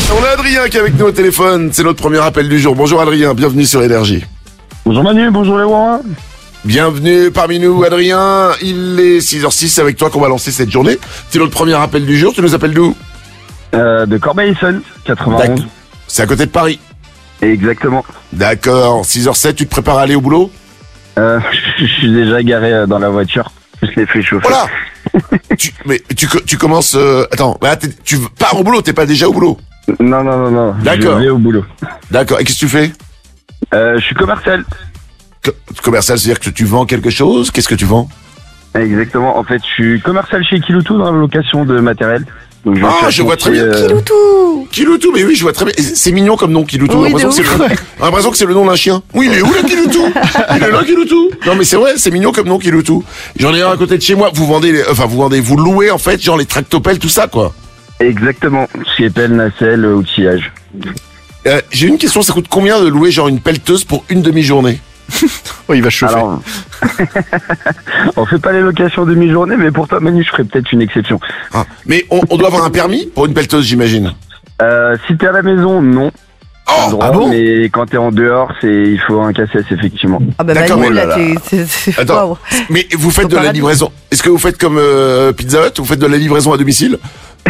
On a Adrien qui est avec nous au téléphone. C'est notre premier appel du jour. Bonjour Adrien, bienvenue sur Énergie. Bonjour Manu, bonjour les Warren. Bienvenue parmi nous Adrien. Il est 6h06, c'est avec toi qu'on va lancer cette journée. C'est notre premier appel du jour. Tu nous appelles d'où? De Corbeil-Essonnes, 91. C'est à côté de Paris. Exactement. D'accord, 6h07, tu te prépares à aller au boulot? Je suis déjà garé dans la voiture. Je l'ai fait chauffer. Voilà. tu commences... attends, là, tu pars au boulot, t'es pas déjà au boulot? Non. D'accord. Je vais au boulot. D'accord, et qu'est-ce que tu fais? Je suis commercial. Commercial, c'est-à-dire que tu vends quelque chose? Qu'est-ce que tu vends? Exactement. En fait, je suis commercial chez Kiloutou dans la location de matériel. Donc, je vois très bien. Kiloutou, mais oui, je vois très bien. C'est mignon comme nom, Kiloutou. Oui, J'ai l'impression que c'est le nom d'un chien. Oui, il est où là, Kiloutou? Il est là, Kiloutou. Non, mais c'est vrai, c'est mignon comme nom, Kiloutou. J'en ai un à côté de chez moi. Vous louez en fait, genre les tractopelles, tout ça, quoi. Exactement. Chez pelle, nacelle, outillage. J'ai une question, ça coûte combien de louer genre une pelleteuse pour une demi-journée? Oh, il va chauffer. Alors, on fait pas les locations demi-journée, mais pour toi, Manu, je ferais peut-être une exception. Ah, mais on doit avoir un permis pour une pelleteuse, j'imagine. Si t'es à la maison, non. Oh, Droit, ah bon? mais quand t'es en dehors, il faut un casse effectivement. Ah bah D'accord, Manu, oh là là, là. c'est Attends, waouh. mais vous faites Faut de pas la la dire. livraison. Est-ce que vous faites comme Pizza Hut? Vous faites de la livraison à domicile?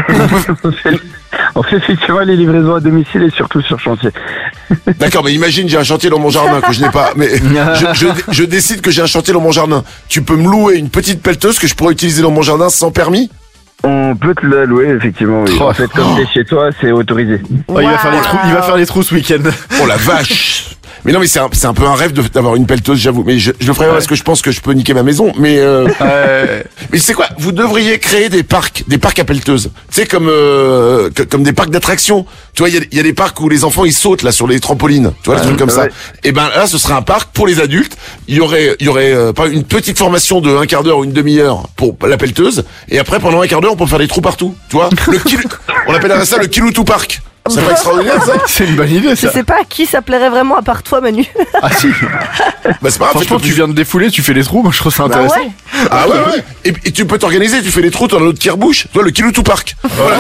On fait effectivement les livraisons à domicile et surtout sur chantier. D'accord, mais imagine, j'ai un chantier dans mon jardin que je n'ai pas. Mais je décide que j'ai un chantier dans mon jardin. Tu peux me louer une petite pelleteuse que je pourrais utiliser dans mon jardin sans permis? On peut te la louer effectivement, oui. En fait, comme t'es chez toi, c'est autorisé. Oh, il va faire les trous, il va faire les trous ce week-end. Oh la vache! Mais non, mais c'est un peu un rêve d'avoir une pelleteuse, j'avoue. Mais je le ferai pas parce que je pense que je peux niquer ma maison. Mais mais c'est quoi? Vous devriez créer des parcs à pelleteuses. Tu sais, comme des parcs d'attractions. Tu vois, il y a des parcs où les enfants ils sautent là sur les trampolines. Tu vois, des trucs comme ça. ouais. Et ben là, ce serait un parc pour les adultes. Il y aurait pas une petite formation de un quart d'heure ou une demi-heure pour la pelleteuse. Et après, pendant un quart d'heure, on peut faire des trous partout. Tu vois, on appellerait ça le Kiloutou Park. C'est pas extraordinaire ça? C'est une bonne idée Je ça. sais pas à qui ça plairait vraiment à part toi, Manu. Ah si. Bah c'est pas grave. Franchement, tu viens de défouler, tu fais les trous, moi je trouve ça intéressant. ouais. Ah ouais. Et tu peux t'organiser, tu fais des trous, t'en as l'autre qui rebouche. Toi, le Kiloutou Park. Voilà.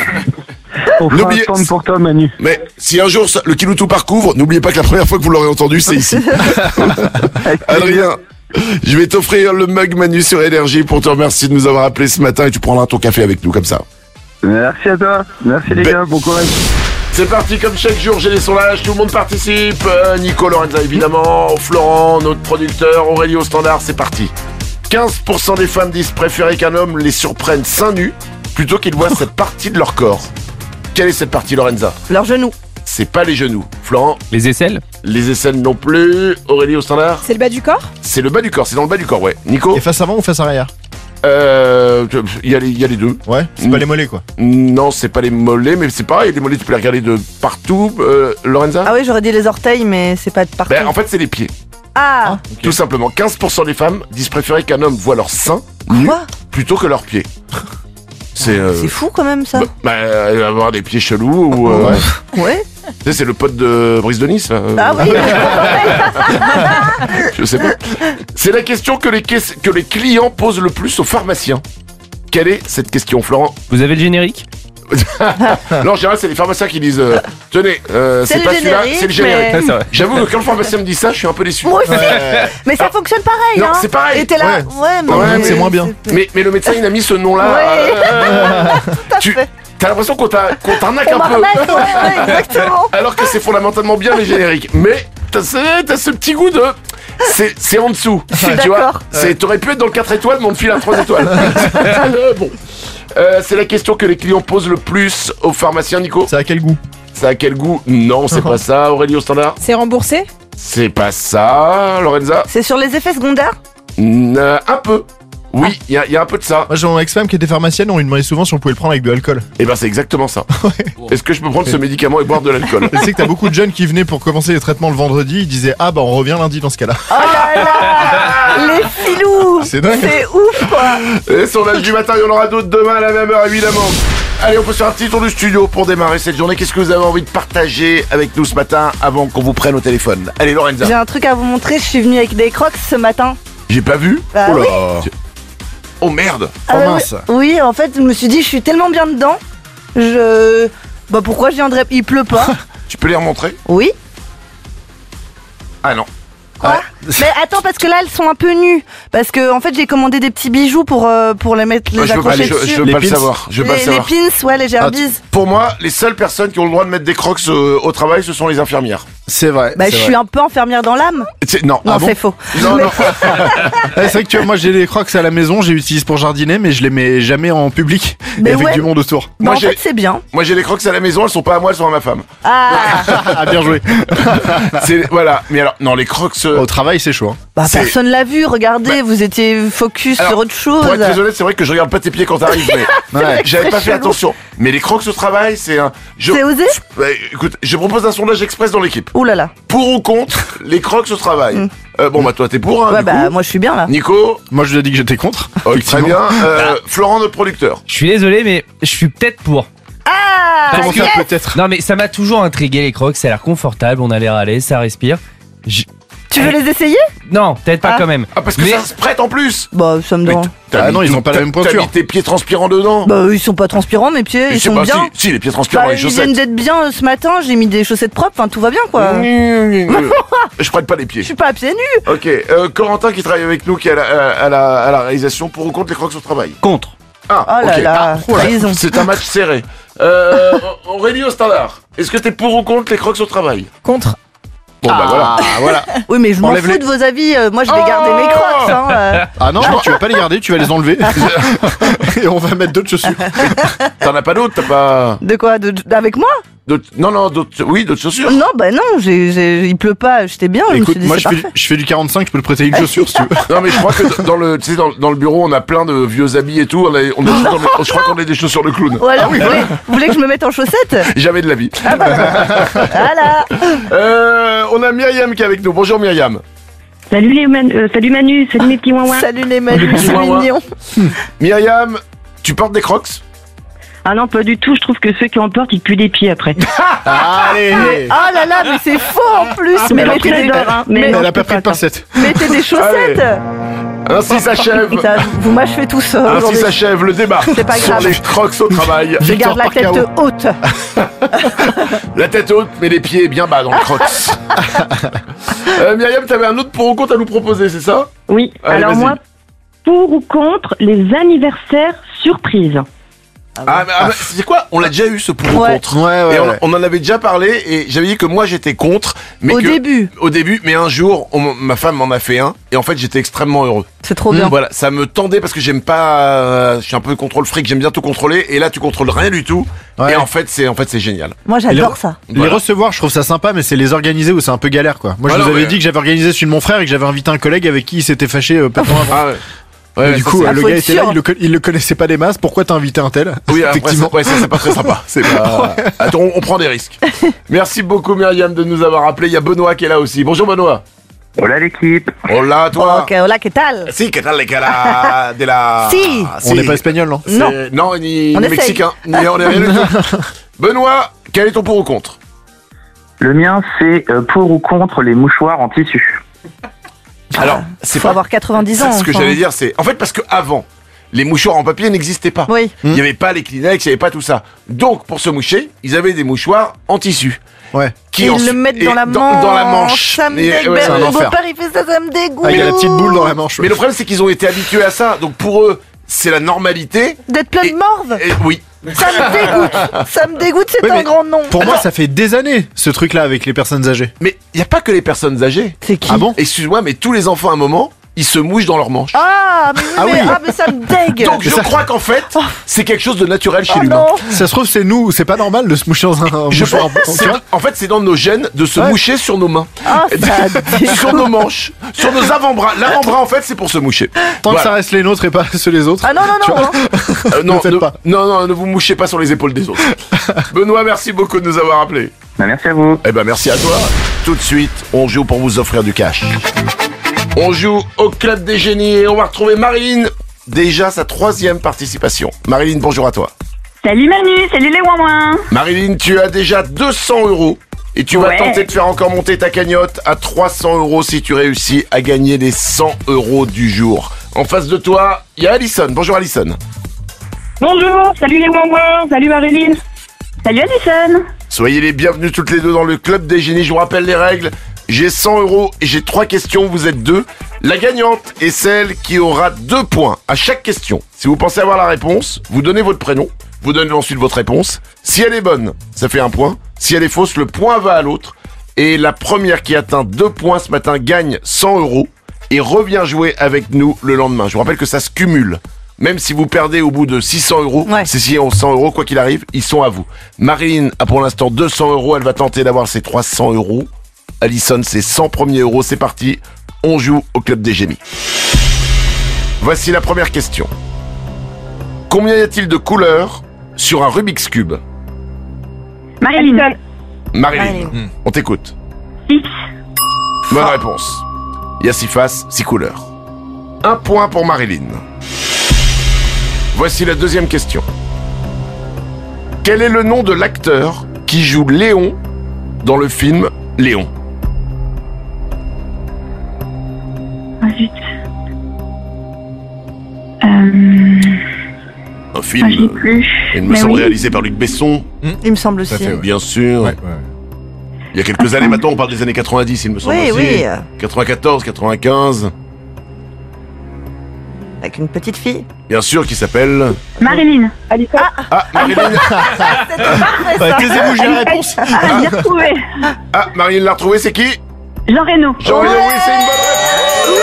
On fera un N'oubliez- stand pour toi, Manu. Mais si un jour le Kiloutou Park ouvre, n'oubliez pas que la première fois que vous l'aurez entendu, c'est ici. Adrien, je vais t'offrir le mug Manu sur Énergie pour te remercier de nous avoir appelé ce matin et tu prendras ton café avec nous comme ça. Merci à toi. Merci les gars, bon courage. C'est parti comme chaque jour, j'ai les sondages, tout le monde participe. Nico, Lorenza évidemment, Florent, notre producteur, Aurélie au standard, c'est parti. 15% des femmes disent préférer qu'un homme les surprenne seins nus plutôt qu'ils voient cette partie de leur corps. Quelle est cette partie, Lorenza? Leurs genoux. C'est pas les genoux. Florent? Les aisselles? Les aisselles non plus. Aurélie au standard? C'est le bas du corps? C'est le bas du corps, c'est dans le bas du corps, ouais. Nico? Et face avant ou face arrière? Il y a les deux. Ouais, c'est pas les mollets quoi. Non, c'est pas les mollets, mais c'est pareil, les mollets tu peux les regarder de partout. Lorenza? Ah oui, j'aurais dit les orteils, mais c'est pas de partout. Ben, en fait, c'est les pieds. Ah, Tout simplement, 15% des femmes disent préférer qu'un homme voit leurs seins nus quoi? plutôt que leurs pieds. C'est C'est fou quand même ça. avoir des pieds chelous ou Ouais. tu sais, c'est le pote de Brice de Nice. Ah oui. Je sais pas. C'est la question que les clients posent le plus aux pharmaciens. Quelle est cette question, Florent? Vous avez le générique? Non, en général, c'est les pharmaciens qui disent tenez, C'est c'est le pas celui-là, générique, c'est le générique. mais- C'est vrai. J'avoue que quand le pharmacien me dit ça, je suis un peu déçu. Moi aussi. Mais ça fonctionne pareil, Non, hein. c'est pareil. Et t'es là. Ouais, mais Ouais, c'est moins bien. Mais le médecin, il a mis ce nom-là. Ouais. T'as l'impression qu'on t'arnaque On un peu. m'arnaque, ouais, exactement. Alors que c'est fondamentalement bien les génériques. Mais t'as ce petit goût de... C'est en dessous. suis Tu vois, d'accord. t'aurais pu être dans le 4 étoiles, mais on te file un 3 étoiles. Bon. C'est la question que les clients posent le plus aux pharmaciens, Nico. C'est à quel goût? Ça a quel goût? Non, c'est pas ça. Aurélie au standard? C'est remboursé? C'est pas ça. Lorenza? C'est sur les effets secondaires. Un peu. Oui, il y a un peu de ça. Moi j'ai mon ex-femme qui était pharmacienne, on lui demandait souvent si on pouvait le prendre avec de l'alcool. Et ben c'est exactement ça. Est-ce que je peux prendre ce médicament et boire de l'alcool? Tu sais que t'as beaucoup de jeunes qui venaient pour commencer les traitements le vendredi, ils disaient ah bah on revient lundi dans ce cas-là. Oh là là. Les filous. C'est dingue. C'est ouf quoi. Et sur l'âge du matin, il y en aura d'autres demain à la même heure évidemment. Allez, on peut se faire un petit tour du studio pour démarrer cette journée. Qu'est-ce que vous avez envie de partager avec nous ce matin avant qu'on vous prenne au téléphone? Allez Lorenza. J'ai un truc à vous montrer. Je suis venue avec des crocs ce matin. J'ai pas vu. Bah Oh là. oui. Oh merde. Ah Oh bah mince. oui, en fait, je me suis dit, je suis tellement bien dedans. Je Bah pourquoi je viendrais? Il pleut pas. Tu peux les remontrer? Oui. Ah non. Quoi? Mais attends, parce que là elles sont un peu nues. Parce que en fait j'ai commandé des petits bijoux pour les mettre, les Moi, je veux pas, accrocher je dessus. veux Les pas le pins. savoir. Je veux pas le Les savoir. pins, ouais, les gerbises. Pour moi, les seules personnes qui ont le droit de mettre des crocs au travail, ce sont les infirmières. C'est vrai. Bah c'est je vrai. suis un peu infirmière dans l'âme. Non, Non, ah bon c'est faux. Non, non. C'est vrai que tu vois, moi j'ai des crocs à la maison, je les utilise pour jardiner, mais je les mets jamais en public Mais et avec ouais. du monde autour. Bah, Moi, en j'ai- fait c'est bien. Moi, j'ai les crocs à la maison, elles sont pas à moi, elles sont à ma femme. Ah Ah, bien joué. Voilà. Mais alors, non, les crocs. Au travail, c'est chaud. Hein. bah c'est- personne l'a vu, regardez, vous étiez focus Alors, sur autre chose. Pour être très honnête, c'est vrai que je regarde pas tes pieds quand t'arrives, mais Ouais. j'avais pas fait chelou. attention. Mais les crocs au travail, c'est un. C'est osé? Écoute, je propose un sondage express dans l'équipe. Ouh là là. Pour ou contre les crocs au travail? Bon, bah, toi, t'es pour, hein, Ouais du bah coup. moi je suis bien là. Nico, Moi je lui ai dit que j'étais contre. très Effectivement. bien. Florent, notre producteur. Je suis désolé, mais je suis peut-être pour. Ah Comment ça yes. peut-être? Non, mais ça m'a toujours intrigué les crocs, ça a l'air confortable, on a l'air à l'aise, ça respire. Tu veux les essayer? Non, peut-être pas Ah. quand même. Ah, parce que Mais- ça se prête en plus. Bah ça me Mais dérange. t'as Ah mis non, ils tout- ont pas la t'as- même T'as pointure. mis tes pieds transpirants dedans. Bah ils sont pas transpirants mes pieds, ils Je sais sont pas, bien. Si, les pieds transpirants Bah, dans les ils viennent chaussettes. d'être bien ce matin, j'ai mis des chaussettes propres, enfin tout va bien quoi. Je prête pas les pieds. Je suis pas à pieds nus. Ok, Corentin qui travaille avec nous, qui est à la réalisation, pour ou contre les crocs au travail? Contre. Ah, Oh là ok. là, trahison. C'est un match serré. Aurélie au standard, est-ce que t'es pour ou contre les crocs au travail? Contre. Bon bah voilà. Ah voilà. Oui mais je m'en Enlève-les. fous de vos avis, moi je vais Oh garder mes crocs hein. Ah non, tu vas pas les garder, tu vas les enlever. Et on va mettre d'autres chaussures. T'en as pas d'autres, t'as pas De quoi avec moi? d'autres? Non, d'autres. Oui, d'autres chaussures. Non bah non, il pleut pas, j'étais bien, je me suis Écoute, dit moi c'est parfait. je fais du 45, je peux te prêter une chaussure si tu veux. Non mais je crois que dans le, tu sais, dans le bureau, on a plein de vieux habits et tout. Je crois qu'on a des chaussures de clown. Ou alors, vous voulez que je me mette en chaussettes? Jamais de la vie. Voilà. On a Myriam qui est avec nous. Bonjour Myriam. Salut salut Manu, salut mes petits ouin-ouin. Salut les Manu, Petit c'est ouin-ouin. mignon. Myriam, tu portes des crocs? Ah non, pas du tout, je trouve que ceux qui en portent, ils puent des pieds après. Allez. Oh là là, mais c'est faux en plus. Mais elle a mettez pris des, des- hein, mais mais- non, Elle a je pas peux pris de pas, ça. pincettes. mettez des chaussettes. Ainsi s'achève. Ça, vous m'achevez tous Ainsi aujourd'hui. s'achève le débat C'est pas sur grave. les crocs au travail. Je garde la Victor tête Parcao. haute. La tête haute, mais les pieds bien bas dans le crocs. Myriam, t'avais un autre pour ou contre à nous proposer, c'est ça? Oui, Allez, alors vas-y. moi, pour ou contre les anniversaires surprises? C'est quoi? On l'a déjà eu ce pour ou Ouais. contre. Ouais, Et ouais. on en avait déjà parlé et j'avais dit que moi j'étais contre. Mais Au que- début. Au début, mais un jour, ma femme m'en a fait un et en fait j'étais extrêmement heureux. C'est trop bien. Voilà, ça me tendait parce que j'aime pas, je suis un peu contrôle fric, j'aime bien tout contrôler et là tu contrôles rien du tout. Ouais. Et en fait c'est génial. Moi j'adore Et ça. Les Voilà. recevoir, je trouve ça sympa, mais c'est les organiser où c'est un peu galère quoi. Moi je Ah vous non, avais mais- dit que j'avais organisé celui de mon frère et que j'avais invité un collègue avec qui il s'était fâché peu de temps avant. Ah ouais. Et Ouais, du ça, coup, c'est- le faut gars être était là, sûr. il le connaissait pas des masses. Pourquoi t'as invité un tel? oui, après, Effectivement. ça, c'est pas très sympa. C'est pas. Attends, on prend des risques. Merci beaucoup Myriam de nous avoir appelé. Il y a Benoît qui est là aussi. Bonjour Benoît. Hola l'équipe. Hola toi. Ok, hola, que tal? Si, ¿qué tal les cara de la... Si. On n'est pas espagnol, non? Non. Non, ni On essaye. mexicain. Ni on est rien du tout. Benoît, quel est ton pour ou contre? Le mien, c'est pour ou contre les mouchoirs en tissu. Alors, c'est Faut pas avoir 90 ans. c'est ce que enfin. j'allais dire, c'est en fait parce que avant les mouchoirs en papier n'existaient pas. Oui. Il n'y avait pas les Kleenex, il n'y avait pas tout ça. Donc pour se moucher, ils avaient des mouchoirs en tissu. Ouais. Et ils le mettent dans la manche. Dans la manche. Ça me Et, dégoûte. ouais, c'est un Mon enfer. beau-père il fait ça, ça me dégoûte. Ah, il y a la petite boule dans la manche. Mais le problème c'est qu'ils ont été habitués à ça. Donc pour eux, c'est la normalité. D'être plein Et- de morve. Et oui. Ça me dégoûte. Ça me dégoûte, c'est Oui, un mais grand nom. Pour moi, ça fait des années ce truc-là avec les personnes âgées. Mais il n'y a pas que les personnes âgées. C'est qui? Ah bon? Excuse-moi, mais tous les enfants à un moment, ils se mouchent dans leur manche. Ah, mais oui, Ah mais, oui. mais ça me dégue. Donc je ça- crois qu'en fait, c'est quelque chose de naturel chez Oh l'humain. non. Ça se trouve, c'est nous, c'est pas normal de se moucher dans un Je mouchoir. pense- Tu vois en fait, c'est dans nos gènes de se Ouais. moucher sur nos mains, Ah, ça sur nos manches, sur nos avant-bras. L'avant-bras, en fait, c'est pour se moucher. Tant que ça Voilà. reste les nôtres et pas ceux des autres. Ah non, Tu non, vois non. hein. Non, Ne faites pas. non, ne vous mouchez pas sur les épaules des autres. Benoît, merci beaucoup de nous avoir appelés. Bah, merci à vous. Eh ben, merci à toi. Tout de suite, on joue pour vous offrir du cash. On joue au Club des Génies et on va retrouver Marilyn. Déjà sa 3e participation. Marilyn, bonjour à toi. Salut Manu, salut les ouin-ouin. Marilyn, tu as déjà 200 € et tu vas Ouais. tenter de faire encore monter ta cagnotte à 300 € si tu réussis à gagner les 100 € du jour. En face de toi, il y a Alison. Bonjour Alison. Bonjour, salut les ouin-ouin, salut Marilyn. Salut Alison. Soyez les bienvenus toutes les deux dans le club des génies. Je vous rappelle les règles. J'ai 100 € et j'ai 3 questions. Vous êtes 2. La gagnante est celle qui aura 2 points à chaque question. Si vous pensez avoir la réponse, vous donnez votre prénom. Vous donnez ensuite votre réponse. Si elle est bonne, ça fait 1 point. Si elle est fausse, le point va à l'autre. Et la première qui atteint 2 points ce matin gagne 100 € et revient jouer avec nous le lendemain. Je vous rappelle que ça se cumule. Même si vous perdez au bout de 600 €, ces 600 €, quoi qu'il arrive, ils sont à vous. Marilyn a pour l'instant 200 €, elle va tenter d'avoir ses 300 €. Alison, ses 100 premiers euros, c'est parti. On joue au club des génies. Voici la première question. Combien y a-t-il de couleurs sur un Rubik's Cube? Marilyn. Marilyn, on t'écoute. 6. Bonne réponse. Il y a 6 faces, 6 couleurs. 1 point pour Marilyn. Voici la deuxième question. Quel est le nom de l'acteur qui joue Léon dans le film Léon? Ah zut. Un film, j'ai plus. il me semble réalisé par Luc Besson. Il me semble aussi. Bien sûr. Il y a quelques années maintenant, on parle des années 90, il me semble aussi. Oui. 94, 95. Avec une petite fille. Bien sûr, qui s'appelle... Marilyn. Alison. Ah, Marilyn. Taisez-vous, j'ai la réponse. Ah, j'ai retrouvé. Ah, Marilyn l'a retrouvé, c'est qui? Jean Reno. Jean Reno, oui, c'est une bonne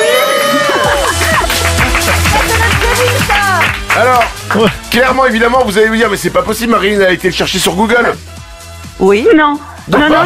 réponse. Alors, clairement, évidemment, vous allez vous dire, mais c'est pas possible, Marilyn a été le chercher sur Google. Oui. Non. Non. Non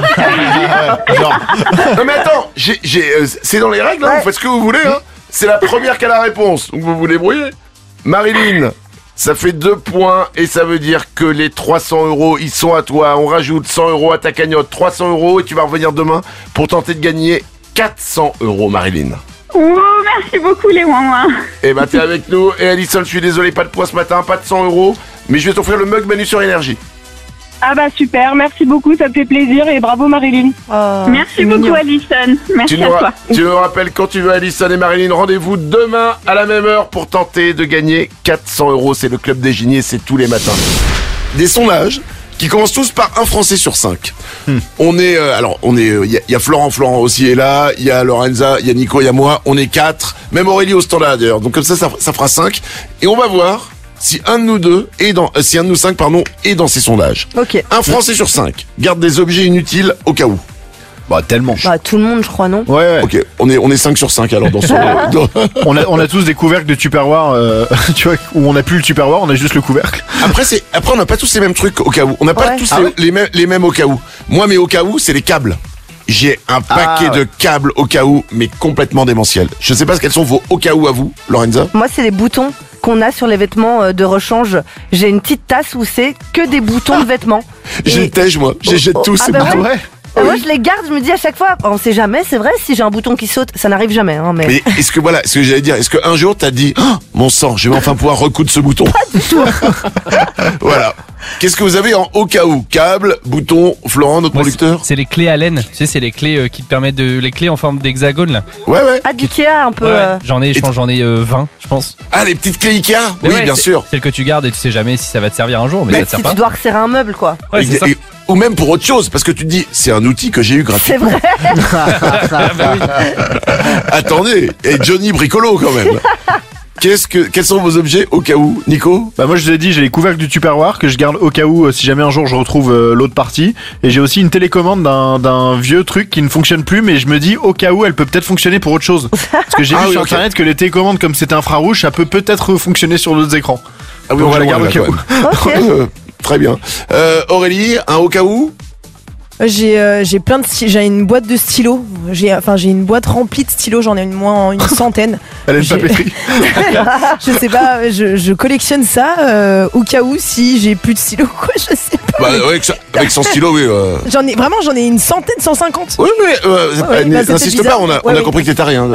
mais attends, c'est dans les règles, hein, vous faites ce que vous voulez, hein. C'est la première qui a la réponse, donc vous vous débrouillez. Marilyn, ça fait 2 points et ça veut dire que les 300 €, ils sont à toi. On rajoute 100 € à ta cagnotte, 300 € et tu vas revenir demain pour tenter de gagner 400 €, Marilyn. Oh, merci beaucoup les ouin-ouin. Eh ben t'es avec nous. Et Alison, je suis désolé, pas de points ce matin, pas de 100 €, mais je vais t'offrir le mug Manu sur Énergie. Ah bah super, merci beaucoup, ça me fait plaisir et bravo Marilyn. Merci beaucoup Alison, merci à toi. Tu nous rappelles quand tu veux, Alison et Marilyn. Rendez-vous demain à la même heure pour tenter de gagner 400 €. C'est le club des génies et c'est tous les matins. Des sondages qui commencent tous par un Français sur 5. On est, il y a Florent aussi est là, il y a Lorenza, il y a Nico, il y a moi, on est 4. Même Aurélie au standard d'ailleurs. Donc comme ça fera 5. Et on va voir si un de nous 5 est dans ces sondages. Ok. Un Français sur 5 garde des objets inutiles au cas où. Bah tellement. Bah tout le monde, je crois, non? Ouais. Ok, on est 5 sur 5 alors dans son... On a tous des couvercles de Tupperware, tu vois, où on n'a plus le Tupperware, on a juste le couvercle. Après on n'a pas tous les mêmes trucs au cas où. On n'a pas tous les mêmes au cas où. Moi, mes au cas où, c'est les câbles. J'ai un paquet de câbles au cas où, mais complètement démentiels. Je sais pas quels sont vos au cas où à vous, Lorenza. Moi, c'est les boutons qu'on a sur les vêtements de rechange. J'ai une petite tasse où c'est que des boutons de vêtements. J'ai le tège, moi. J'ai tous ces boutons. Ouais. Moi, je les garde, je me dis à chaque fois, on sait jamais, c'est vrai, si j'ai un bouton qui saute, ça n'arrive jamais. Hein, mais est-ce que j'allais dire, est-ce qu'un jour t'as dit, oh, mon sang, je vais enfin pouvoir recoudre ce bouton? Pas du tout. Voilà. Qu'est-ce que vous avez en au cas où? Câble, bouton, Florent, notre producteur? C'est les clés Allen. Tu sais, c'est les clés qui te permettent les clés en forme d'hexagone là. Ouais. Ah, d'Ikea un peu. Ouais, j'en ai 20, je pense. Ah, les petites clés Ikea? Mais Oui, ouais, bien sûr. Celles que tu gardes et tu sais jamais si ça va te servir un jour, mais ça te sert Si pas. tu dois resserrer un meuble, quoi. Ouais, c'est ça. Ou même pour autre chose, parce que tu te dis, c'est un outil que j'ai eu C'est gratuitement. vrai. Attendez, et Johnny Bricolo quand même. Quels sont vos objets au cas où, Nico? Bah moi je vous ai dit, j'ai les couvercles du Tupperware que je garde au cas où si jamais un jour je retrouve l'autre partie, et j'ai aussi une télécommande d'un vieux truc qui ne fonctionne plus, mais je me dis au cas où elle peut peut-être fonctionner pour autre chose. Parce que j'ai vu sur internet que les télécommandes comme c'est infrarouge, ça peut peut-être fonctionner sur d'autres écrans. Ah oui, donc on la garde au cas où. Ok. Très bien. Aurélie, un au cas où? J'ai plein de j'ai une boîte de stylos. J'ai une boîte remplie de stylos, j'en ai une centaine. Elle a une papeterie. Je sais pas, je collectionne ça au cas où si j'ai plus de stylos, quoi, je sais pas. Bah, avec son stylo, oui. J'en ai une centaine, 150. Oui, c'était n'insiste bizarre. pas, on a Ouais. compris que t'étais rien.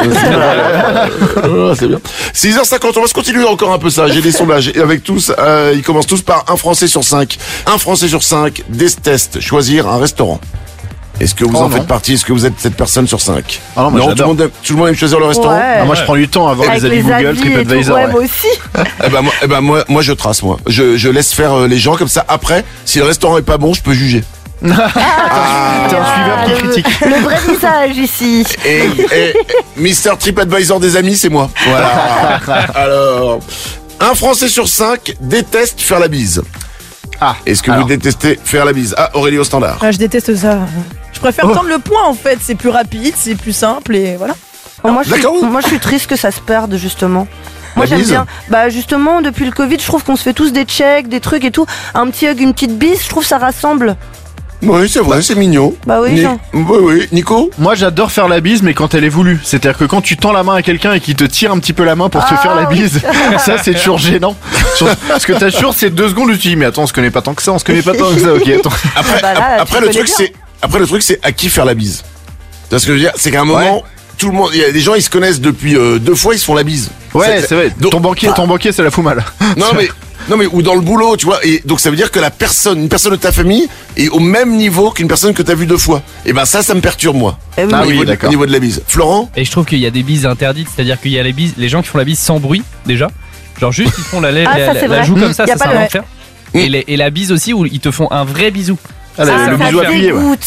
C'est bien. 6h50, on va se continuer encore un peu ça. J'ai des sondages. Et avec tous, ils commencent tous par un Français sur 5. Un Français sur 5 déteste choisir un restaurant. Est-ce que vous en faites partie? Est-ce que vous êtes cette personne sur 5? Ah non, moi j'adore. Tout le monde aime choisir le restaurant? Ouais. Moi je prends du temps à voir Avec les avis Google, TripAdvisor. Ouais, moi aussi. Moi je trace moi. Je laisse faire les gens comme ça. Après, si le restaurant est pas bon, je peux juger. T'es un suiveur qui critique. Le vrai visage ici. Et Mister TripAdvisor des amis, c'est moi. Voilà. Alors, un Français sur 5 déteste faire la bise. Est-ce que vous détestez faire la bise? Aurélie au standard. Je déteste ça. Je préfère tendre le poing en fait, c'est plus rapide, c'est plus simple et voilà. Moi je suis triste que ça se perde justement. Moi j'aime bien. Bah justement depuis le Covid, je trouve qu'on se fait tous des checks, des trucs et tout. Un petit hug, une petite bise, je trouve ça rassemble. Oui, c'est vrai, c'est mignon. Bah oui, Jean. Oui, Nico? Moi j'adore faire la bise, mais quand elle est voulue. C'est-à-dire que quand tu tends la main à quelqu'un et qu'il te tire un petit peu la main pour te faire la bise, ça c'est toujours gênant. Parce que t'as toujours ces 2 secondes où tu dis mais attends, on se connaît pas tant que ça, ok, attends. Après le truc c'est à qui faire la bise. Tu vois ce que je veux dire? C'est qu'à un moment, tout le monde, il y a des gens ils se connaissent depuis 2 fois, ils se font la bise. Ouais, c'est vrai. Ton banquier ça la fout mal. Non mais ou dans le boulot, tu vois, et donc ça veut dire que une personne de ta famille est au même niveau qu'une personne que t'as vue 2 fois. Et ben ça me perturbe moi. Au niveau de la bise. Florent? Et je trouve qu'il y a des bises interdites, c'est-à-dire qu'il y a les gens qui font la bise sans bruit déjà. Genre juste ils font la joue comme ça, c'est un enfer. Et la bise aussi où ils te font un vrai bisou. Le bisou appuyé,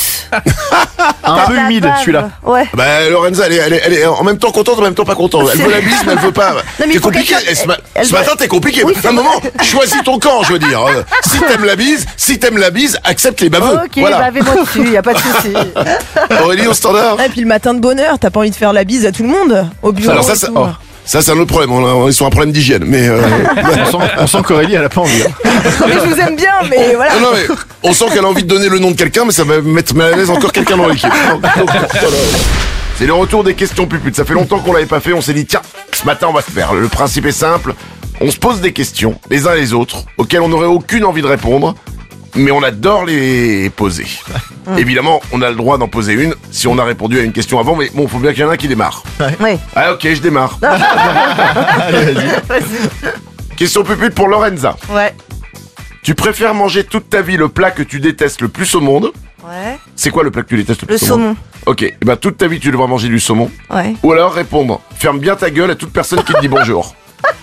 un peu humide celui-là. Ouais. Bah Lorenza, elle est en même temps contente, en même temps pas contente. Elle veut la bise, mais elle veut pas. T'es compliqué. Ce matin, t'es compliqué. À un moment, choisis ton camp, je veux dire. Si t'aimes la bise, accepte les baveux. Ok, bavez-moi dessus, y a pas de souci. Aurélie au standard. Et puis le matin de bonne heure, t'as pas envie de faire la bise à tout le monde au bureau. Alors ça c'est un autre problème, on est sur un problème d'hygiène, mais on sent qu'Aurélie elle a pas envie. Mais je vous aime bien, mais voilà. Non mais on sent qu'elle a envie de donner le nom de quelqu'un, mais ça va mettre mal à l'aise encore quelqu'un dans l'équipe. C'est le retour des questions puputes. Ça fait longtemps qu'on l'avait pas fait, on s'est dit tiens, ce matin on va se faire. Le principe est simple, on se pose des questions, les uns les autres, auxquelles on n'aurait aucune envie de répondre, mais on adore les poser. Évidemment, on a le droit d'en poser une si on a répondu à une question avant, mais bon, faut bien qu'il y en ait un qui démarre. Oui. Ok, je démarre. Allez, vas-y. Question pupute pour Lorenza. Ouais. Tu préfères manger toute ta vie le plat que tu détestes le plus au monde? Ouais. C'est quoi le plat que tu détestes le plus au monde? Le saumon. Ok, et ben toute ta vie tu devras manger du saumon. Ouais. Ou alors répondre, ferme bien ta gueule à toute personne qui te dit bonjour.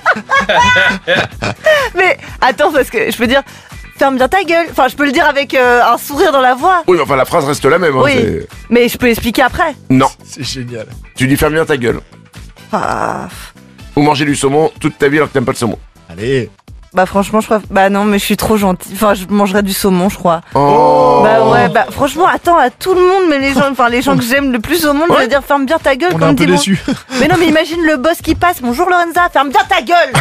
Mais attends, parce que je peux dire ferme bien ta gueule. Enfin, je peux le dire avec un sourire dans la voix. Oui, mais enfin la phrase reste la même. Oui. Mais je peux expliquer après. Non. C'est génial. Tu dis ferme bien ta gueule. Ah. Ou manger du saumon toute ta vie alors que t'aimes pas le saumon. Allez. Bah franchement je crois. Bah non mais je suis trop gentille. Enfin je mangerais du saumon je crois. Oh. Bah ouais bah franchement attends à tout le monde mais les gens que j'aime le plus au monde je veux dire ferme bien ta gueule. On est un peu déçus. Mais non mais imagine le boss qui passe. Bonjour Lorenza, ferme bien ta gueule.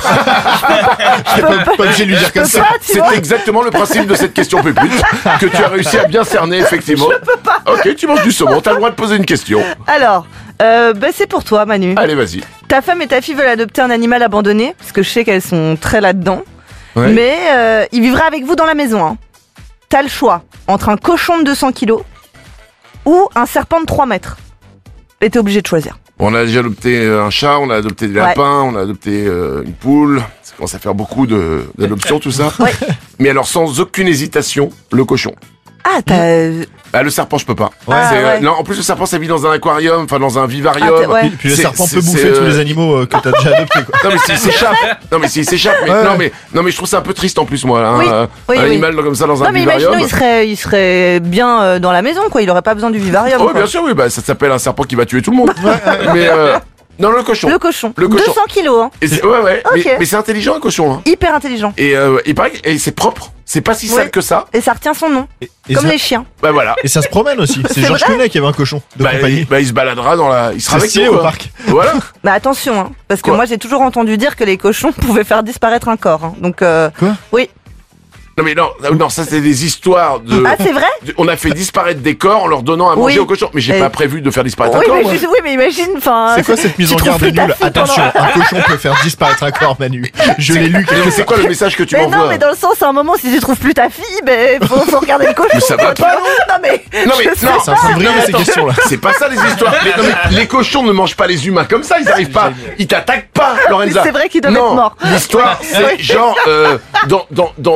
Je peux pas obligé de lui dire comme ça. C'est exactement le principe de cette question pupute que tu as réussi à bien cerner effectivement. Je peux pas. Ok, tu manges du saumon, t'as le droit de poser une question. Alors c'est pour toi Manu. Allez vas-y. Ta femme et ta fille veulent adopter un animal abandonné parce que je sais qu'elles sont très là-dedans. Ouais. Mais il vivra avec vous dans la maison. Hein. T'as le choix entre un cochon de 200 kilos ou un serpent de 3 mètres. Et t'es obligé de choisir. On a déjà adopté un chat, on a adopté des lapins, on a adopté une poule. Ça commence à faire beaucoup d'adoptions tout ça. Ouais. Mais alors sans aucune hésitation, le cochon. Ah t'as... Ah, le serpent, je peux pas. Ouais. Non, en plus, le serpent, ça vit dans un aquarium, enfin dans un vivarium. Ouais. Puis le serpent peut bouffer tous les animaux que t'as déjà adoptés, quoi. Non, mais s'il s'échappe. Non, mais je trouve ça un peu triste en plus, moi. Hein, oui, un animal comme ça dans un non, mais vivarium. imaginons, il serait bien dans la maison, quoi. Il aurait pas besoin du vivarium. Oui, bien sûr, oui. Bah, ça s'appelle un serpent qui va tuer tout le monde. Mais non, le cochon. Le cochon. Le cochon. 200 kilos, hein. Et ouais. Okay. Mais c'est intelligent, un cochon. Hein. Hyper intelligent. Et il paraît que c'est propre. C'est pas si sale que ça. Et ça retient son nom. Et comme ça... les chiens. Bah voilà. Et ça se promène aussi. C'est Georges Clooney qui avait un cochon de compagnie. Il se baladera dans la. Il sera avec nous au parc. Voilà. Bah attention, hein, parce que moi j'ai toujours entendu dire que les cochons pouvaient faire disparaître un corps. Hein. Donc. Quoi ? Oui. Non mais non, ça c'est des histoires de. Ah c'est vrai ? On a fait disparaître des corps en leur donnant à manger aux cochons. Mais j'ai pas prévu de faire disparaître un corps. Oui mais imagine, enfin. C'est quoi cette mise en garde nulle ? Attention, un cochon peut faire disparaître un corps, Manu. Je l'ai lu. Mais c'est quoi le message que tu m'envoies ? Non mais dans le sens, à un moment, si tu trouves plus ta fille, ben faut regarder le cochon. Mais ça va pas. Non mais. C'est un peu vrai ces questions-là. C'est pas ça les histoires. Les cochons ne mangent pas les humains comme ça. Ils arrivent pas. Ils t'attaquent pas, Lorenza. C'est vrai qu'ils doivent être morts. L'histoire, c'est genre dans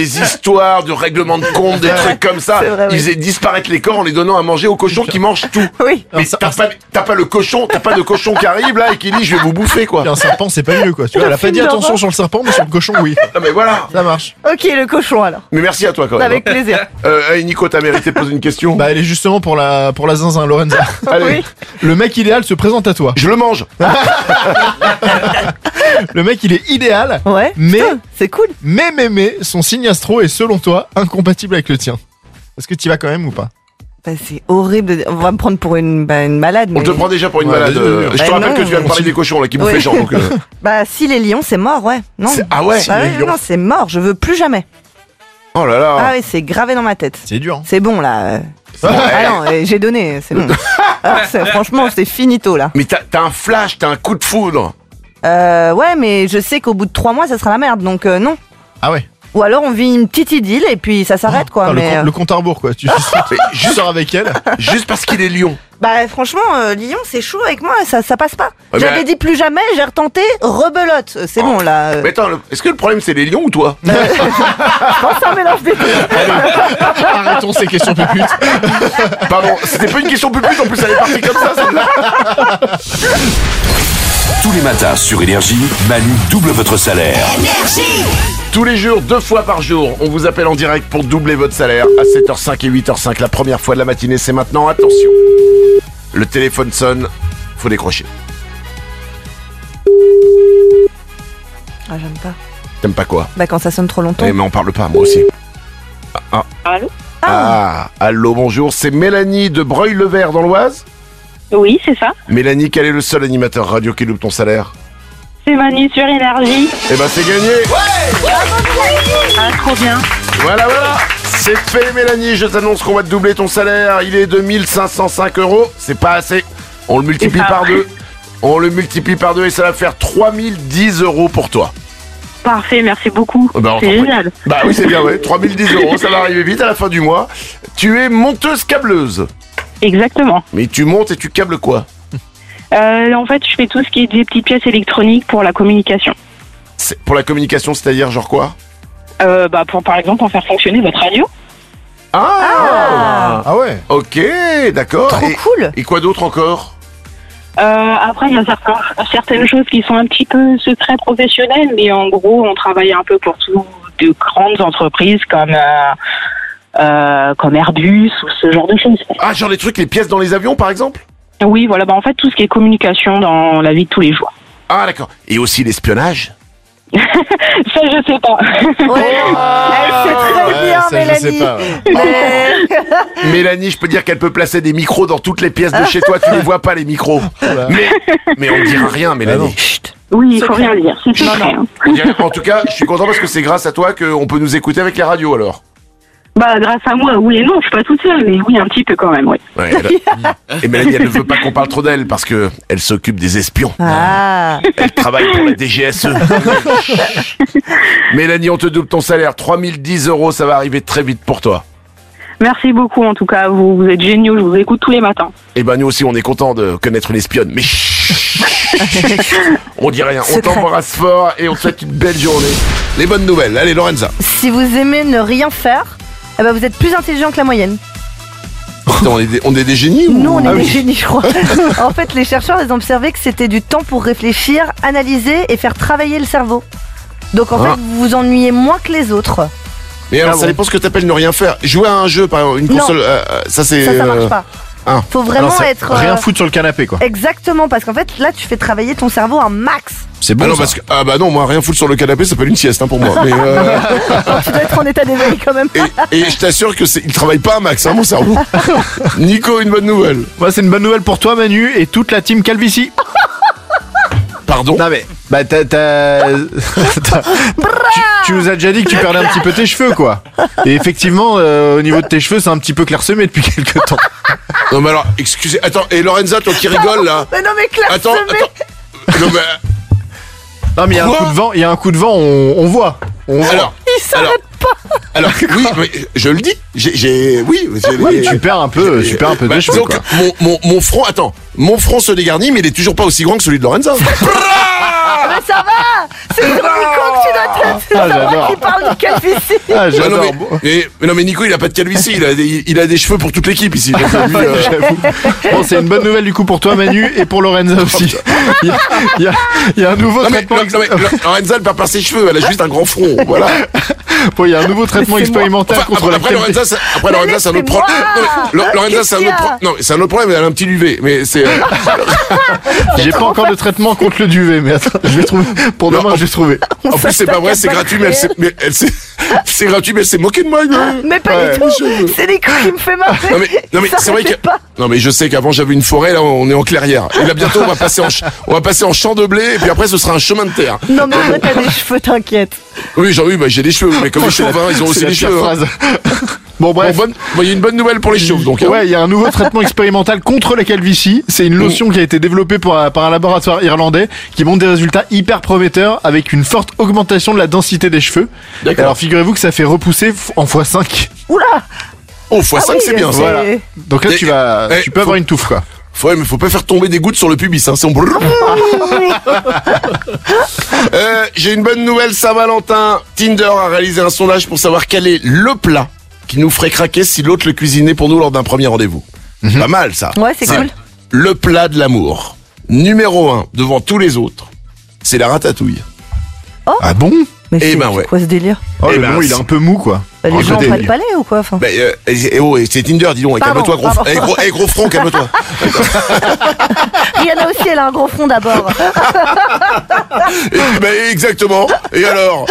des histoires de règlement de compte, des trucs comme ça. Vrai, ils faisaient disparaître les corps en les donnant à manger aux cochons qui mangent tout. Oui. Mais t'as pas le cochon, t'as pas de cochon qui arrive là et qui dit je vais vous bouffer quoi. Et un serpent, c'est pas mieux quoi. Tu vois, elle a pas dit attention sur le serpent, mais sur le cochon, oui. Non mais voilà. Ça marche. Ok, le cochon alors. Mais merci à toi quand même. Avec plaisir. Hey, Nico, t'as mérité de poser une question. Bah, elle est justement pour la zinzin, Lorenza. Allez. Oui. Le mec idéal se présente à toi. Je le mange. Le mec, il est idéal. Ouais. Mais, Putain, c'est cool. mais, son signe astro est selon toi incompatible avec le tien. Est-ce que tu y vas quand même ou pas? Bah, c'est horrible. On va me prendre pour une malade. On mais... te prend déjà pour une Ouais, malade. vas-y. Je te Bah rappelle non, que tu viens de parler des cochons là qui bouffent Oui. les gens. Donc, Bah, si les lions, c'est mort, ouais. Non. Ah ouais. Bah les ouais, lions. non, c'est mort. Je veux plus jamais. Oh là là. Ah oui, c'est gravé dans ma tête. C'est dur. C'est bon là. Ah non, j'ai donné, c'est bon. Franchement, c'est finito là. Mais t'as un flash, t'as un coup de foudre. Ouais, mais je sais qu'au bout de 3 mois, ça sera la merde, donc non. Ah ouais. Ou alors on vit une petite idylle et puis ça s'arrête quoi. Ah, mais le compte à rebours quoi. Tu sors avec elle. Juste parce qu'il est lion. bah franchement, Lyon, c'est chaud avec moi, ça passe pas. Ouais, J'avais mais- dit plus jamais, j'ai retenté, rebelote. C'est bon là. Mais attends, est-ce que le problème c'est les lions ou toi? Je pense que c'est un mélange des deux. Arrêtons ces questions puputes. Pardon, c'était pas une question pupute, en plus elle est partie comme ça celle-là. Tous les matins sur Énergie, Manu double votre salaire. Tous les jours, 2 fois par jour, on vous appelle en direct pour doubler votre salaire à 7h05 et 8h05. La première fois de la matinée, c'est maintenant. Attention, le téléphone sonne, faut décrocher. Ah, j'aime pas. T'aimes pas quoi? Bah quand ça sonne trop longtemps. Mais on parle pas, moi aussi. Allô? Allô, bonjour, c'est Mélanie de Breuil-le-Vert dans l'Oise. Oui, c'est ça. Mélanie, quel est le seul animateur radio qui double ton salaire? C'est Manu sur Énergie. Eh ben c'est gagné. Ah, trop bien. Voilà, c'est fait Mélanie, je t'annonce qu'on va te doubler ton salaire, il est de 1505 €, c'est pas assez, on le multiplie C'est ça. par 2, on le multiplie par 2 et ça va faire 3010 € pour toi. Parfait, merci beaucoup. Bah, on C'est t'en prie. génial. Bah oui c'est bien, ouais, 3010 €, ça va arriver vite à la fin du mois. Tu es monteuse câbleuse, Exactement. mais tu montes et tu câbles quoi? En fait, je fais tout ce qui est des petites pièces électroniques pour la communication. Pour la communication, c'est-à-dire genre quoi? Bah, pour par exemple en faire fonctionner votre radio. Ah, Ah ouais. ok, d'accord. Trop cool. Et quoi d'autre encore? Après, il y a certaines choses qui sont un petit peu secrets professionnels, mais en gros, on travaille un peu pour toutes de grandes entreprises comme Airbus ou ce genre de choses. Ah, genre les trucs, les pièces dans les avions par exemple? Oui, voilà, bah en fait, tout ce qui est communication dans la vie de tous les jours. Ah d'accord. Et aussi l'espionnage? Ça, je sais pas. Ouais. Elle sait très bien, ça, je Mélanie. sais pas, ouais. Mais- Mélanie, je peux dire qu'elle peut placer des micros dans toutes les pièces de chez toi, tu les vois pas les micros. Mais on ne dira rien, Mélanie. Chut. Oui, il faut rien dire, c'est tout vrai. Hein. On dira- En tout cas, je suis content parce que c'est grâce à toi qu'on peut nous écouter avec les radios alors. Bah, grâce à moi, oui et non, je suis pas toute seule, mais oui, un petit peu quand même, oui. Ouais, et Mélanie, elle ne veut pas qu'on parle trop d'elle parce que elle s'occupe des espions. Ah. Elle travaille pour la DGSE. Mélanie, on te double ton salaire, 3010 €, ça va arriver très vite pour toi. Merci beaucoup, en tout cas, vous êtes géniaux, je vous écoute tous les matins. Et ben nous aussi, on est content de connaître une espionne. Mais on dit rien, on Secret. t'embrasse fort et on te souhaite une belle journée. Les bonnes nouvelles, allez Lorenza. Si vous aimez ne rien faire, eh ben vous êtes plus intelligent que la moyenne. Putain, on est des génies ou... Nous, on est Ah des oui. génies, je crois. En fait, les chercheurs ils ont observé que c'était du temps pour réfléchir, analyser et faire travailler le cerveau. Donc en fait, vous vous ennuyez moins que les autres. Mais alors, ça dépend ce que t'appelles ne rien faire. Jouer à un jeu, par exemple, une Non. console, ça c'est... Ça marche pas. ah. Faut vraiment Alors, c'est être... rien foutre sur le canapé quoi. Exactement, parce qu'en fait, là, tu fais travailler ton cerveau un max. C'est Ah bon. non, ça. parce que, ah bah non, moi rien foutre sur le canapé, ça s'appelle une sieste hein, pour moi. Mais Tu dois être en état d'éveil quand même. et je t'assure que il travaille pas un max, hein, mon cerveau. Nico, une bonne nouvelle. Moi, c'est une bonne nouvelle pour toi, Manu, et toute la team Calvici. Pardon. Non mais, bah tu nous as déjà dit que tu perdais un petit peu tes cheveux, quoi. Et effectivement, au niveau de tes cheveux, c'est un petit peu clairsemé depuis quelques temps. Non mais alors, excusez, attends, et Lorenza, toi qui rigoles là. Mais non, mais Attends. Non mais, Non mais il y a un Quoi coup de vent, on voit. On voit. alors, il s'arrête pas. alors, oui, mais je le dis, oui, Ouais, tu perds un peu, Bah, tes cheveux, donc, quoi. mon front, attends, mon front se dégarnit, mais il est toujours pas aussi grand que celui de Lorenza. mais ça va. C'est sur Nico que tu dois te... C'est moi qui parle de calvitie. Ah, j'adore. mais non, mais Nico, il a pas de calvitie. Il a des cheveux pour toute l'équipe ici. Donc, lui, J'avoue. Bon, c'est une bonne nouvelle du coup pour toi, Manu, et pour Lorenza aussi. Il y a un nouveau traitement. Lorenza, elle perd pas ses cheveux. Elle a juste un grand front. Voilà. Bon, il y a un nouveau traitement expérimental contre la Après, Lorenza, c'est un autre problème. Lorenza, c'est un autre problème. Non, c'est un autre problème. Elle a un petit duvet. Mais c'est. J'ai pas encore de traitement contre le duvet, mais attends, je vais trouver. Pour demain, je vais trouver. En plus, c'est pas vrai, c'est gratuit, mais c'est gratuit, mais elle s'est moquée de moi. Mais pas du tout. C'est Nico qui me fait marrer. Non, mais c'est vrai que. Non, mais je sais qu'avant, j'avais une forêt, là, on est en clairière. Et là, bientôt, on va passer en champ de blé, et puis après, ce sera un chemin de terre. Non, mais en vrai, t'as des cheveux, t'inquiète. Oui, j'ai des cheveux, mais comme les chauvins, ils ont aussi des cheveux. Bon, bref. Il y a une bonne nouvelle pour les chauves, donc. Ouais, il y a un nouveau traitement expérimental contre la calvitie. C'est une lotion qui a été développée par un laboratoire irlandais qui montre des résultats hyper prometteurs avec une forte augmentation de la densité des cheveux. D'accord. Alors, figurez-vous que ça fait repousser en x5. Oula. Oh, x5, c'est bien, ça. Voilà. Donc là, tu peux avoir une touffe, quoi. Ouais, mais faut pas faire tomber des gouttes sur le pubis, hein, c'est j'ai une bonne nouvelle, Saint-Valentin. Tinder a réalisé un sondage pour savoir quel est le plat qui nous ferait craquer si l'autre le cuisinait pour nous lors d'un premier rendez-vous. Pas mal, ça. Ouais, c'est cool. Le plat de l'amour. Numéro 1, devant tous les autres, c'est la ratatouille. Oh. Ah bon? Mais Eh c'est ben ouais. quoi ce délire? Oh, le bon, il est un peu mou, quoi. Les gens ont pas le palais ou quoi, enfin. C'est Tinder, dis donc. Calme-toi, gros front. Gros front, calme-toi. Rihanna aussi, elle a un gros front d'abord. Exactement. Et alors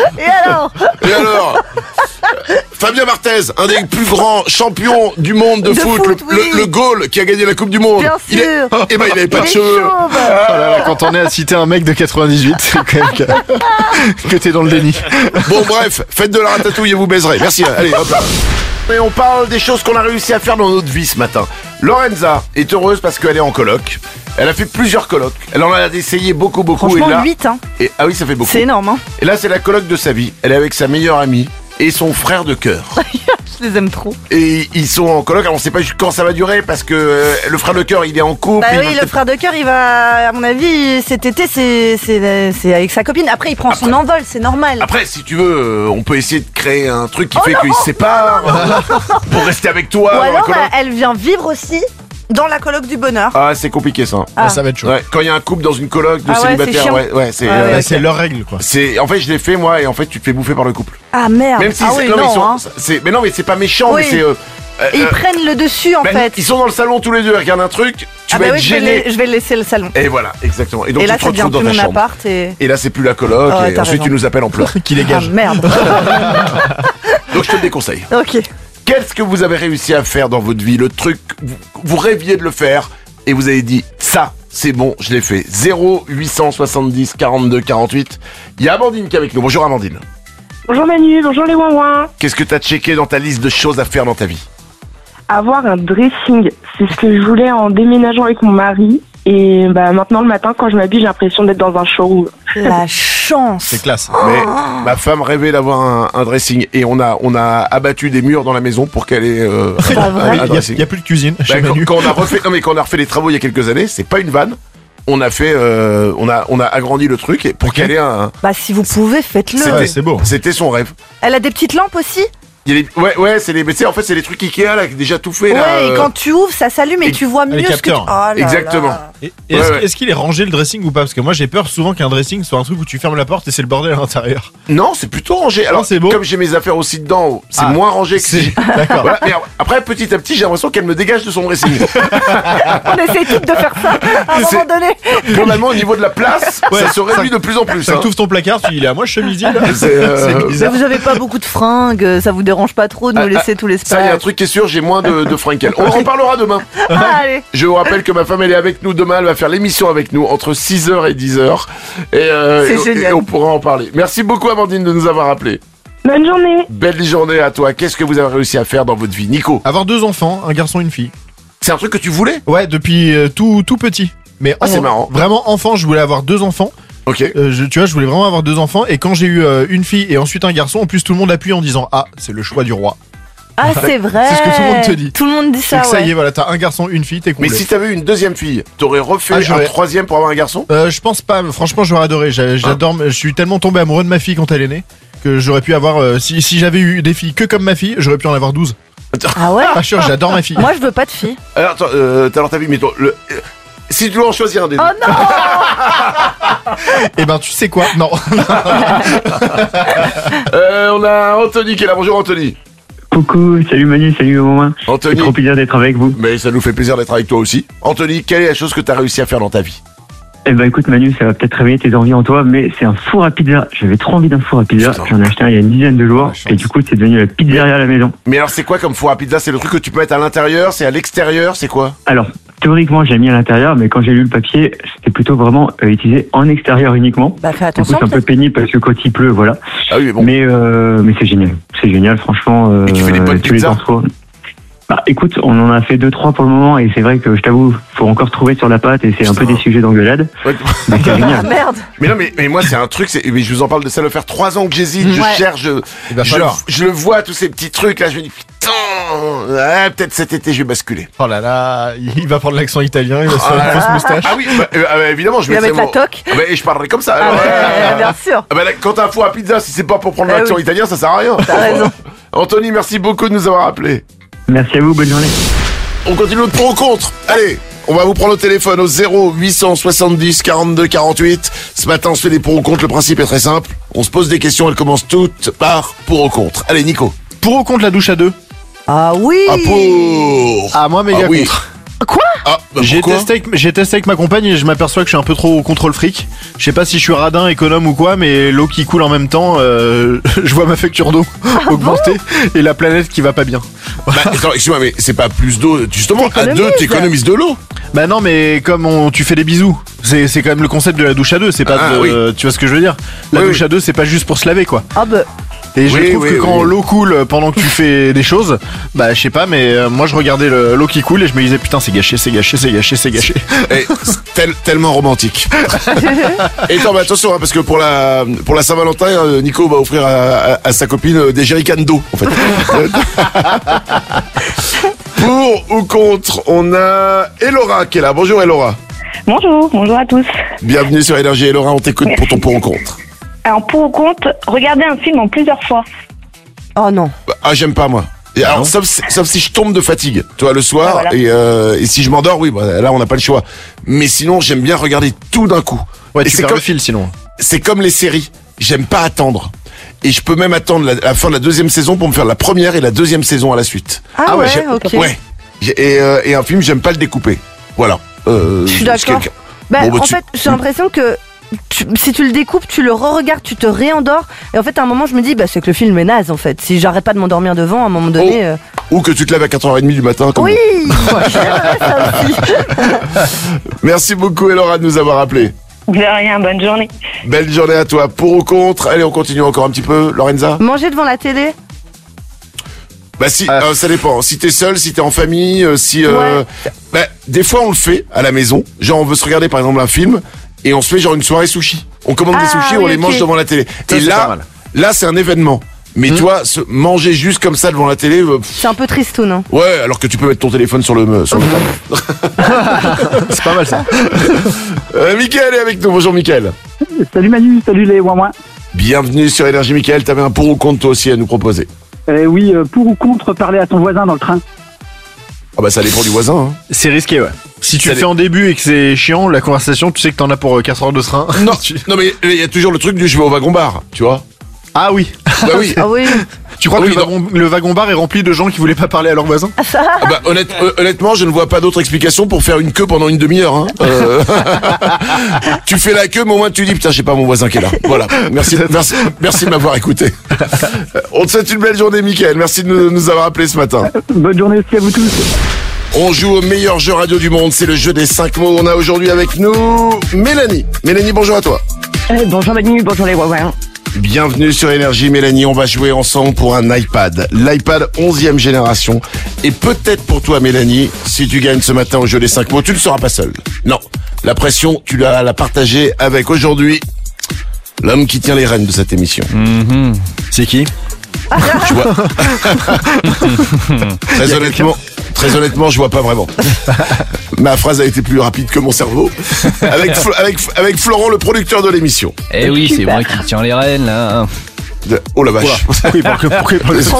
Fabien Barthez, un des plus grands champions du monde de foot, le goal qui a gagné la Coupe du Monde. Bien sûr. Il avait pas de cheveux. Oh là là, quand on est à citer un mec de 98, c'est quand même que t'es dans le déni. Bon, bref, faites de la ratatouille et vous baiserez. Merci. Allez, hop là. Et on parle des choses qu'on a réussi à faire dans notre vie ce matin. Lorenza est heureuse parce qu'elle est en coloc. Elle a fait plusieurs colocs. Elle en a essayé beaucoup. Franchement, et là, 8, hein. Ah oui, ça fait beaucoup. C'est énorme, hein. Et là, c'est la coloc de sa vie. Elle est avec sa meilleure amie et son frère de cœur. Je les aime trop. Et ils sont en coloc. Alors on sait pas quand ça va durer parce que le frère de cœur, il est en couple. Bah oui, le frère de cœur, il va, à mon avis, cet été, c'est avec sa copine. Après, il prend son envol, c'est normal. Après, si tu veux, on peut essayer de créer un truc qui fait qu'ils se séparent pour rester avec toi. Ou alors, elle vient vivre aussi dans la coloc du bonheur. Ah, c'est compliqué ça. Ça va être chaud. Ouais, quand il y a un couple dans une coloc de célibataires, c'est leur règle, quoi. En fait, je l'ai fait moi, et en fait, tu te fais bouffer par le couple. Ah merde. Même si mais non, mais c'est pas méchant, mais c'est. Ils prennent le dessus en fait. Ils sont dans le salon tous les deux, ils regardent un truc, tu vas être gêné. Je vais laisser le salon. Et voilà, exactement. Et donc là, tu te retrouves dans ta chambre. Appart et là, c'est plus la coloc, et ensuite tu nous appelles en pleurs. Qui dégage. Ah merde. Donc je te le déconseille. Ok. Qu'est-ce que vous avez réussi à faire dans votre vie? Le truc, vous rêviez de le faire et vous avez dit, ça, c'est bon, je l'ai fait. 0870 42 48. Il y a Amandine qui est avec nous. Bonjour Amandine. Bonjour Manu, bonjour les ouin-ouin. Qu'est-ce que tu as checké dans ta liste de choses à faire dans ta vie? Avoir un dressing, c'est ce que je voulais en déménageant avec mon mari. Et maintenant le matin quand je m'habille j'ai l'impression d'être dans un showroom. La chance. C'est classe. Mais ma femme rêvait d'avoir un dressing et on a abattu des murs dans la maison pour qu'elle ait un dressing. Il y a plus de cuisine chez Manu. Quand on a refait les travaux il y a quelques années, c'est pas une vanne. On a fait, on a agrandi le truc pour qu'elle ait un. Si vous pouvez, faites-le. C'est beau. C'était son rêve. Elle a des petites lampes aussi. Ouais, c'est les trucs Ikea là, déjà tout fait là. Ouais, et quand tu ouvres, ça s'allume et tu vois mieux ce que tu... Oh là exactement. là. Est-ce qu'il est rangé le dressing ou pas? Parce que moi j'ai peur souvent qu'un dressing soit un truc où tu fermes la porte et c'est le bordel à l'intérieur. Non, c'est plutôt rangé. Alors c'est beau. Comme j'ai mes affaires aussi dedans, c'est moins rangé que si. D'accord. Voilà. Mais après, petit à petit, j'ai l'impression qu'elle me dégage de son dressing. On essaye toutes de faire ça à un moment donné. Globalement, au niveau de la place, ça se réduit de plus en plus. Ça t'ouvre ton placard, tu dis il est à moi chemisier là. C'est bizarre. Vous avez pas beaucoup de fringues, ça vous dérange pas trop de nous laisser tout l'espace? Ça, il y a un truc qui est sûr, j'ai moins de fringues. On en parlera demain. Allez. Je vous rappelle que ma femme, elle est avec nous demain, elle va faire l'émission avec nous entre 6h et 10h. Et on pourra en parler. Merci beaucoup Amandine de nous avoir appelés. Bonne journée. Belle journée à toi. Qu'est-ce que vous avez réussi à faire dans votre vie, Nico? Avoir 2 enfants, un garçon et une fille. C'est un truc que tu voulais? Ouais, depuis tout petit. Mais c'est marrant. Vraiment enfant, je voulais avoir 2 enfants. Ok. Tu vois, je voulais vraiment avoir 2 enfants. Et quand j'ai eu une fille et ensuite un garçon, en plus tout le monde appuie en disant ah, c'est le choix du roi. Ah, c'est vrai. C'est ce que tout le monde te dit. Tout le monde dit ça, ça y est, voilà, t'as un garçon, une fille, t'es complet. Mais si t'avais eu une deuxième fille, t'aurais refait un troisième pour avoir un garçon? Je pense pas, franchement, j'aurais adoré. J'adore, je suis tellement tombé amoureux de ma fille quand elle est née que j'aurais pu avoir, si j'avais eu des filles que comme ma fille, j'aurais pu en avoir 12. Ah ouais? Pas sûr, j'adore ma fille. Moi, je veux pas de fille. Alors, attends, alors ta vie, mais toi, si tu dois en choisir un des deux. Oh non! Eh ben, tu sais quoi? Non. On a Anthony qui est là. Bonjour Anthony. Coucou, salut Manu, salut Romain. Anthony. C'est trop plaisir d'être avec vous. Mais ça nous fait plaisir d'être avec toi aussi. Anthony, quelle est la chose que t'as réussi à faire dans ta vie? Eh ben écoute Manu, ça va peut-être réveiller tes envies en toi, mais c'est un four à pizza. J'avais trop envie d'un four à pizza. J'en ai acheté un il y a une dizaine de jours et du coup c'est devenu la pizzeria à la maison. Mais alors c'est quoi comme four à pizza? C'est le truc que tu peux mettre à l'intérieur? C'est à l'extérieur? C'est quoi? Alors théoriquement j'ai mis à l'intérieur, mais quand j'ai lu le papier, c'était plutôt vraiment utilisé en extérieur uniquement. Bah fais attention. Du coup c'est un peu pénible parce que quand il pleut, voilà. Ah oui, mais bon. Mais c'est génial. C'est génial, franchement. Et tu fais des bonnes pizzas? Bah écoute, on en a fait 2-3 pour le moment et c'est vrai que je t'avoue, faut encore trouver sur la pâte et c'est un peu des sujets d'engueulade. Ouais. Mais c'est génial. Ah merde. Mais non, mais moi c'est un truc, mais je vous en parle de ça, le faire 3 ans que j'hésite, je cherche, je le vois tous ces petits trucs là, je me dis putain, peut-être cet été je vais basculer. Oh là là, il va prendre l'accent italien, il va se faire une grosse moustache. Ah oui, évidemment, je vais mettre la toque. Et je parlerai comme ça. Bien sûr. Quand t'as un four à pizza, si c'est pas pour prendre l'accent italien, ça sert à rien. T'as raison. Anthony, merci beaucoup de nous avoir appelés. Merci à vous, bonne journée. On continue notre pour ou contre. Allez, on va vous prendre au téléphone au 0870 42 48. Ce matin, on se fait des pour ou contre. Le principe est très simple. On se pose des questions, elles commencent toutes par pour ou contre. Allez, Nico. Pour ou contre la douche à deux? Ah oui. Ah pour. Ah moi méga contre. Quoi? Ah, bah j'ai testé avec ma compagne et je m'aperçois que je suis un peu trop contre le fric. Je sais pas si je suis radin, économe ou quoi, mais l'eau qui coule en même temps, je vois ma facture d'eau augmenter et la planète qui va pas bien. Bah, attends, excuse-moi, mais c'est pas plus d'eau. Justement, à deux, t'économises de l'eau. Bah non, mais comme tu fais des bisous, c'est quand même le concept de la douche à deux. C'est pas tu vois ce que je veux dire? La douche à deux, c'est pas juste pour se laver, quoi. Ah bah. Et je trouve que quand l'eau coule pendant que tu fais des choses, bah je sais pas, mais moi je regardais l'eau qui coule et je me disais putain c'est gâché. Et tellement romantique. Et attends, mais attention, hein, parce que pour la Saint-Valentin, Nico va offrir à sa copine des jerrycans d'eau, en fait. Pour ou contre, on a Elora qui est là. Bonjour Elora. Bonjour à tous. Bienvenue sur Énergie. Elora, on t'écoute pour ton pour ou contre. Alors pour ou contre, regarder un film en plusieurs fois. Oh non. Ah j'aime pas moi. Et alors, sauf si je tombe de fatigue, tu vois, le soir, voilà. Et si je m'endors, oui, bah, là on n'a pas le choix. Mais sinon, j'aime bien regarder tout d'un coup. Ouais, tu perds le fil sinon. C'est comme les séries, j'aime pas attendre. Et je peux même attendre la fin de la deuxième saison pour me faire la première et la deuxième saison à la suite. Ah ouais, ok. Ouais. Et un film, j'aime pas le découper. Voilà. Je suis d'accord. En fait, j'ai l'impression que si tu le découpes, tu le re-regardes, tu te réendors. Et en fait, à un moment, je me dis, c'est que le film est naze, en fait. Si j'arrête pas de m'endormir devant, à un moment donné... Ou que tu te lèves à 4h30 du matin. Comme oui, j'aimerais ça aussi. Merci beaucoup, Elora, de nous avoir appelés. De rien, bonne journée. Belle journée à toi. Pour ou contre? Allez, on continue encore un petit peu. Lorenza? Manger devant la télé? Bah si, ça dépend. Si t'es seul, si t'es en famille, des fois on le fait à la maison. Genre on veut se regarder par exemple un film et on se fait genre une soirée sushi. On commande des sushis, on les mange devant la télé. Ça, et là c'est un événement. Mais toi, manger juste comme ça devant la télé... c'est un peu triste ou non? Ouais, alors que tu peux mettre ton téléphone sur le c'est pas mal ça. Mickaël est avec nous. Bonjour Mickaël. Salut Manu, salut les ouin-ouin. Bienvenue sur Énergie. Mickaël, t'avais un pour ou contre toi aussi à nous proposer. Oui, pour ou contre parler à ton voisin dans le train? Ah bah ça dépend du voisin. Hein. C'est risqué, ouais. Si tu le fais en début et que c'est chiant, la conversation, tu sais que t'en as pour 4 heures de train. Non, non mais il y a toujours le truc du je vais au wagon-bar, tu vois. Ah oui. Bah oui. Ah oui. Tu crois que le wagon-bar est rempli de gens qui voulaient pas parler à leurs voisins? Ah bah, honnêtement, je ne vois pas d'autre explication pour faire une queue pendant une demi-heure. Hein. Tu fais la queue, mais au moins tu dis putain, j'ai pas mon voisin qui est là. Voilà. Merci de m'avoir écouté. On te souhaite une belle journée, Mickaël. Merci de nous avoir appelés ce matin. Bonne journée aussi à vous tous. On joue au meilleur jeu radio du monde. C'est le jeu des 5 mots. On a aujourd'hui avec nous Mélanie. Mélanie, bonjour à toi. Bonjour Manu, bonjour les Wawins. Bienvenue sur Énergie, Mélanie. On va jouer ensemble pour un iPad. L'iPad 11e génération. Et peut-être pour toi, Mélanie, si tu gagnes ce matin au jeu des 5 mots, tu ne seras pas seul. Non. La pression, tu l'as la partagée avec aujourd'hui l'homme qui tient les rênes de cette émission. C'est qui? Je vois. Très honnêtement, je vois pas vraiment. Ma phrase a été plus rapide que mon cerveau. Avec Florent, le producteur de l'émission. Eh oui, c'est moi qui tiens les rênes là. Oh la vache. Oui, pourquoi il parle de ça?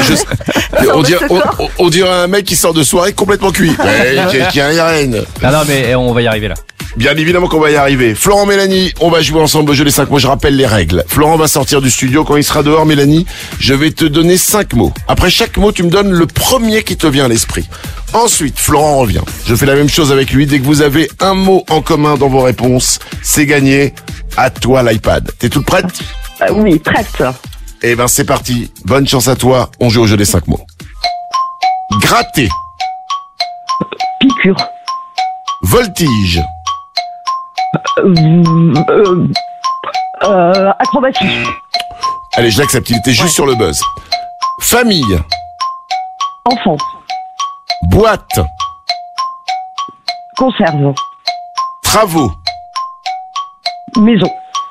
On dirait un mec qui sort de soirée complètement cuit. Qui a un rêne. Non, mais on va y arriver là. Bien évidemment qu'on va y arriver. Florent, Mélanie, on va jouer ensemble au jeu des 5 mots. Je rappelle les règles. Florent va sortir du studio. Quand il sera dehors, Mélanie, je vais te donner 5 mots. Après chaque mot, tu me donnes le premier qui te vient à l'esprit. Ensuite, Florent revient. Je fais la même chose avec lui. Dès que vous avez un mot en commun dans vos réponses, c'est gagné. À toi l'iPad. T'es toute prête? Oui, prête. Eh ben, c'est parti. Bonne chance à toi. On joue au jeu des 5 mots. Gratter. Piqûre. Voltige. Acrobatie. Allez, je l'accepte, il était juste sur le buzz. Famille. Enfant. Boîte. Conserve. Travaux. Maison.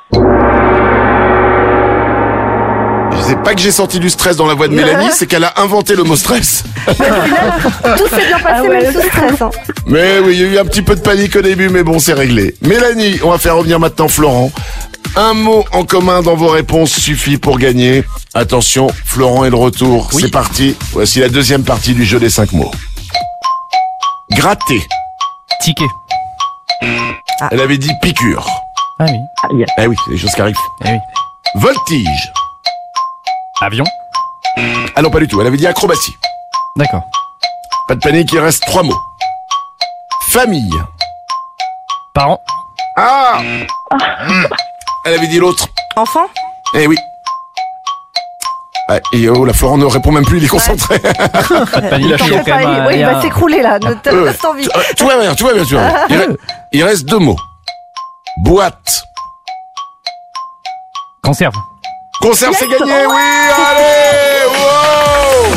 Je sais pas que j'ai senti du stress dans la voix de Mélanie, c'est qu'elle a inventé le mot stress. Tout s'est bien passé, même sous stress. Hein. Mais oui, il y a eu un petit peu de panique au début, mais bon, c'est réglé. Mélanie, on va faire revenir maintenant Florent. Un mot en commun dans vos réponses suffit pour gagner. Attention, Florent est de retour. Oui. C'est parti. Voici la deuxième partie du jeu des 5 mots. Gratter. Ticket. Elle avait dit piqûre. Ah oui. Eh oui, c'est des choses qui arrivent. Eh oui. Voltige. Avion. Ah non, pas du tout. Elle avait dit acrobatie. D'accord. Pas de panique, il reste 3 mots. Famille. Parents. Ah Elle avait dit l'autre. Enfant. Eh oui. Ah, et oh, la Florent ne répond même plus, il est concentré. Pas de panique, il va s'écrouler là. Ne te reste envie. Tout va bien, tu vois. Il reste 2 mots. Boîte. Conserve. Conserve, c'est gagné, oui, allez, wow.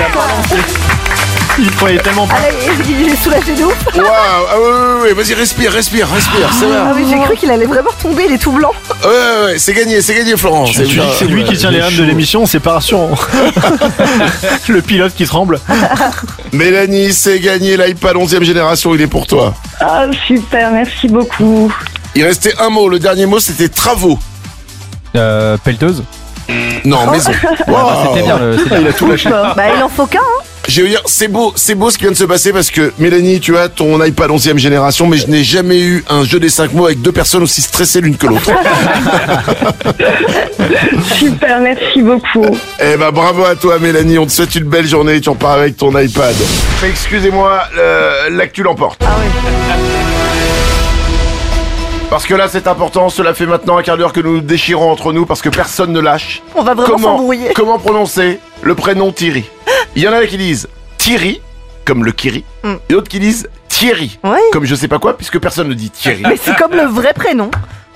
Il croyait tellement pas. Il est soulagé de ouf. Waouh, ah oui, vas-y, respire, c'est vrai. Ah oui, j'ai cru qu'il allait vraiment tomber, il est tout blanc. Ouais, c'est gagné, Florent. C'est lui qui tient les rênes de l'émission, c'est pas rassurant. Le pilote qui tremble. Mélanie, c'est gagné, l'iPad 11e génération, il est pour toi. Ah, super, merci beaucoup. Il restait un mot, le dernier mot, c'était travaux. Pelleteuse. Non, maison. Wow. C'était bien, il a tout lâché. Bah, il en faut qu'un, hein. Je veux dire, c'est beau ce qui vient de se passer parce que Mélanie, tu as ton iPad 11e génération, mais je n'ai jamais eu un jeu des 5 mots avec 2 personnes aussi stressées l'une que l'autre. Super, merci beaucoup. Eh ben, bravo à toi, Mélanie. On te souhaite une belle journée. Tu repars avec ton iPad. Excusez-moi, l'actu l'emporte. Ah oui. Parce que là, c'est important. Cela fait maintenant un quart d'heure que nous nous déchirons entre nous parce que personne ne lâche. On va vraiment s'embrouiller. Comment prononcer le prénom Thierry? Il y en a qui disent Thierry, comme le Kiri, et d'autres qui disent Thierry, comme je sais pas quoi, puisque personne ne dit Thierry. Mais c'est comme le vrai prénom.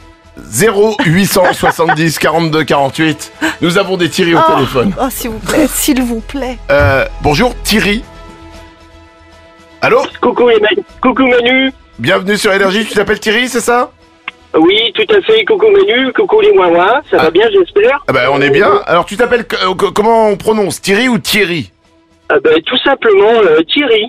0870 42 48. Nous avons des Thierry au téléphone. Oh, s'il vous plaît, s'il vous plaît. Bonjour Thierry. Allô? Coucou Manu. Bienvenue sur Énergie, tu t'appelles Thierry, c'est ça? Oui, tout à fait. Coucou Manu, coucou les Wawa. Ça va bien, j'espère? Ah bah, on est bien. Alors, tu t'appelles... comment on prononce? Thierry ou Thierry? Tout simplement Thierry.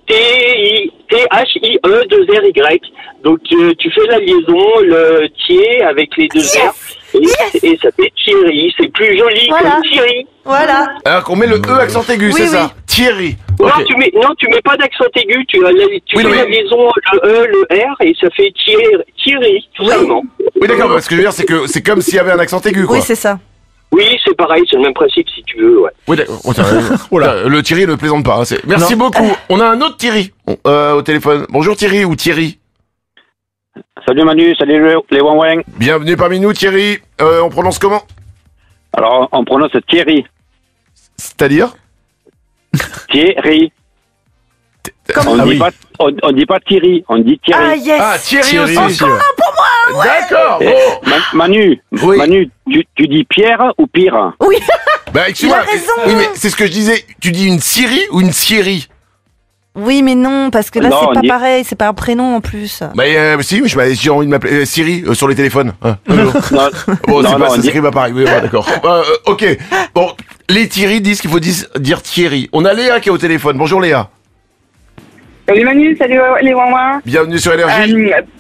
Thie2ry. Donc, tu fais la liaison, le thier avec les 2 R. Et ça fait Thierry. C'est plus joli que Thierry. Voilà. Alors qu'on met le E accent aigu, c'est ça? Thierry. Non, Okay. tu mets pas d'accent aigu. Tu fais la liaison, le E, le R, et ça fait Thierry, tout simplement. Oui, d'accord. Ce que je veux dire, c'est que c'est comme s'il y avait un accent aigu, quoi. Oui, c'est ça. Oui, c'est pareil, c'est le même principe si tu veux, ouais. Oui, d'accord. Le Thierry ne plaisante pas. Hein, merci beaucoup. On a un autre Thierry au téléphone. Bonjour Thierry ou Thierry. Salut Manu, salut les Wang. Bienvenue parmi nous Thierry. On prononce comment? Alors, on prononce Thierry. C'est-à-dire? Thierry. On dit pas Thierry, on dit Thierry. Ah, yes. Ah, Thierry aussi. Encore un pour moi, ouais. D'accord. Manu, tu dis Pierre ou Pire? Oui. Bah, excuse-moi. Il a raison. Oui, mais c'est ce que je disais. Tu dis une Syrie ou une Syrie? Oui, mais non, parce que là, c'est pas pareil. C'est pas un prénom en plus. Bah, si, mais j'ai envie de m'appeler Siri sur les téléphones. Bon, ça s'écrit pas pareil. Oui, d'accord. Ok. Bon, Les Thierry disent qu'il faut dire Thierry. On a Léa qui est au téléphone. Bonjour Léa. Salut Manu, salut les Ouin-Ouin. Bienvenue sur Énergie.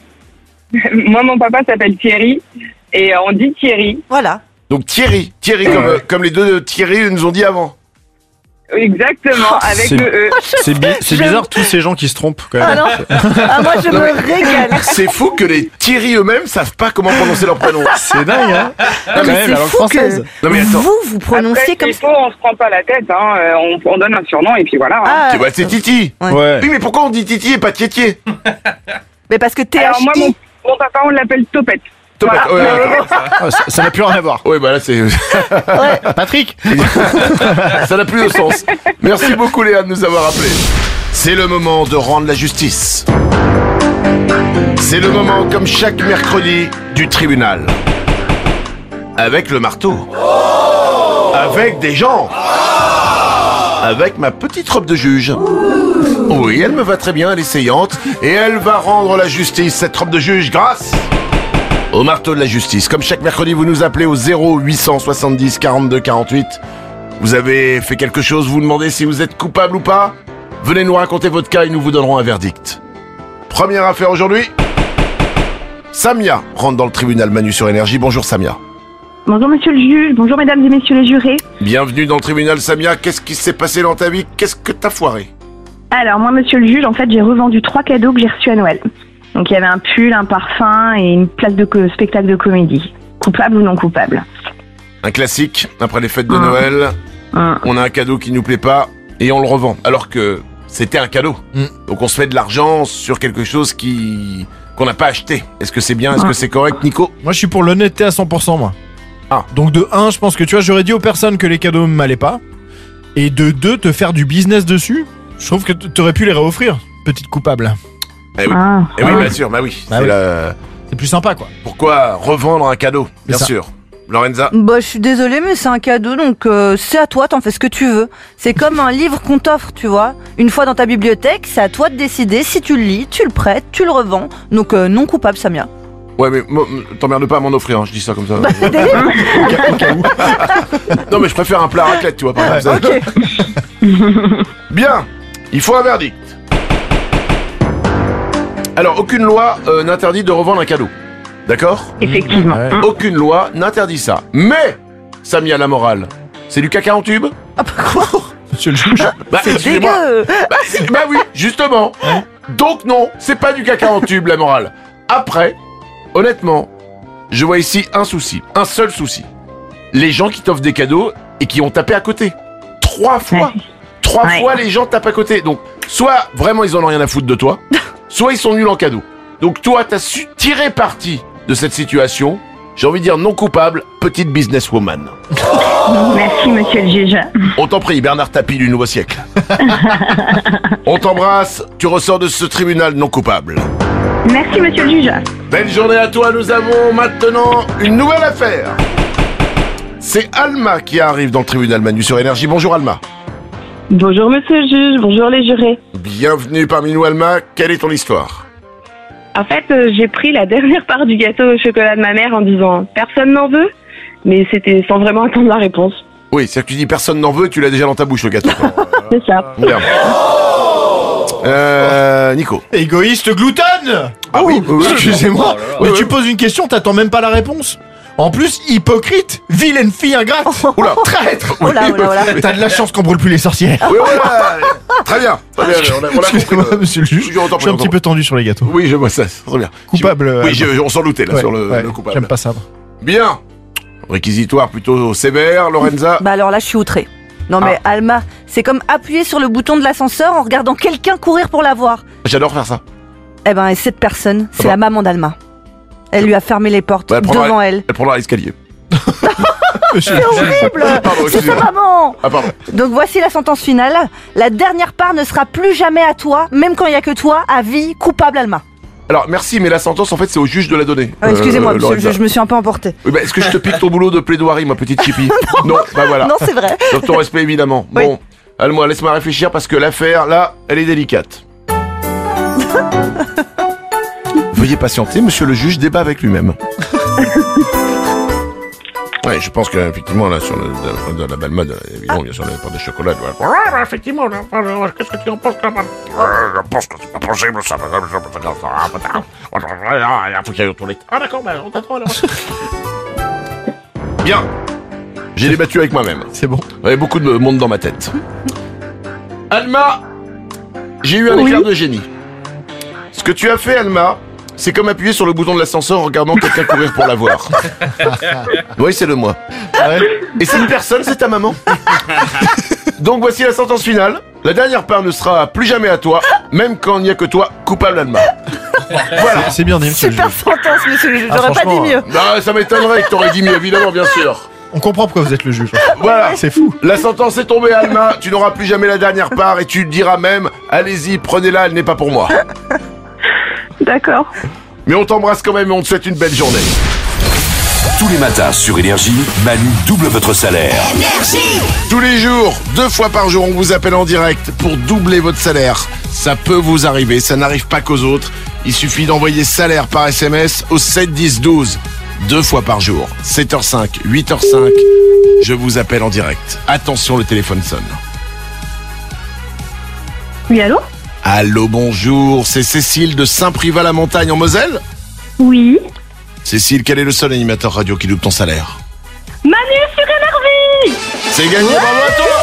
Moi, mon papa s'appelle Thierry et on dit Thierry. Voilà. Donc Thierry comme les deux Thierry nous ont dit avant. Exactement, avec le E. C'est bizarre tous ces gens qui se trompent quand même. Ah non. Moi je me régale. C'est fou que les Thierry eux-mêmes savent pas comment prononcer leur prénom. C'est dingue, hein. Non, mais c'est fou que non, mais attends. vous prononciez comme ça. On se prend pas la tête, hein. On donne un surnom et puis voilà. Ah, bah, c'est Titi. Ouais. Oui, mais pourquoi on dit Titi et pas Tiettier? Mais parce que Alors moi, mon papa, on l'appelle Topette. Voilà. Ça n'a plus rien à voir. Oui, bah là c'est. Patrick. Ça n'a plus de sens. Merci beaucoup Léa de nous avoir appelés. C'est le moment de rendre la justice. C'est le moment, comme chaque mercredi, du tribunal. Avec le marteau. Avec des gens. Avec ma petite robe de juge. Oui, elle me va très bien, elle est saillante. Et elle va rendre la justice, cette robe de juge, grâce au marteau de la justice. Comme chaque mercredi, vous nous appelez au 0870 42 48. Vous avez fait quelque chose, vous demandez si vous êtes coupable ou pas. Venez nous raconter votre cas et nous vous donnerons un verdict. Première affaire aujourd'hui. Samia rentre dans le tribunal Manu sur Énergie. Bonjour Samia. Bonjour monsieur le juge, bonjour mesdames et messieurs les jurés. Bienvenue dans le tribunal Samia. Qu'est-ce qui s'est passé dans ta vie? Qu'est-ce que t'as foiré? Alors moi monsieur le juge, en fait j'ai revendu 3 cadeaux que j'ai reçus à Noël. Donc il y avait un pull, un parfum et une place de spectacle de comédie. Coupable ou non coupable? Un classique, après les fêtes de Noël, on a un cadeau qui nous plaît pas et on le revend. Alors que c'était un cadeau. Donc on se fait de l'argent sur quelque chose qu'on n'a pas acheté. Est-ce que c'est bien? Est-ce que c'est correct, Nico? Moi je suis pour l'honnêteté à 100% moi. Donc de 1, je pense que tu vois, j'aurais dit aux personnes que les cadeaux ne m'allaient pas. Et de 2, te faire du business dessus. Je trouve que t'aurais pu les réoffrir, petite coupable. Eh oui, oui, bien sûr, bah oui. C'est plus sympa, quoi. Pourquoi revendre un cadeau? Bien sûr. Lorenza? Bah, je suis désolée, mais c'est un cadeau, donc c'est à toi, t'en fais ce que tu veux. C'est comme un livre qu'on t'offre, tu vois. Une fois dans ta bibliothèque, c'est à toi de décider si tu le lis, tu le prêtes, tu le revends. Donc non coupable, Samia. Ouais, mais t'emmerdes pas à m'en offrir, hein, je dis ça comme ça. Bah, c'est délire. Au cas où. Non, mais je préfère un plat à raclette, tu vois, par exemple. Ok. Bien, il faut un verdict. Alors, aucune loi n'interdit de revendre un cadeau. D'accord? Effectivement. Aucune loi n'interdit ça. Mais, Samia, la morale, c'est du caca en tube? Ah, quoi? Monsieur le juge. C'est dégueu. Bah oui, justement. Donc non, c'est pas du caca en tube, la morale. Après, honnêtement, je vois ici un souci, un seul souci. Les gens qui t'offrent des cadeaux et qui ont tapé à côté. 3 fois. 3 fois les gens tapent à côté. Donc, soit vraiment ils en ont rien à foutre de toi, soit ils sont nuls en cadeau. Donc toi, t'as su tirer parti de cette situation. J'ai envie de dire non coupable, petite businesswoman. Merci monsieur le juge. On t'en prie, Bernard Tapie du Nouveau Siècle. On t'embrasse, tu ressors de ce tribunal non coupable. Merci monsieur le juge. Belle journée à toi, nous avons maintenant une nouvelle affaire. C'est Alma qui arrive dans le tribunal Manu sur Énergie. Bonjour Alma. Bonjour monsieur le juge, bonjour les jurés. Bienvenue parmi nous Alma, quelle est ton histoire? En fait, j'ai pris la dernière part du gâteau au chocolat de ma mère en disant « personne n'en veut », mais c'était sans vraiment attendre la réponse. Oui, c'est-à-dire que tu dis « personne n'en veut », tu l'as déjà dans ta bouche le gâteau. C'est ça. Bien. Nico. Égoïste gloutonne. Ah oui, excusez-moi. Mais tu poses une question, t'attends même pas la réponse. En plus, hypocrite, vilaine fille ingrate. Oula, traître. Oula. T'as de la chance qu'on brûle plus les sorcières. Oui, voilà. Très bien. On a compris. Monsieur le juge, je suis un petit peu tendu sur les gâteaux. Oui, je vois ça. Très bien. Coupable. Oui, on s'en doutait là sur le coupable. J'aime pas ça. Bien. Réquisitoire plutôt sévère, Lorenza. Bah alors là, je suis outrée. Non mais Alma, c'est comme appuyer sur le bouton de l'ascenseur en regardant quelqu'un courir pour la voir. J'adore faire ça. Eh ben, et cette personne, c'est la maman d'Alma. Elle lui a fermé les portes devant elle. Elle prendra l'escalier. C'est horrible. C'est sa maman. Donc voici la sentence finale. La dernière part ne sera plus jamais à toi, même quand il n'y a que toi, à vie, coupable Alma. Alors merci, mais la sentence en fait c'est au juge de la donner. Excusez-moi, je me suis un peu emporté. Oui, bah, est-ce que je te pique ton boulot de plaidoirie, ma petite chippie? Non, bah voilà. Non, c'est vrai. Dans ton respect évidemment. Oui. Bon, Alma, laisse-moi réfléchir parce que l'affaire là, elle est délicate. Veuillez patienter, monsieur le juge débat avec lui-même. Ouais, je pense qu'effectivement, là, sur la belle mode, évidemment, bien sûr, les portes de chocolat. Ouais, bah, effectivement, qu'est-ce que tu en penses, quand même? Je pense que c'est pas possible, ça. Il faut qu'il y aille aux toilettes. Ah, d'accord, on t'attend alors. Bien. J'ai débattu avec moi-même. C'est bon. Il y avait beaucoup de monde dans ma tête. Alma, j'ai eu un éclair de génie. Ce que tu as fait, Alma, c'est comme appuyer sur le bouton de l'ascenseur en regardant quelqu'un courir pour la voir. Oui, c'est le moi. Et cette personne, c'est ta maman. Donc voici la sentence finale. La dernière part ne sera plus jamais à toi, même quand il n'y a que toi, coupable, Alma. Voilà. C'est bien dit. Super sentence, monsieur le juge. J'aurais pas dit mieux. Non, ça m'étonnerait que t'aurais dit mieux, évidemment, bien sûr. On comprend pourquoi vous êtes le juge. Voilà. C'est fou. La sentence est tombée, Alma. Tu n'auras plus jamais la dernière part et tu diras même, allez-y, prenez-la, elle n'est pas pour moi. D'accord. Mais on t'embrasse quand même et on te souhaite une belle journée. Tous les matins sur Énergie, Manu double votre salaire. Tous les jours, 2 fois par jour, on vous appelle en direct pour doubler votre salaire. Ça peut vous arriver, ça n'arrive pas qu'aux autres. Il suffit d'envoyer salaire par SMS au 7 10 12. 2 fois par jour, 7h05, 8h05. Je vous appelle en direct. Attention, le téléphone sonne. Oui, allô? Allô, bonjour, c'est Cécile de Saint-Privat-la-Montagne en Moselle? Oui. Cécile, quel est le seul animateur radio qui double ton salaire? Manu sur Énergie! C'est gagné, bravo à toi!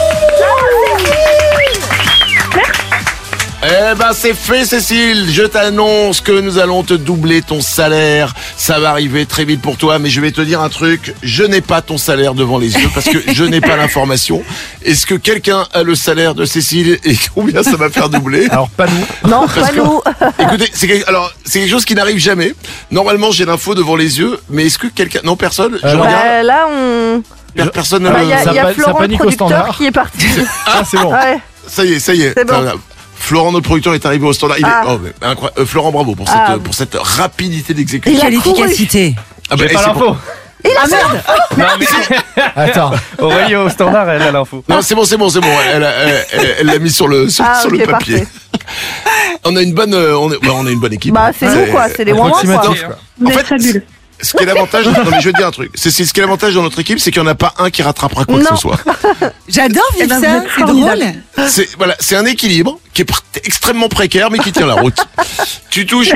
Eh ben c'est fait, Cécile. Je t'annonce que nous allons te doubler ton salaire. Ça va arriver très vite pour toi, mais je vais te dire un truc. Je n'ai pas ton salaire devant les yeux parce que je n'ai pas l'information. Est-ce que quelqu'un a le salaire de Cécile et combien ça va faire doubler? Alors pas nous. Non, pas nous. Écoutez, c'est quelque chose qui n'arrive jamais. Normalement, j'ai l'info devant les yeux, mais est-ce que quelqu'un... Non, personne. Je regarde. Là, on... Personne. Il y a Florent, le producteur, qui est parti. Ah, c'est bon. Ouais. Ça y est. C'est bon. Florent, notre producteur, est arrivé au standard. Il est incroyable. Florent, bravo pour cette rapidité d'exécution. Quelle efficacité. J'ai pas l'info. Ah merde. Non mais attends, Aurélie au standard, elle a l'info. Non, c'est bon. Elle l'a mis sur le papier. Parfait. On a une bonne équipe. Bah c'est nous quoi, c'est les moins quoi. En fait, ce qui est l'avantage, je vais te dire un truc. C'est ce qui est l'avantage dans notre équipe, c'est qu'il n'y en a pas un qui rattrapera quoi que ce soit. J'adore vivre ça, c'est drôle. C'est un équilibre qui est extrêmement précaire, mais qui tient la route. Tu touches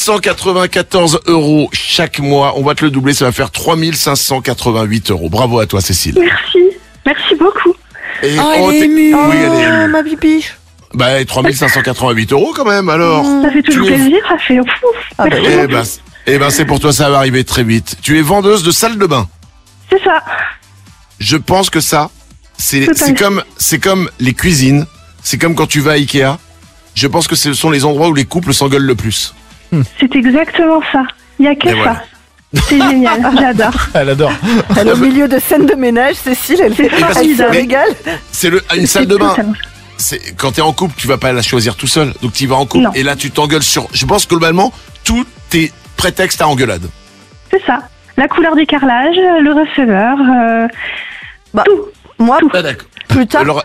1794 € chaque mois. On va te le doubler, ça va faire 3588 €. Bravo à toi, Cécile. Merci beaucoup. Et elle est émue. Oui, elle est émue. Ma bibiche. Bah, 3588 € quand même, alors. Ça fait toujours plaisir, ça fait ouf. Eh ben, c'est pour toi, ça va arriver très vite. Tu es vendeuse de salle de bain. C'est ça. Je pense que ça, c'est comme les cuisines. C'est comme quand tu vas à Ikea. Je pense que ce sont les endroits où les couples s'engueulent le plus. C'est exactement ça. Il n'y a que ça. Voilà. C'est génial, j'adore. Elle adore. Elle est au milieu de scène de ménage, Cécile, elle se régale. C'est une salle de bain. Quand t'es en couple, tu vas pas la choisir tout seul. Donc tu vas en couple. Non. Et là, tu t'engueules sur... Je pense que globalement, tout est prétexte à engueulade. C'est ça. La couleur des carrelages, le receveur, tout. Moi, tout. Ah, d'accord. Plus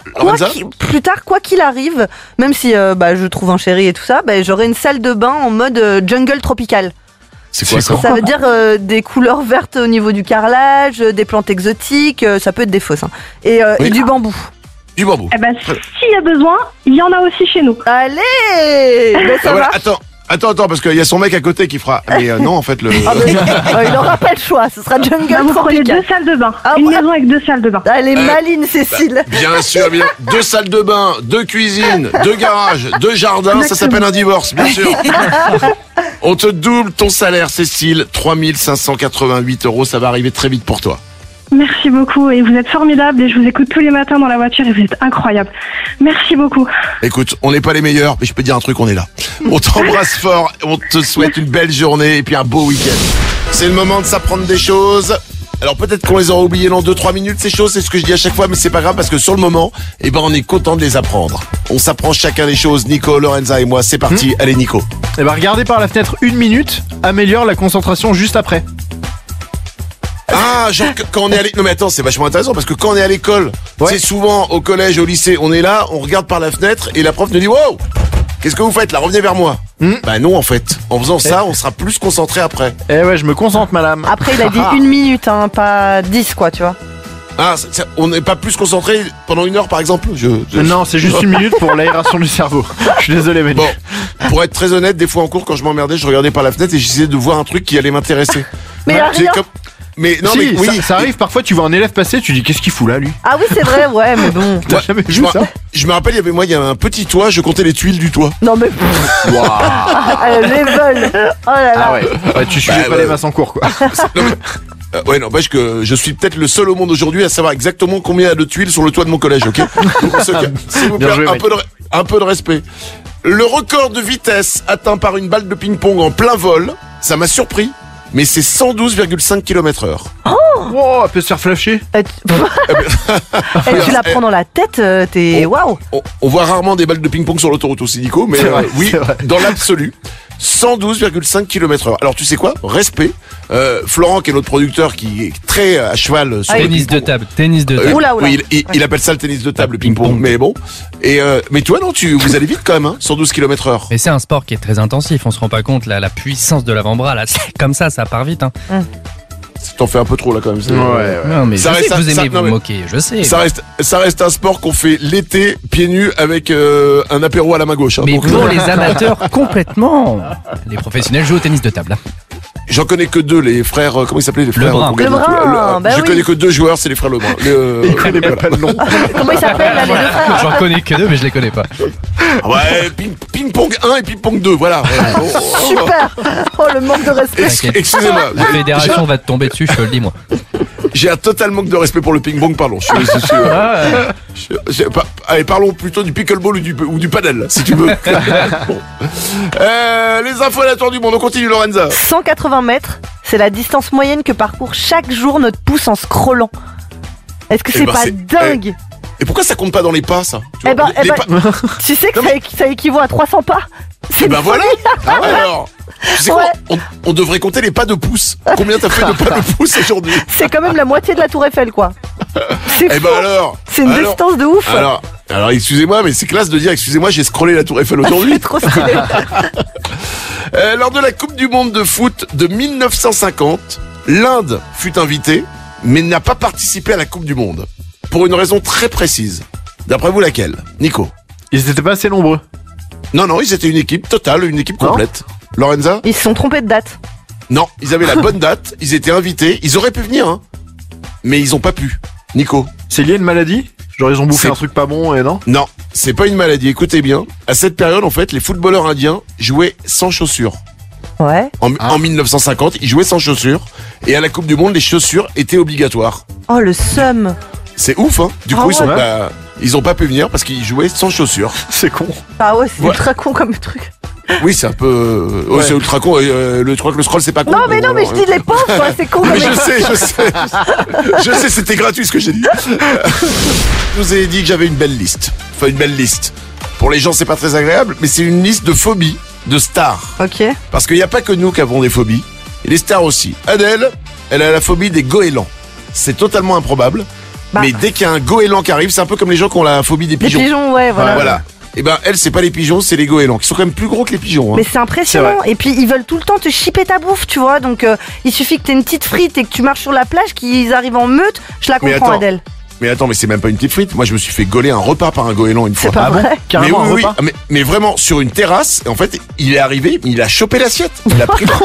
tard, quoi qu'il arrive, même si je trouve un chéri et tout ça, j'aurai une salle de bain en mode jungle tropical. C'est quoi ça? Ça veut dire des couleurs vertes au niveau du carrelage, des plantes exotiques, ça peut être des fausses, hein. Et du bambou. Du bambou. Eh ben, s'il y a besoin, il y en a aussi chez nous. Allez, ça va. Attends, parce qu'il y a son mec à côté qui fera. Mais non, en fait, il n'aura pas le choix, ce sera jungle tropical. Vous prenez 2 salles de bain. Une maison avec 2 salles de bain. Elle est maline, Cécile. Bien sûr, 2 salles de bain, 2 cuisines, 2 garages, 2 jardins, ça s'appelle un divorce, bien sûr. On te double ton salaire, Cécile, 3588 €, ça va arriver très vite pour toi. Merci beaucoup et vous êtes formidable et je vous écoute tous les matins dans la voiture et vous êtes incroyable. Merci beaucoup. Écoute, on n'est pas les meilleurs, mais je peux te dire un truc, on est là. On t'embrasse fort, on te souhaite une belle journée et puis un beau week-end. C'est le moment de s'apprendre des choses. Alors peut-être qu'on les aura oubliées dans 2-3 minutes ces choses, c'est ce que je dis à chaque fois, mais c'est pas grave parce que sur le moment, on est content de les apprendre. On s'apprend chacun les choses, Nico, Lorenza et moi, c'est parti. Allez Nico. Regardez par la fenêtre 1 minute, améliore la concentration juste après. Ah, genre quand on est à l'école. Non mais attends, c'est vachement intéressant parce que quand on est à l'école, c'est souvent au collège, au lycée, on est là, on regarde par la fenêtre et la prof nous dit wow, qu'est-ce que vous faites là, revenez vers moi. Bah non, en fait. En faisant ça, on sera plus concentré après. Eh ouais, je me concentre, madame. Après, il a dit 1 minute, hein, pas 10, quoi, tu vois. Ah, on n'est pas plus concentré pendant 1 heure, par exemple. Non, c'est juste 1 minute pour l'aération du cerveau. Je suis désolé, Manu. Bon, pour être très honnête, des fois en cours, quand je m'emmerdais, je regardais par la fenêtre et j'essayais de voir un truc qui allait m'intéresser. Mais rien. Mais non, si, mais oui, ça arrive parfois, tu vois un élève passer, tu dis qu'est-ce qu'il fout là, lui? Ah oui, c'est vrai, ouais, mais bon. T'as jamais vu ça? Je me rappelle, il y avait un petit toit, je comptais les tuiles du toit. Non, mais. Les vols. Oh là là. Ah ouais, tu suivais pas les masses en cours, quoi. Ouais, n'empêche que je suis peut-être le seul au monde aujourd'hui à savoir exactement combien il y a de tuiles sur le toit de mon collège, ok? Donc, s'il vous plaît, un peu de respect. Le record de vitesse atteint par une balle de ping-pong en plein vol, ça m'a surpris, mais c'est 112,5 km/h. Oh, elle peut se faire flasher. Tu la prends dans la tête, t'es waouh. On voit rarement des balles de ping-pong sur l'autoroute aussi, Nico, mais oui, dans l'absolu. 112,5 km/h. Alors tu sais quoi? Respect. Florent, qui est notre producteur, qui est très à cheval sur le tennis de table. Oula. Oui, il appelle ça le tennis de table, le ping-pong. Mais bon. Mais toi, non, vous allez vite quand même, hein, 112 km/h. Mais c'est un sport qui est très intensif. On se rend pas compte la puissance de l'avant-bras là. Comme ça part vite. Hein. T'en fais un peu trop là quand même. Non, mais ça je sais que vous aimez vous moquer, je sais. Ça reste un sport qu'on fait l'été, pieds nus, avec un apéro à la main gauche. Hein, mais donc, pour les amateurs, complètement. Les professionnels jouent au tennis de table. J'en connais que 2, les frères. Comment ils s'appelaient les frères Lebrun. Je connais que 2 joueurs, c'est les frères Lebrun. Il connaît pas le nom. Comment ils s'appellent là, les 2 frères? J'en connais que 2, mais je les connais pas. Ouais, ping-pong 1 et ping-pong 2, voilà. Super. Oh, le manque de respect. Excusez-moi. La fédération va te tomber dessus, je te le dis, moi. J'ai un total manque de respect pour le ping-pong, pardon. Allez, parlons plutôt du pickleball ou du padel, si tu veux. Bon. Les infos aléatoires du monde, on continue, Lorenza. 180 mètres, c'est la distance moyenne que parcourt chaque jour notre pouce en scrollant. Est-ce que c'est pas dingue? Et pourquoi ça compte pas dans les pas, ça? Tu sais que ça équivaut à 300 pas? C'est voilà. Ah ouais, alors. Tu sais quoi, on devrait compter les pas de pouce. Combien t'as fait de pas de pouce aujourd'hui? C'est quand même la moitié de la Tour Eiffel, quoi. C'est fou. Alors. C'est une distance de ouf. Alors excusez-moi, mais c'est classe de dire excusez-moi, j'ai scrollé la Tour Eiffel aujourd'hui. C'est trop stylé. Lors de la Coupe du Monde de foot de 1950, l'Inde fut invitée, mais n'a pas participé à la Coupe du Monde. Pour une raison très précise. D'après vous, laquelle? Nico? Ils étaient pas assez nombreux. Non, ils étaient une équipe totale, une équipe complète. Lorenza? Ils se sont trompés de date. Non, ils avaient la bonne date, ils étaient invités, ils auraient pu venir, hein. Mais ils ont pas pu. Nico? C'est lié à une maladie? Genre ils ont bouffé un truc pas bon et non? Non, c'est pas une maladie, écoutez bien. À cette période, en fait, les footballeurs indiens jouaient sans chaussures. Ouais. En 1950, ils jouaient sans chaussures. Et à la Coupe du Monde, les chaussures étaient obligatoires. Oh, le seum. C'est ouf, hein. Du coup, ils ont pas pu venir parce qu'ils jouaient sans chaussures. C'est con. Ah ouais, c'est ultra con comme truc. Oui, c'est un peu... c'est ultra con. Je crois que le scroll, c'est pas con. Non, mais je dis les pauvres, quoi. C'est con. Mais je sais, c'était gratuit ce que j'ai dit. Je vous ai dit que j'avais une belle liste. Enfin, une belle liste. Pour les gens, c'est pas très agréable, mais c'est une liste de phobies de stars. Ok. Parce qu'il n'y a pas que nous qui avons des phobies. Et les stars aussi. Adèle, elle a la phobie des goélands. C'est totalement improbable. Mais dès qu'il y a un goéland qui arrive, c'est un peu comme les gens qui ont la phobie des pigeons. Les pigeons, ouais, voilà. Et elle, c'est pas les pigeons, c'est les goélands, qui sont quand même plus gros que les pigeons. Hein. Mais c'est impressionnant. Et puis, ils veulent tout le temps te chipper ta bouffe, tu vois. Donc, il suffit que t'aies une petite frite et que tu marches sur la plage, qu'ils arrivent en meute. Je la comprends, Adèle. Mais attends, mais c'est même pas une petite frite. Moi, je me suis fait gauler un repas par un goéland une fois. C'est pas vrai. Carrément, oui. Mais vraiment, sur une terrasse, en fait, il est arrivé, il a chopé l'assiette. Il a pris.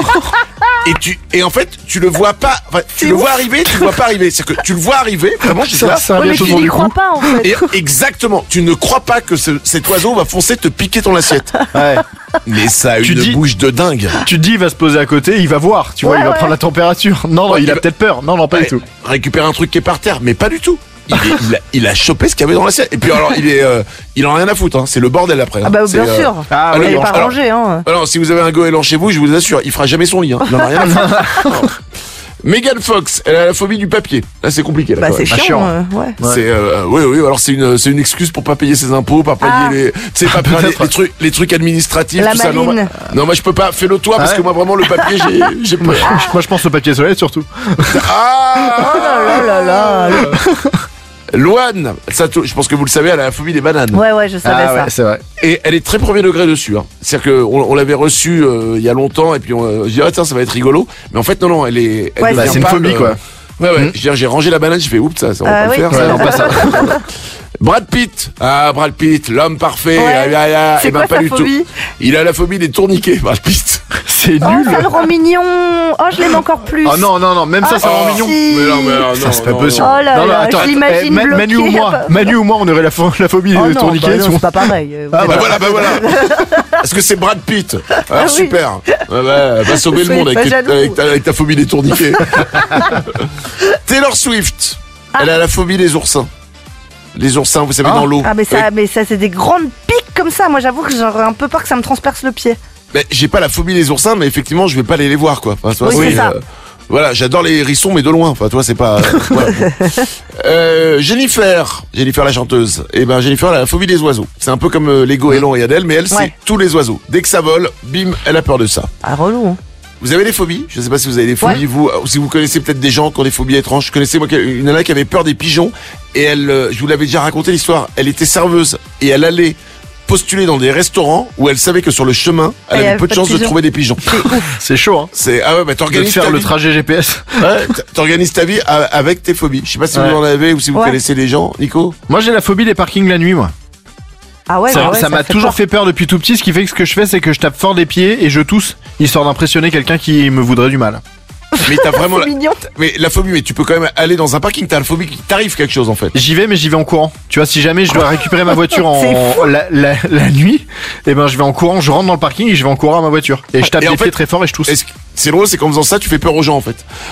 Et en fait, tu le vois pas. Enfin, tu le vois arriver, tu le vois pas arriver. C'est que tu le vois arriver, vraiment, je sais pas. Mais tu n'y crois pas, en fait. Et exactement. Tu ne crois pas que cet oiseau va foncer te piquer ton assiette. Ouais. Mais ça a une bouche de dingue. Tu te dis, il va se poser à côté, il va voir, tu vois, il va prendre la température. Non, il a peut-être peur. Non, pas du tout. Récupérer un truc qui est par terre, mais pas du tout. Il a chopé ce qu'il y avait dans l'assiette. Et puis alors, il en a rien à foutre, hein. C'est le bordel après. Hein. Ah bah bien sûr. Il est pas rangé, hein. Alors, si vous avez un goéland chez vous, je vous assure, il fera jamais son lit, hein. Il en a rien à foutre. Megan Fox, elle a la phobie du papier. Là, c'est compliqué. Là, c'est chiant. Ouais. C'est oui. Alors c'est une excuse pour pas payer ses impôts, pas payer les trucs administratifs, la tout ça. Non, moi je peux pas. Fais-le toi parce que moi vraiment le papier, j'ai pas. Moi je pense au papier toilette surtout. Oh là là là. Loane, je pense que vous le savez, elle a la phobie des bananes. Ouais, je savais ça. Ouais, c'est vrai. Et elle est très premier degré dessus. Hein. C'est-à-dire qu'on l'avait reçue il y a longtemps et puis je dis tiens ça va être rigolo. Mais en fait non, elle est. c'est une phobie quoi. Ouais. Je veux dire, j'ai rangé la banane, j'ai fait oups ça on va pas le faire. Ouais, non, pas ça. Brad Pitt, l'homme parfait. C'est quoi pas sa du phobie tout. Il a la phobie des tourniquets, Brad Pitt. C'est nul. Ça le rend mignon. Oh, je l'aime encore plus. Oh non, même ça rend mignon. Si. Mais non, c'est pas possible. Oh là là, attends, je l'imagine bloqué. Manu ou moi, on aurait la phobie des tourniquets. C'est pas pareil. Voilà. Est-ce que c'est Brad Pitt? Alors super. Va sauver le monde avec ta phobie des tourniquets. Taylor Swift, elle a la phobie des oursins. Les oursins, vous savez, dans l'eau. Ah mais ça c'est des grandes piques comme ça. Moi j'avoue que j'aurais un peu peur que ça me transperce le pied. Mais j'ai pas la phobie des oursins, mais effectivement je vais pas aller les voir quoi. Enfin, c'est ça. Voilà, j'adore les hérissons mais de loin. Enfin toi c'est pas. Jennifer la chanteuse. Jennifer elle a la phobie des oiseaux. C'est un peu comme Lego, Elan et Adèle, mais elle c'est tous les oiseaux. Dès que ça vole, bim, elle a peur de ça. Ah relou. Hein. Vous avez des phobies? Je sais pas si vous avez des phobies, vous, si vous connaissez peut-être des gens qui ont des phobies étranges. Je connaissais moi une nana qui avait peur des pigeons et elle, je vous l'avais déjà raconté l'histoire, elle était serveuse et elle allait postuler dans des restaurants où elle savait que sur le chemin, elle avait peu de chances de trouver des pigeons. C'est chaud, hein. T'organises faire le trajet GPS. Ouais, t'organises ta vie avec tes phobies. Je sais pas si vous en avez ou si vous connaissez les gens, Nico. Moi, j'ai la phobie des parkings la nuit, moi. Ah ouais, ça m'a toujours fait peur depuis tout petit, ce qui fait que ce que je fais, c'est que je tape fort des pieds et je tousse, histoire d'impressionner quelqu'un qui me voudrait du mal. Mais t'as vraiment la phobie, mais tu peux quand même aller dans un parking, t'as la phobie qu'il t'arrive quelque chose en fait. J'y vais, mais j'y vais en courant. Tu vois, si jamais je dois récupérer ma voiture la nuit, je vais en courant, je rentre dans le parking et je vais en courant à ma voiture. Et je tape des pieds très fort et je tousse. C'est drôle, c'est qu'en faisant ça, tu fais peur aux gens en fait.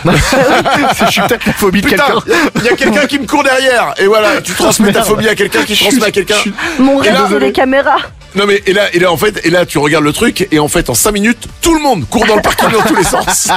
Je suis peut-être la phobie de quelqu'un. Il y a quelqu'un qui me court derrière. Et voilà, tu transmets ta phobie à quelqu'un qui transmet à quelqu'un. Mon rêve, c'est les caméras. Non mais et là en fait, tu regardes le truc et en fait en 5 minutes, tout le monde court dans le parking dans tous les sens.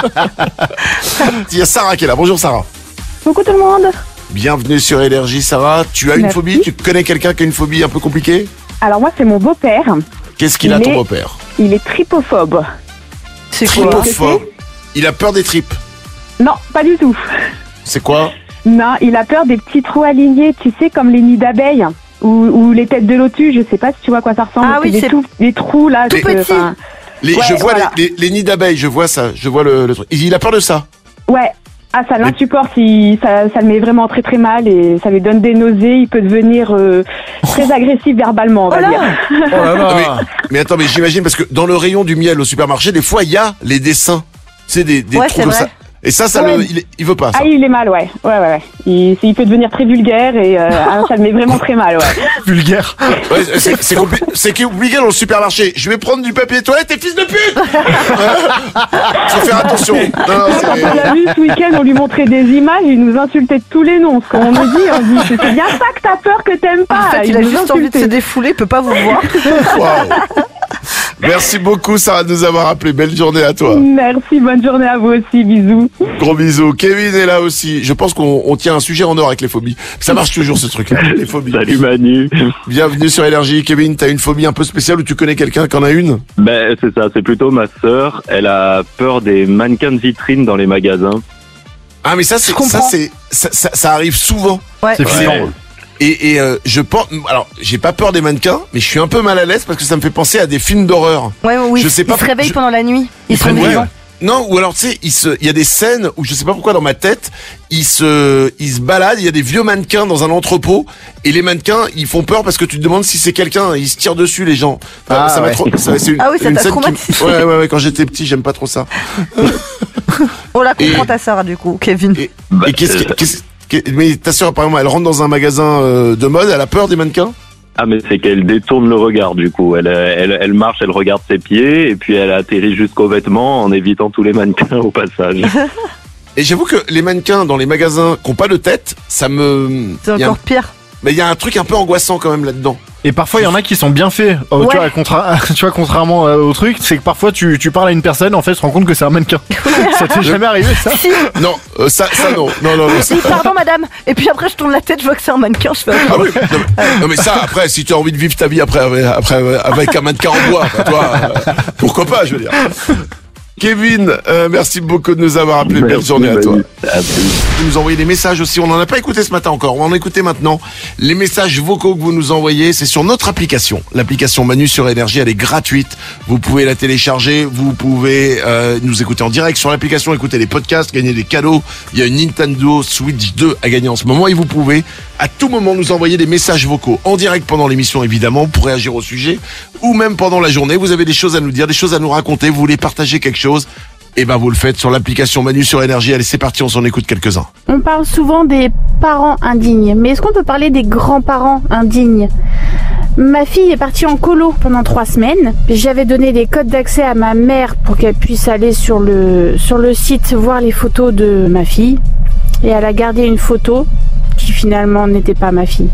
Il y a Sarah qui est là. Bonjour Sarah. Coucou tout le monde. Bienvenue sur Énergie Sarah. Tu as une phobie? Tu connais quelqu'un qui a une phobie un peu compliquée? Alors moi c'est mon beau-père. Qu'est-ce qu'il a ton beau-père? Il est tripophobe. C'est quoi? Tripophobe. Il a peur des tripes? Non, pas du tout. C'est quoi? Non, il a peur des petits trous alignés, tu sais, comme les nids d'abeilles ou les têtes de lotus. Je sais pas si tu vois à quoi ça ressemble. Ah oui, c'est des trous là. Tout petits. Je vois les nids d'abeilles, je vois ça, je vois le truc. Il a peur de ça? Ouais. Ah, ça l'insupporte, ça le met vraiment très très mal et ça lui donne des nausées. Il peut devenir très agressif verbalement, on va dire. Oh là là. Mais attends, mais j'imagine parce que dans le rayon du miel au supermarché, des fois il y a les dessins, c'est des trous comme ça. Et ça il veut pas ça. Ah, il est mal, ouais. Il peut devenir très vulgaire et ça le met vraiment très mal, ouais. Vulgaire. Ouais, c'est compliqué dans le supermarché. Je vais prendre du papier toilette et fils de pute. Faut faire attention. Quand on l'a vu ce week-end, on lui montrait des images, il nous insultait de tous les noms. Quand on nous dit, c'est bien ça que t'as peur que t'aimes pas. En fait, il a juste envie de se défouler, il peut pas vous voir. Wow. Merci beaucoup Sarah de nous avoir appelé. Belle journée à toi. Merci, bonne journée à vous aussi, bisous. Gros bisous. Kevin est là aussi. Je pense qu'on tient un sujet en or avec les phobies. Ça marche toujours ce truc-là, les phobies. Salut Manu. Bienvenue sur Énergie. Kevin, t'as une phobie un peu spéciale ou tu connais quelqu'un qui en a une? Ben c'est ça, c'est plutôt ma sœur. Elle a peur des mannequins de vitrine dans les magasins. Ah mais ça arrive souvent. Ouais. C'est flippant. Et je pense, alors j'ai pas peur des mannequins, mais je suis un peu mal à l'aise parce que ça me fait penser à des films d'horreur. Ouais, oui. Je sais pas. Ils se réveillent pendant la nuit. Ils sont vivants. Non, ou alors tu sais, il y a des scènes où je sais pas pourquoi dans ma tête, ils se baladent, il y a des vieux mannequins dans un entrepôt et les mannequins, ils font peur parce que tu te demandes si c'est quelqu'un, ils se tirent dessus les gens. Ça m'a trop ça t'a traumatisé. Ouais, quand j'étais petit, j'aime pas trop ça. On la comprend ta sœur du coup, Kevin. Et mais ta sœur apparemment, elle rentre dans un magasin de mode, elle a peur des mannequins? Ah mais c'est qu'elle détourne le regard du coup. Elle marche, elle regarde ses pieds et puis elle atterrit jusqu'aux vêtements en évitant tous les mannequins au passage. Et j'avoue que les mannequins dans les magasins qui n'ont pas de tête, ça me... C'est encore pire. Mais il y a un truc un peu angoissant quand même là-dedans. Et parfois il y en a qui sont bien faits. Tu vois, contrairement au truc, c'est que parfois tu parles à une personne, en fait, tu te rends compte que c'est un mannequin. Ça t'est jamais arrivé ça? Si. Non, ça non. Pardon madame. Et puis après je tourne la tête, je vois que c'est un mannequin, je fais. Ah oui. Non mais ça après, si tu as envie de vivre ta vie après avec un mannequin en bois, toi, pourquoi pas, je veux dire. Kevin, merci beaucoup de nous avoir appelé. Belle journée à toi. Vous nous envoyez des messages aussi. On n'en a pas écouté ce matin encore. On va en écouter maintenant. Les messages vocaux que vous nous envoyez, c'est sur notre application. L'application Manu sur Énergie, elle est gratuite. Vous pouvez la télécharger. Vous pouvez nous écouter en direct sur l'application, écouter les podcasts, gagner des cadeaux. Il y a une Nintendo Switch 2 à gagner en ce moment. Et vous pouvez à tout moment nous envoyer des messages vocaux en direct pendant l'émission, évidemment, pour réagir au sujet. Ou même pendant la journée. Vous avez des choses à nous dire, des choses à nous raconter. Vous voulez partager quelque chose. Et ben vous le faites sur l'application Manu sur Énergie. Allez, c'est parti, on s'en écoute quelques-uns. On parle souvent des parents indignes, mais est-ce qu'on peut parler des grands-parents indignes ? Ma fille est partie en colo pendant 3 semaines. J'avais donné des codes d'accès à ma mère pour qu'elle puisse aller sur le site voir les photos de ma fille. Et elle a gardé une photo qui finalement n'était pas ma fille.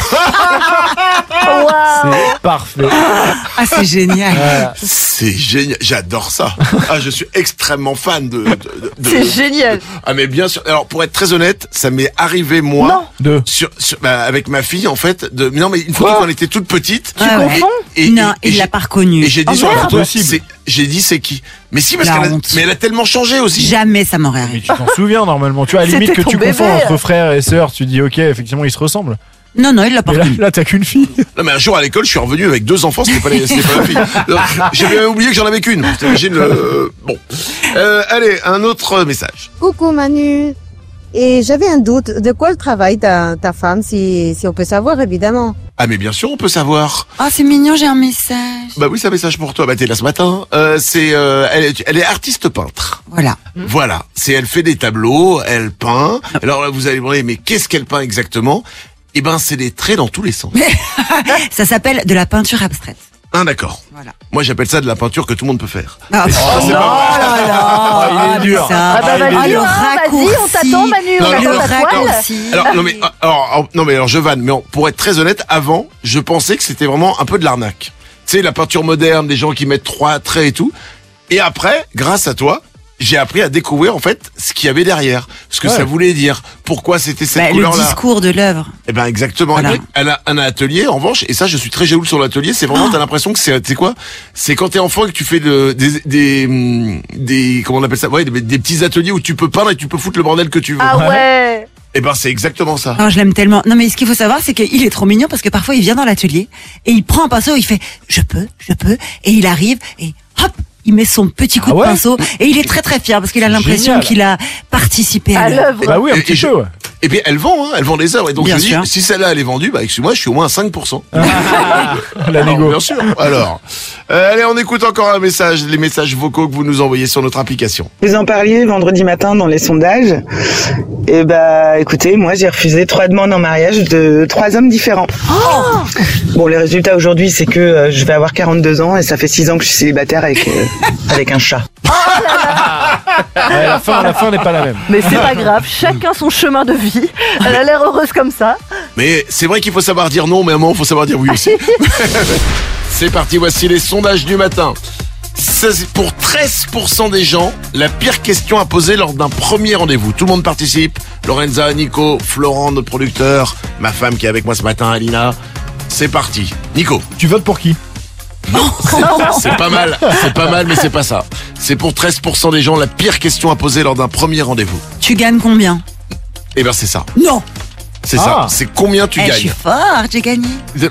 Wow. C'est parfait. Ah, c'est génial. C'est génial. J'adore ça. Ah, je suis extrêmement fan de C'est génial. Ah, mais bien sûr. Alors, pour être très honnête, ça m'est arrivé, moi. Avec ma fille, en fait. Non, mais une photo quand elle était toute petite. Tu confonds? Non, il l'a pas reconnue. Et j'ai dit sur la photo, c'est qui? Mais si, parce qu'elle a tellement changé aussi. Jamais ça m'aurait arrivé. Mais tu t'en souviens, normalement. Tu vois, à la limite que tu confonds entre frères et sœurs, tu dis, ok, effectivement, ils se ressemblent. Non, il l'a pas reconnu. Là, t'as qu'une fille. Non, mais un jour à l'école, je suis revenu avec 2 enfants, c'était pas la fille. J'avais même oublié que j'en avais qu'une. T'imagines Bon. Allez, un autre message. Coucou Manu. Et j'avais un doute. De quoi le travail ta femme, si on peut savoir, évidemment. Ah, mais bien sûr, on peut savoir. Ah, c'est mignon, j'ai un message. Bah oui, c'est un message pour toi. Bah, t'es là ce matin. Elle est artiste peintre. Voilà. Voilà. Elle fait des tableaux, elle peint. Alors là, vous allez me demander, mais qu'est-ce qu'elle peint exactement? Eh ben, c'est des traits dans tous les sens. Ça s'appelle de la peinture abstraite. Ah, d'accord. Voilà. Moi, j'appelle ça de la peinture que tout le monde peut faire. Ah, c'est pas vrai. Il est dur. Vas-y, on t'attend, Manu. On attend ta toile. Alors, je vanne. Mais pour être très honnête, avant, je pensais que c'était vraiment un peu de l'arnaque. Tu sais, la peinture moderne, des gens qui mettent 3 traits et tout. Et après, grâce à toi, j'ai appris à découvrir en fait ce qu'il y avait derrière, ce que ça voulait dire, pourquoi c'était cette couleur-là. Le discours de l'œuvre. Eh ben exactement. Voilà. Elle a un atelier en revanche, et ça je suis très jaloux sur l'atelier. C'est vraiment t'as l'impression que c'est quoi? C'est quand t'es enfant et que tu fais des comment on appelle ça? Ouais, des petits ateliers où tu peux peindre et tu peux foutre le bordel que tu veux. Ah ouais. Eh ben c'est exactement ça. Non, je l'aime tellement. Non mais ce qu'il faut savoir c'est qu'il est trop mignon parce que parfois il vient dans l'atelier et il prend un pinceau, il fait je peux et il arrive et hop. Il met son petit coup de pinceau et il est très très fier parce qu'il a l'impression qu'il a participé à l'œuvre. Bah oui, un petit peu. Ouais. Et puis elle vend des œuvres. Et donc je dis, si celle-là elle est vendue, bah excuse-moi, je suis au moins à 5%. La négo. Bien sûr. Alors, allez, on écoute encore un message, les messages vocaux que vous nous envoyez sur notre application. Vous en parliez vendredi matin dans les sondages. Et bah écoutez, moi j'ai refusé 3 demandes en mariage de 3 hommes différents. Oh bon, les résultats aujourd'hui, c'est que je vais avoir 42 ans et ça fait 6 ans que je suis célibataire avec un chat. La fin n'est pas la même. Mais c'est pas grave, chacun son chemin de vie. Elle a l'air heureuse comme ça. Mais c'est vrai qu'il faut savoir dire non, mais à un moment il faut savoir dire oui aussi. C'est parti, voici les sondages du matin. Pour 13% des gens, la pire question à poser lors d'un premier rendez-vous. Tout le monde participe. Lorenza, Nico, Florent, notre producteur, ma femme qui est avec moi ce matin, Alina. C'est parti. Nico. Tu votes pour qui? Non, c'est pas mal, mais c'est pas ça. C'est pour 13% des gens la pire question à poser lors d'un premier rendez-vous. Tu gagnes combien? Eh ben c'est ça. Non. C'est ça, c'est combien tu gagnes. Je suis fort, j'ai gagné.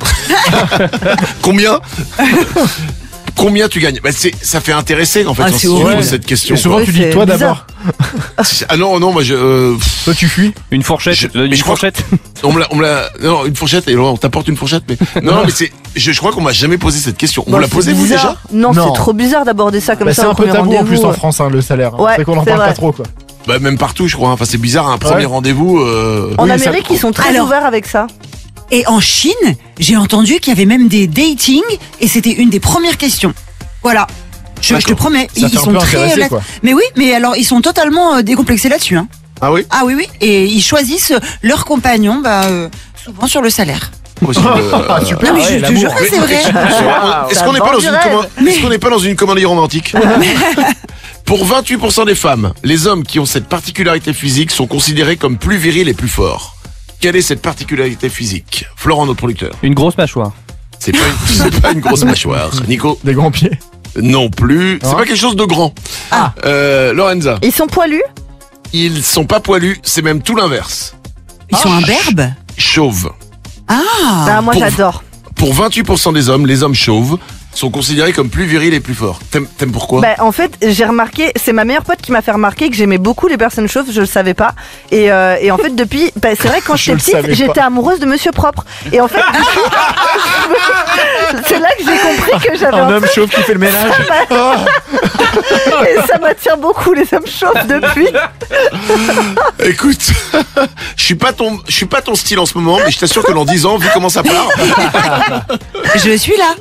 Combien tu gagnes? Bah ça fait intéresser en fait cette question. Et souvent tu dis toi d'abord. Ah non, moi toi tu fuis. Une fourchette. Une fourchette. Non, une fourchette et on t'apporte une fourchette, mais non, mais je crois qu'on m'a jamais posé cette question. On l'a posé vous déjà? Non, c'est trop bizarre d'aborder ça comme ça. C'est un peu tabou en plus en France, le salaire. C'est qu'on en parle pas trop quoi. Bah même partout je crois. Enfin c'est bizarre un premier rendez-vous. En Amérique ils sont très ouverts avec ça. Et en Chine, j'ai entendu qu'il y avait même des datings et c'était une des premières questions. Voilà. Je te promets, ils sont très mais oui, mais alors ils sont totalement décomplexés là-dessus hein. Ah oui? Ah oui, et ils choisissent leur compagnon souvent sur le salaire. Super. Non mais je te jure que c'est vrai. Est-ce qu'on n'est pas dans une comédie romantique? Pour 28% des femmes, les hommes qui ont cette particularité physique sont considérés comme plus virils et plus forts. Quelle est cette particularité physique? Florent, notre producteur. Une grosse mâchoire. C'est pas une grosse mâchoire. Nico? Des grands pieds? Non plus. C'est pas quelque chose de grand. Lorenza. Ils sont poilus? Ils sont pas poilus, c'est même tout l'inverse. Ils sont imberbes? Chauves. Moi j'adore. Pour 28% des hommes, les hommes chauves sont considérés comme plus virils et plus forts. T'aimes pourquoi? En fait, j'ai remarqué, c'est ma meilleure pote qui m'a fait remarquer que j'aimais beaucoup les personnes chauves, je le savais pas. Et en fait, depuis, c'est vrai que quand j'étais petite, j'étais amoureuse de Monsieur Propre. Et en fait, du coup, c'est là que j'ai compris que j'avais un homme chauve qui fait le ménage. Et ça m'attire beaucoup les hommes chauves depuis. Écoute, je suis pas ton style en ce moment, mais je t'assure que dans 10 ans, vu comment ça part. Je suis là.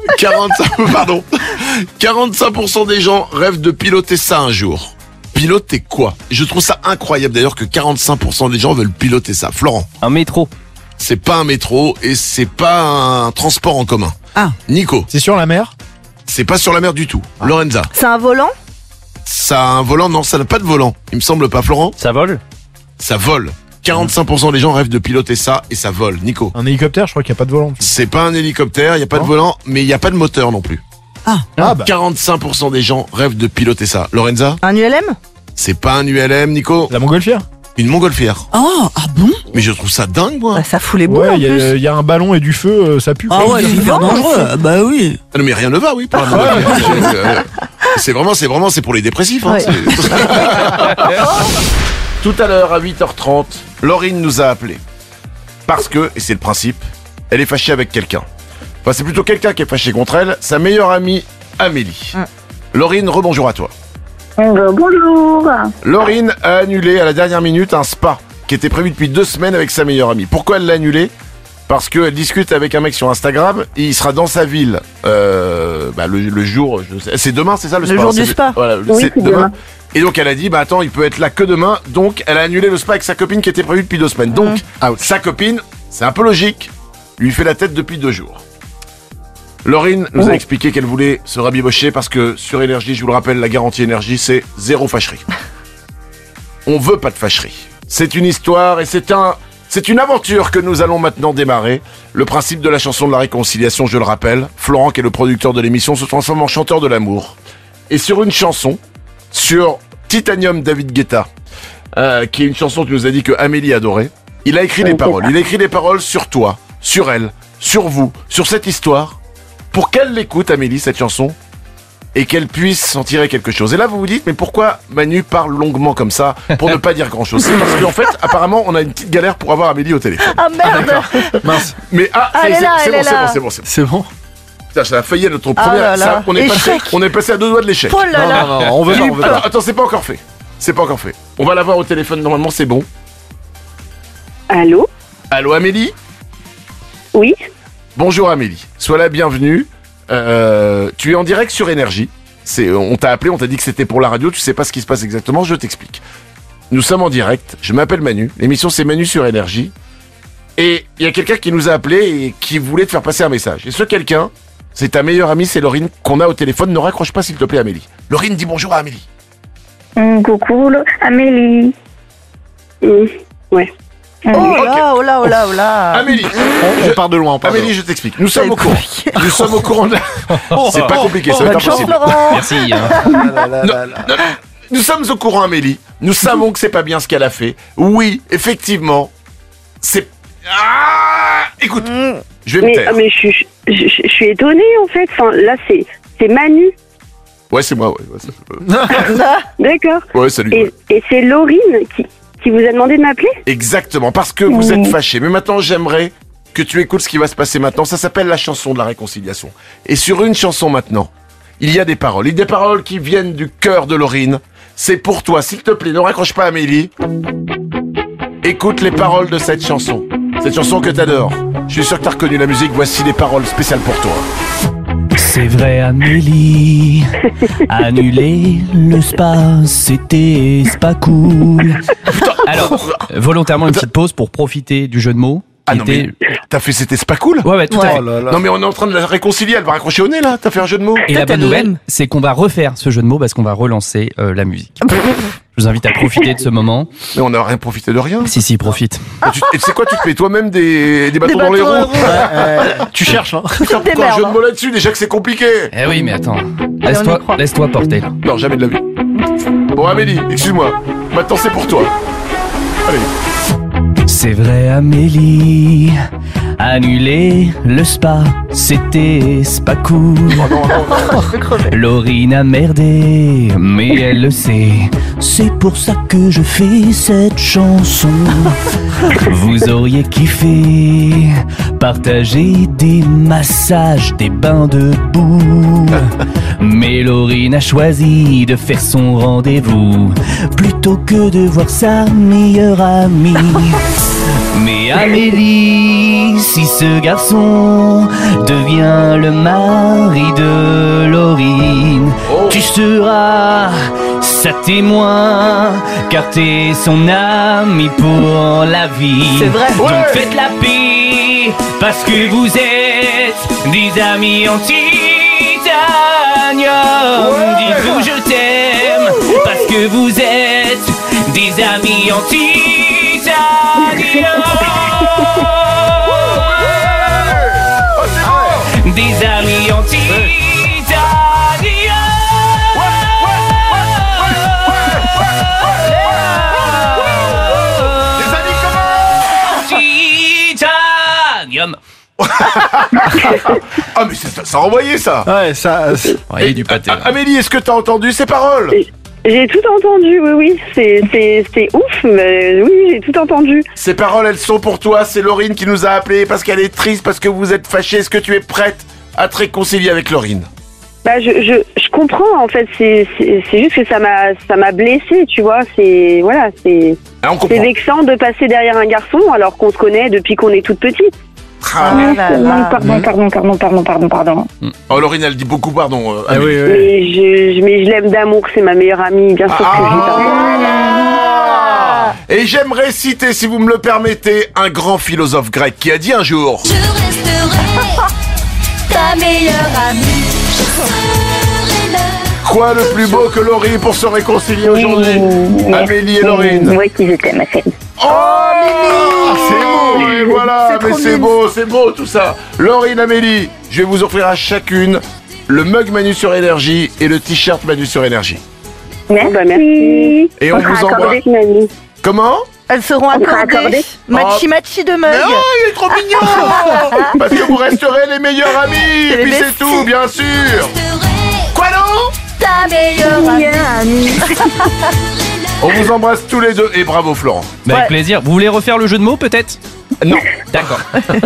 45% des gens rêvent de piloter ça un jour. Piloter quoi? Je trouve ça incroyable d'ailleurs que 45% des gens veulent piloter ça. Florent. Un métro. C'est pas un métro et c'est pas un transport en commun. Nico. C'est sur la mer? C'est pas sur la mer du tout. Lorenza. C'est un volant? Ça a un volant? Non, ça n'a pas de volant. Il me semble pas, Florent. Ça vole? Ça vole. 45% des gens rêvent de piloter ça et ça vole. Nico. Un hélicoptère, je crois qu'il n'y a pas de volant. C'est pas un hélicoptère, il n'y a pas de volant, mais il n'y a pas de moteur non plus. 45% des gens rêvent de piloter ça. Lorenza? Un ULM? C'est pas un ULM, Nico. La montgolfière? Une montgolfière. Bon? Mais je trouve ça dingue, moi. Ça fout les boules en plus. Il y a un ballon et du feu, ça pue. Ouais, c'est hyper dangereux. Bah oui. Non, mais rien ne va, oui. Pour la montgolfière. C'est pour les dépressifs. Hein, Tout à l'heure, à 8h30, Laurine nous a appelé. Parce que, et c'est le principe, elle est fâchée avec quelqu'un. Enfin, c'est plutôt quelqu'un qui est fâché contre elle, sa meilleure amie, Amélie. Laurine, rebonjour à toi. Bonjour. Laurine a annulé à la dernière minute un spa qui était prévu depuis 2 semaines avec sa meilleure amie. Pourquoi elle l'a annulé? Parce qu'elle discute avec un mec sur Instagram et il sera dans sa ville le jour, c'est demain, c'est ça le spa? Le jour du spa. Voilà, c'est demain. Et donc elle a dit, attends, il peut être là que demain. Donc elle a annulé le spa avec sa copine qui était prévu depuis 2 semaines. Donc sa copine, c'est un peu logique, lui fait la tête depuis 2 jours. Laurine nous a expliqué qu'elle voulait se rabibocher parce que sur Énergie, je vous le rappelle, la garantie Énergie, c'est 0 fâcherie. On veut pas de fâcherie. C'est une histoire et c'est une aventure que nous allons maintenant démarrer. Le principe de la chanson de la réconciliation, je le rappelle, Florent, qui est le producteur de l'émission, se transforme en chanteur de l'amour. Et sur une chanson, sur Titanium David Guetta, qui est une chanson que nous a dit que Amélie adorait, il a écrit des paroles. Il a écrit des paroles sur toi, sur elle, sur vous, sur cette histoire, pour qu'elle l'écoute, Amélie, cette chanson, et qu'elle puisse en tirer quelque chose. Et là, vous vous dites, mais pourquoi Manu parle longuement comme ça pour ne pas dire grand-chose? C'est parce qu'en fait, apparemment, on a une petite galère pour avoir Amélie au téléphone. Ah merde. Mince. Mais c'est bon. Putain, ça a failli à notre première. On est passé à 2 doigts de l'échec. Oh là là. Non, on veut pas. Attends, c'est pas encore fait. On va l'avoir au téléphone, normalement, c'est bon. Allô? Allô, Amélie? Oui. Bonjour Amélie, sois la bienvenue. Tu es en direct sur Énergie. On t'a appelé, on t'a dit que c'était pour la radio, tu sais pas ce qui se passe exactement, je t'explique. Nous sommes en direct, je m'appelle Manu, l'émission c'est Manu sur Énergie. Et il y a quelqu'un qui nous a appelé et qui voulait te faire passer un message. Et ce quelqu'un, c'est ta meilleure amie, c'est Laurine, qu'on a au téléphone. Ne raccroche pas s'il te plaît Amélie. Laurine, dis bonjour à Amélie. Coucou Amélie. Ouais. Oh là. Amélie, on part de loin. Amélie, je t'explique. Nous sommes au courant. C'est pas compliqué, ça va être impossible. Merci. Nous sommes au courant, Amélie. Nous savons que c'est pas bien ce qu'elle a fait. Oui, effectivement, c'est. Écoute, je vais me taire. Mais je suis étonnée en fait. Enfin, là, c'est Manu. Ouais, c'est moi. Ouais. D'accord. Ouais, salut. Et c'est Laurine qui vous a demandé de m'appeler? Exactement, parce que vous êtes fâchés. Mais maintenant, j'aimerais que tu écoutes ce qui va se passer maintenant. Ça s'appelle la chanson de la réconciliation. Et sur une chanson maintenant, il y a des paroles. Il y a des paroles qui viennent du cœur de Laurine. C'est pour toi, s'il te plaît, ne raccroche pas Amélie. Écoute les paroles de cette chanson. Cette chanson que t'adores. Je suis sûr que t'as reconnu la musique. Voici les paroles spéciales pour toi. C'est vrai Amélie, annuler le spa, c'était pas cool. Alors, volontairement une petite pause pour profiter du jeu de mots. Ah non mais t'as fait c'était pas cool? Ouais tout à fait. Non mais on est en train de la réconcilier, elle va raccrocher au nez là, t'as fait un jeu de mots. Et la bonne nouvelle, c'est qu'on va refaire ce jeu de mots parce qu'on va relancer la musique. Je vous invite à profiter de ce moment. Mais on n'a rien profité de rien. Si, profite. Et tu sais quoi, tu te mets toi-même des bâtons dans les roues. Tu cherches hein. Putain, pourquoi un jeu de mots là-dessus? Déjà que c'est compliqué. Eh oui mais attends, laisse-toi porter là. Non, jamais de la vie. Bon, Amélie, excuse-moi. Maintenant, c'est pour toi. Allez. C'est vrai, Amélie. Annuler le spa, c'était pas cool. Laurine a merdé, mais elle le sait. C'est pour ça que je fais cette chanson. Vous auriez kiffé partager des massages, des bains de boue. Mais Laurine a choisi de faire son rendez-vous plutôt que de voir sa meilleure amie. Mais Amélie, si ce garçon devient le mari de Laurine, tu seras sa témoin, car t'es son ami pour la vie. C'est vrai. Donc faites la paix, parce que vous êtes des amis en titanium. Dites-vous je t'aime, parce que vous êtes des amis en titanium. Des amis en titanium. Ah mais ça a envoyé ça. Ouais, ça. Ouais, du pâté. Amélie, est-ce que t'as entendu ces paroles? J'ai tout entendu, oui. C'est ouf, mais oui, j'ai tout entendu. Ces paroles, elles sont pour toi. C'est Laurine qui nous a appelé parce qu'elle est triste, parce que vous êtes fâchés. Est-ce que tu es prête à te réconcilier avec Laurine? Bah, je comprends, en fait. C'est juste que ça m'a blessée, tu vois. C'est vexant de passer derrière un garçon alors qu'on se connaît depuis qu'on est toute petite. Pardon. Oh, Laurine, elle dit beaucoup pardon. Mais je l'aime d'amour, c'est ma meilleure amie, bien sûr que je lui pardonne. Et j'aimerais citer, si vous me le permettez, un grand philosophe grec qui a dit un jour: Je resterai ta meilleure amie. Je serai là. Quoi de plus beau que Laurie pour se réconcilier aujourd'hui? Amélie et Laurine. Moi qui je t'aime, ma chérie. C'est beau, et voilà, mais c'est beau tout ça. Laurine, Amélie, je vais vous offrir à chacune le mug Manu sur Énergie et le t-shirt Manu sur Énergie. Merci. Et on vous embrasse. Comment? Elles seront accordées. Machi de mug. Oh, il est trop mignon. Parce que vous resterez les meilleurs amis. Et puis c'est tout, bien sûr. Quoi non? Ta meilleure amie. On vous embrasse tous les deux et bravo Florent. Avec plaisir. Vous voulez refaire le jeu de mots peut-être? Non. D'accord.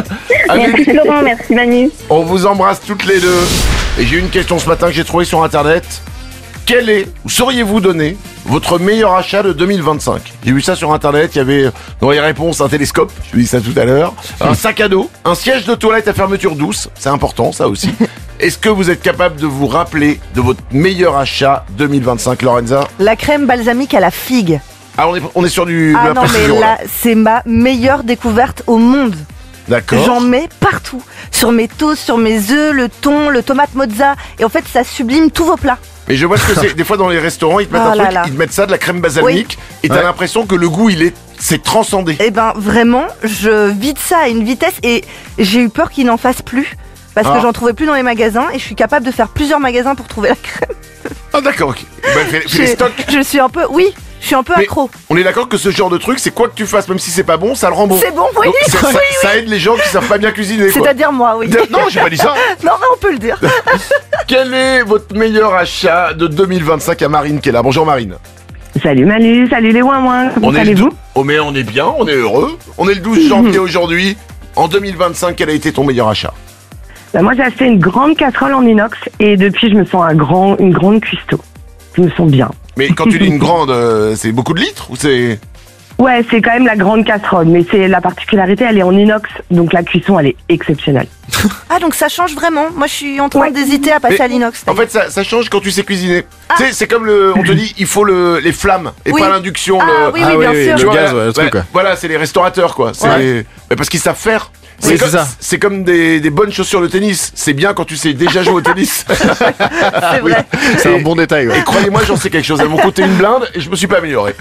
Merci Florent, merci Manu. On vous embrasse toutes les deux. Et j'ai une question ce matin que j'ai trouvée sur internet. Quel est, ou sauriez-vous donner, votre meilleur achat de 2025? J'ai vu ça sur internet, il y avait dans les réponses un télescope, je vous dis ça tout à l'heure, un sac à dos, un siège de toilette à fermeture douce, c'est important ça aussi. Est-ce que vous êtes capable de vous rappeler de votre meilleur achat 2025, Lorenza? La crème balsamique à la figue. Ah, on est sur de la non, précision, mais là, c'est ma meilleure découverte au monde. D'accord. J'en mets partout. Sur mes toasts, sur mes œufs, le thon, le tomate mozza. Et en fait, ça sublime tous vos plats. Mais je vois ce que c'est. Des fois, dans les restaurants, ils te mettent un truc, ils te mettent ça, de la crème balsamique, et t'as l'impression que le goût, c'est transcendé. Eh ben, vraiment, je vide ça à une vitesse et j'ai eu peur qu'il n'en fasse plus. Parce que j'en trouvais plus dans les magasins et je suis capable de faire plusieurs magasins pour trouver la crème. Ah d'accord, ok. Fais les stocks. Je suis un peu, je suis un peu accro. On est d'accord que ce genre de truc, c'est quoi que tu fasses, même si c'est pas bon, ça le rend bon. C'est bon, oui. Donc, ça aide les gens qui savent pas bien cuisiner. C'est-à-dire moi, oui. Non, j'ai pas dit ça. Non, mais on peut le dire. Quel est votre meilleur achat de 2025 à Marine qui est là? Bonjour Marine. Salut Manu, salut les ouin-ouin. Comment allez-vous? Oh mais on est bien, on est heureux. On est le 12 janvier aujourd'hui. En 2025, quel a été ton meilleur achat? Moi, j'ai acheté une grande casserole en inox et depuis, je me sens une grande cuistot. Je me sens bien. Mais quand tu dis une grande, c'est beaucoup de litres ou c'est... Ouais, c'est quand même la grande casserole, mais c'est la particularité, elle est en inox, donc la cuisson, elle est exceptionnelle. Ah, donc ça change vraiment. Moi, je suis en train d'hésiter à passer à l'inox. En fait, ça change quand tu sais cuisiner. Tu sais, c'est comme on te dit, il faut les flammes et pas l'induction. Oui, bien sûr. Tu vois, le gaz, le truc, quoi. Voilà, c'est les restaurateurs, quoi. Mais parce qu'ils savent faire. C'est comme des bonnes chaussures de tennis. C'est bien quand tu sais déjà jouer au tennis. C'est vrai. C'est un bon détail. Et croyez-moi, j'en sais quelque chose. Elles m'ont coûté une blinde et je me suis pas amélioré.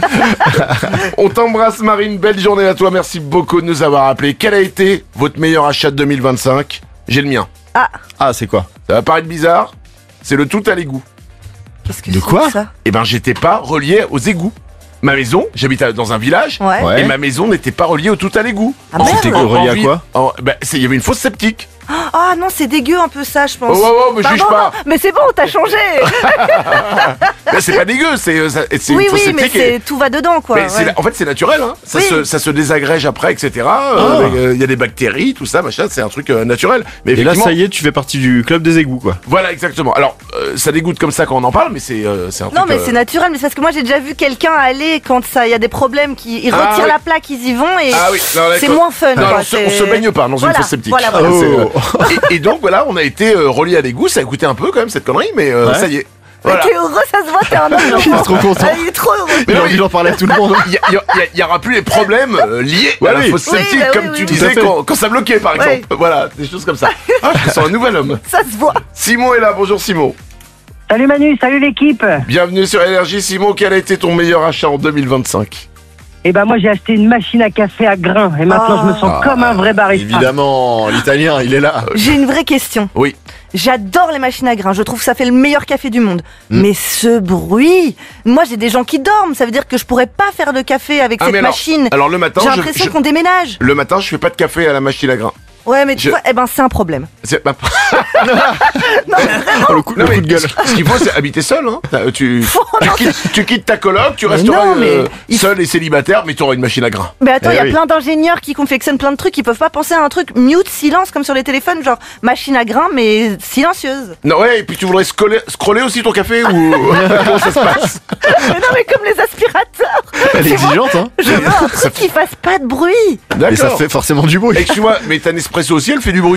On t'embrasse Marine, belle journée à toi. Merci beaucoup de nous avoir appelés. Quel a été votre meilleur achat de 2025? J'ai le mien. Ah, c'est quoi? Ça va paraître bizarre. C'est le tout à l'égout. Qu'est-ce que De c'est quoi que ça? Eh ben, j'étais pas relié aux égouts. Ma maison, j'habite dans un village, Ouais. et ma maison n'était pas reliée au tout à l'égout. Ah, merde. C'était relié à quoi? Il y avait une fosse septique. Ah non, c'est dégueu un peu ça, je pense. Oh, me juge pas. Non, mais c'est bon, t'as changé. Mais c'est pas dégueu, c'est une Oui, fosse mais septique. tout va dedans, quoi. Mais ouais. en fait, c'est naturel, hein. Ça se désagrège après, etc. Il y a des bactéries, tout ça, machin, c'est un truc naturel. Mais Et là, effectivement- ça y est, tu fais partie du club des égouts, quoi. Voilà, exactement. Alors, ça dégoûte comme ça quand on en parle, mais c'est un truc. Non, mais c'est naturel, mais c'est parce que moi j'ai déjà vu quelqu'un aller quand il y a des problèmes, ils Ah, retirent oui. la plaque, ils y vont et Ah oui, non, c'est d'accord. moins fun. Non, quoi, on se baigne pas dans Voilà, une fosse septique. Voilà. Et donc voilà, on a été relié à l'égout, ça a coûté un peu quand même cette connerie, mais ça y est. Voilà. T'es heureux, ça se voit, t'es un homme. Il est trop content. Il est trop heureux. Mais non, Il a envie d'en parler à tout le monde. Il y aura plus les problèmes liés à la fosse Oui, septique, bah oui, comme oui, tu oui. disais Tout à fait. quand ça bloquait, par Oui. exemple. Voilà, des choses comme ça. Ah, je me sens un nouvel homme. Ça se voit. Simon est là, bonjour Simon. Salut Manu, salut l'équipe. Bienvenue sur Énergie. Simon, quel a été ton meilleur achat en 2025? Eh ben moi j'ai acheté une machine à café à grains et maintenant je me sens comme un vrai barista. Évidemment, l'italien, il est là. J'ai une vraie question. Oui. J'adore les machines à grains, je trouve que ça fait le meilleur café du monde. Mais ce bruit, moi j'ai des gens qui dorment, ça veut dire que je pourrais pas faire de café avec Ah, cette mais alors- machine. alors le matin, j'ai je- l'impression je- qu'on déménage. Le matin, je fais pas de café à la machine à grains. Ouais, mais tu Je- vois, eh ben c'est un problème. C'est pas. Oh, le coup Non, mais de gueule. Ce qu'il faut, c'est habiter seul. Hein. Tu quittes ta coloc, tu Mais resteras non, mais seul et célibataire, mais tu auras une machine à grains. Mais attends, il Eh y a oui. plein d'ingénieurs qui confectionnent plein de trucs, ils peuvent pas penser à un truc mute, silence, comme sur les téléphones, genre machine à grains, mais silencieuse. Non, ouais, et puis tu voudrais scroller aussi ton café ou comment ça se passe? Mais non, mais comme les aspirateurs. Elle est Tu vois, exigeante, hein. Je veux un truc qui fasse pas de bruit. Et ça fait forcément du bruit. Excuse-moi, mais ta Nespresso aussi, elle fait du bruit.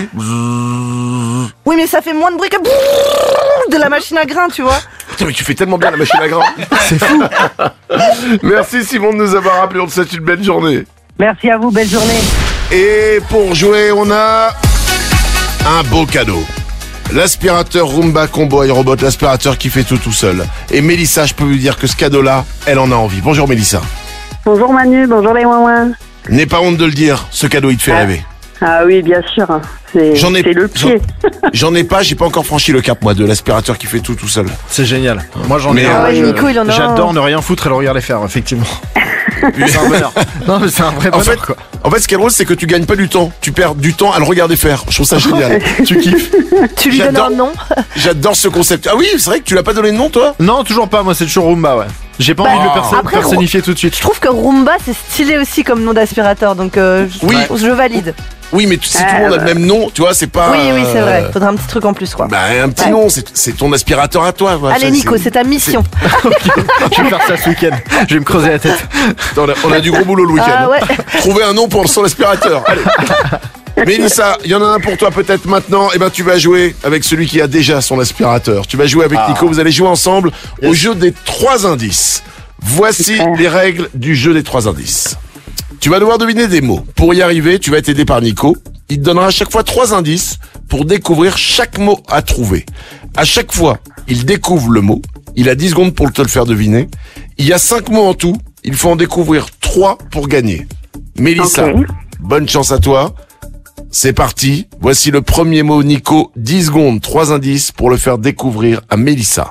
Oui, mais ça fait moins de bruit que de la machine à grains, tu vois. Putain, mais tu fais tellement bien la machine à grains. C'est fou. Merci Simon de nous avoir rappelé, on te souhaite une belle journée. Merci à vous, belle journée. Et pour jouer, on a un beau cadeau. L'aspirateur Roomba Combo iRobot, l'aspirateur qui fait tout seul. Et Mélissa, je peux vous dire que ce cadeau-là, elle en a envie. Bonjour Mélissa. Bonjour Manu, bonjour les ouin-ouin. N'aie pas honte de le dire, ce cadeau il te fait rêver. Ah oui, bien sûr. C'est le pied. J'en ai pas, j'ai pas encore franchi le cap moi de l'aspirateur qui fait tout seul. C'est génial. Moi j'en ai Mais, un. ouais, Nico, il en a un. J'adore ne rien foutre et le regarder faire, effectivement. C'est un bonheur. Non, mais c'est un vrai bonheur, quoi. En fait, ce qui est drôle, c'est que tu gagnes pas du temps. Tu perds du temps à le regarder faire. Je trouve ça génial. Tu kiffes. Tu lui donnes un nom. J'adore ce concept. Ah oui, c'est vrai que tu l'as pas donné de nom, toi? Non, toujours pas. Moi, c'est toujours Roomba, ouais. J'ai pas envie de le après, personnifier tout de suite. Je trouve que Roomba c'est stylé aussi comme nom d'aspirateur, donc je valide. Oui, mais si tout le monde a le même nom, tu vois, c'est pas. Oui, c'est vrai. Faudra un petit truc en plus, quoi. Bah, un petit nom, c'est ton aspirateur à toi. Voilà. Allez, Nico, c'est ta mission. Je vais faire ça ce week-end. Je vais me creuser la tête. On a du gros boulot le week-end. Ah ouais. Trouver un nom pour son aspirateur. Allez. Mélissa, il y en a un pour toi peut-être maintenant. Eh ben, tu vas jouer avec celui qui a déjà son aspirateur. Tu vas jouer avec Nico. Vous allez jouer ensemble au jeu des 3 indices. Voici les règles du jeu des 3 indices. Tu vas devoir deviner des mots. Pour y arriver, tu vas être aidé par Nico. Il te donnera à chaque fois 3 indices pour découvrir chaque mot à trouver. À chaque fois, il découvre le mot. Il a 10 secondes pour te le faire deviner. Il y a 5 mots en tout. Il faut en découvrir 3 pour gagner. Mélissa, bonne chance à toi. C'est parti. Voici le premier mot, Nico. 10 secondes, 3 indices pour le faire découvrir à Mélissa.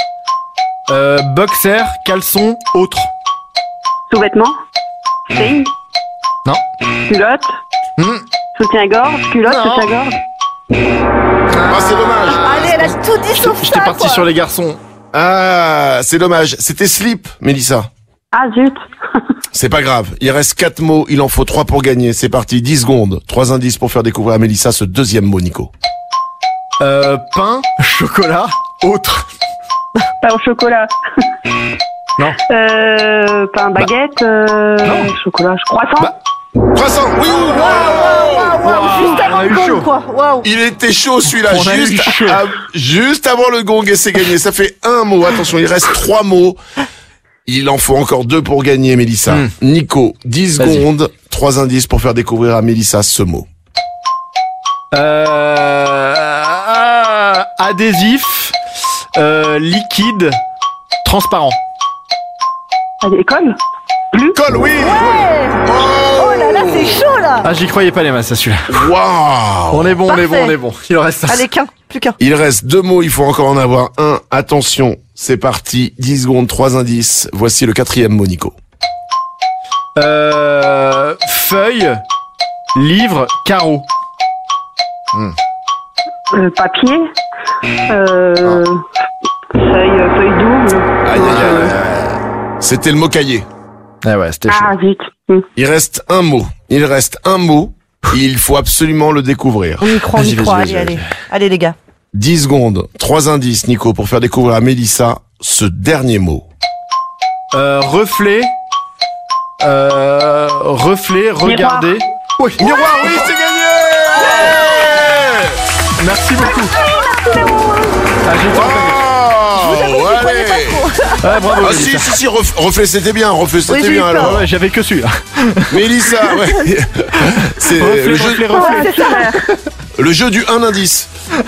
Boxer, caleçon, autre. Sous-vêtements. String. Non. Culotte. Soutien-gorge. Culotte, Non. soutien-gorge. Ah, c'est dommage. Allez, elle a tout dit sauf ça. J'étais parti quoi. sur les garçons. Ah, c'est dommage. C'était slip, Mélissa. Ah zut. C'est pas grave. Il reste 4 mots. Il en faut 3 pour gagner. C'est parti. 10 secondes. 3 indices pour faire découvrir à Mélissa ce deuxième mot, Nico. Pain, chocolat, autre. Pain au chocolat. Non. Pain baguette. Chocolat. Croissant. Croissant. Oui. Juste avant le gong, quoi. Waouh. Il était chaud celui-là. On a eu chaud. Juste avant le gong et c'est gagné. Ça fait 1 mot. Attention, il reste 3 mots. Il en faut encore 2 pour gagner, Mélissa. Nico, 10 Vas-y. secondes. 3 indices pour faire découvrir à Mélissa ce mot. Adhésif, liquide, transparent. École. Colle, oui. Oh là là, c'est chaud là. Ah, j'y croyais pas les masses à celui-là. Waouh. On est bon, Parfait. on est bon. Il en reste un. Allez, plus qu'un. Il reste 2 mots. Il faut encore en avoir un. Attention, C'est parti, 10 secondes, 3 indices. Voici le 4e mot, Nico. Feuille, livre, carreau. Papier. Feuille double. Aïe. C'était le mot cahier. Ah ouais, c'était chaud. Ah, zut. Il reste un mot. Il faut absolument le découvrir. On y croit, allez. Allez les gars. 10 secondes, 3 indices, Nico, pour faire découvrir à Mélissa ce dernier mot. Reflet, regarder. Oui, miroir, oui, c'est gagné. Merci beaucoup. Ah, bravo. Ah, si, reflet, c'était bien, alors. Ouais, j'avais que celui-là. Mélissa, ouais. C'est reflet. Le jeu du 1 indice.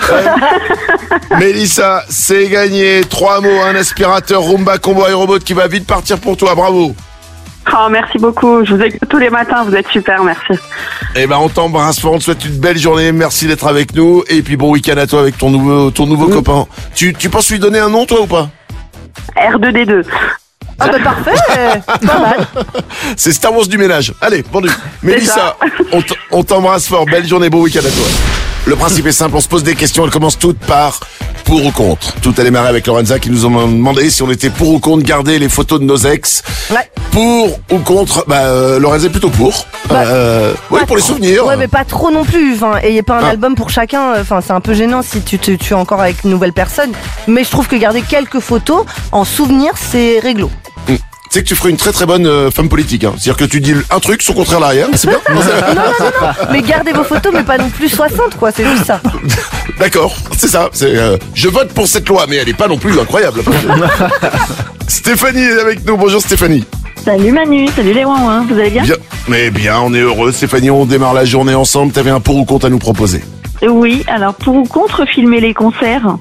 Mélissa, c'est gagné. 3 mots, un aspirateur Roomba Combo iRobot qui va vite partir pour toi. Bravo. Oh, merci beaucoup. Je vous écoute tous les matins. Vous êtes super. Merci. Eh ben, on t'embrasse. On te souhaite une belle journée. Merci d'être avec nous. Et puis, bon week-end à toi avec ton nouveau copain. Tu penses lui donner un nom, toi, ou pas? R2D2. Ah bah parfait, pas mal. C'est Star Wars du ménage. Allez, vendu. Mélissa, on t'embrasse fort. Belle journée, bon week-end à toi. Le principe est simple, on se pose des questions, elles commencent toutes par pour ou contre. Tout a démarré avec Lorenza qui nous ont demandé si on était pour ou contre garder les photos de nos ex. Ouais. Pour ou contre, Lorenza est plutôt pour. Oui, pour les souvenirs. Ouais, mais pas trop non plus. Enfin, ayez pas un album pour chacun. Enfin, c'est un peu gênant si tu es encore avec une nouvelle personne. Mais je trouve que garder quelques photos en souvenir, c'est réglo. Tu sais que tu ferais une très très bonne femme politique. Hein. C'est-à-dire que tu dis un truc, son contraire l'arrière. C'est bien. Non. Mais gardez vos photos, mais pas non plus 60, quoi. C'est juste ça. D'accord, c'est ça. Je vote pour cette loi, mais elle est pas non plus incroyable. Stéphanie est avec nous. Bonjour Stéphanie. Salut Manu, salut les ouin-ouin, vous allez bien? Bien, on est heureux. Stéphanie, on démarre la journée ensemble. T'avais un pour ou contre à nous proposer? Oui, alors pour ou contre filmer les concerts?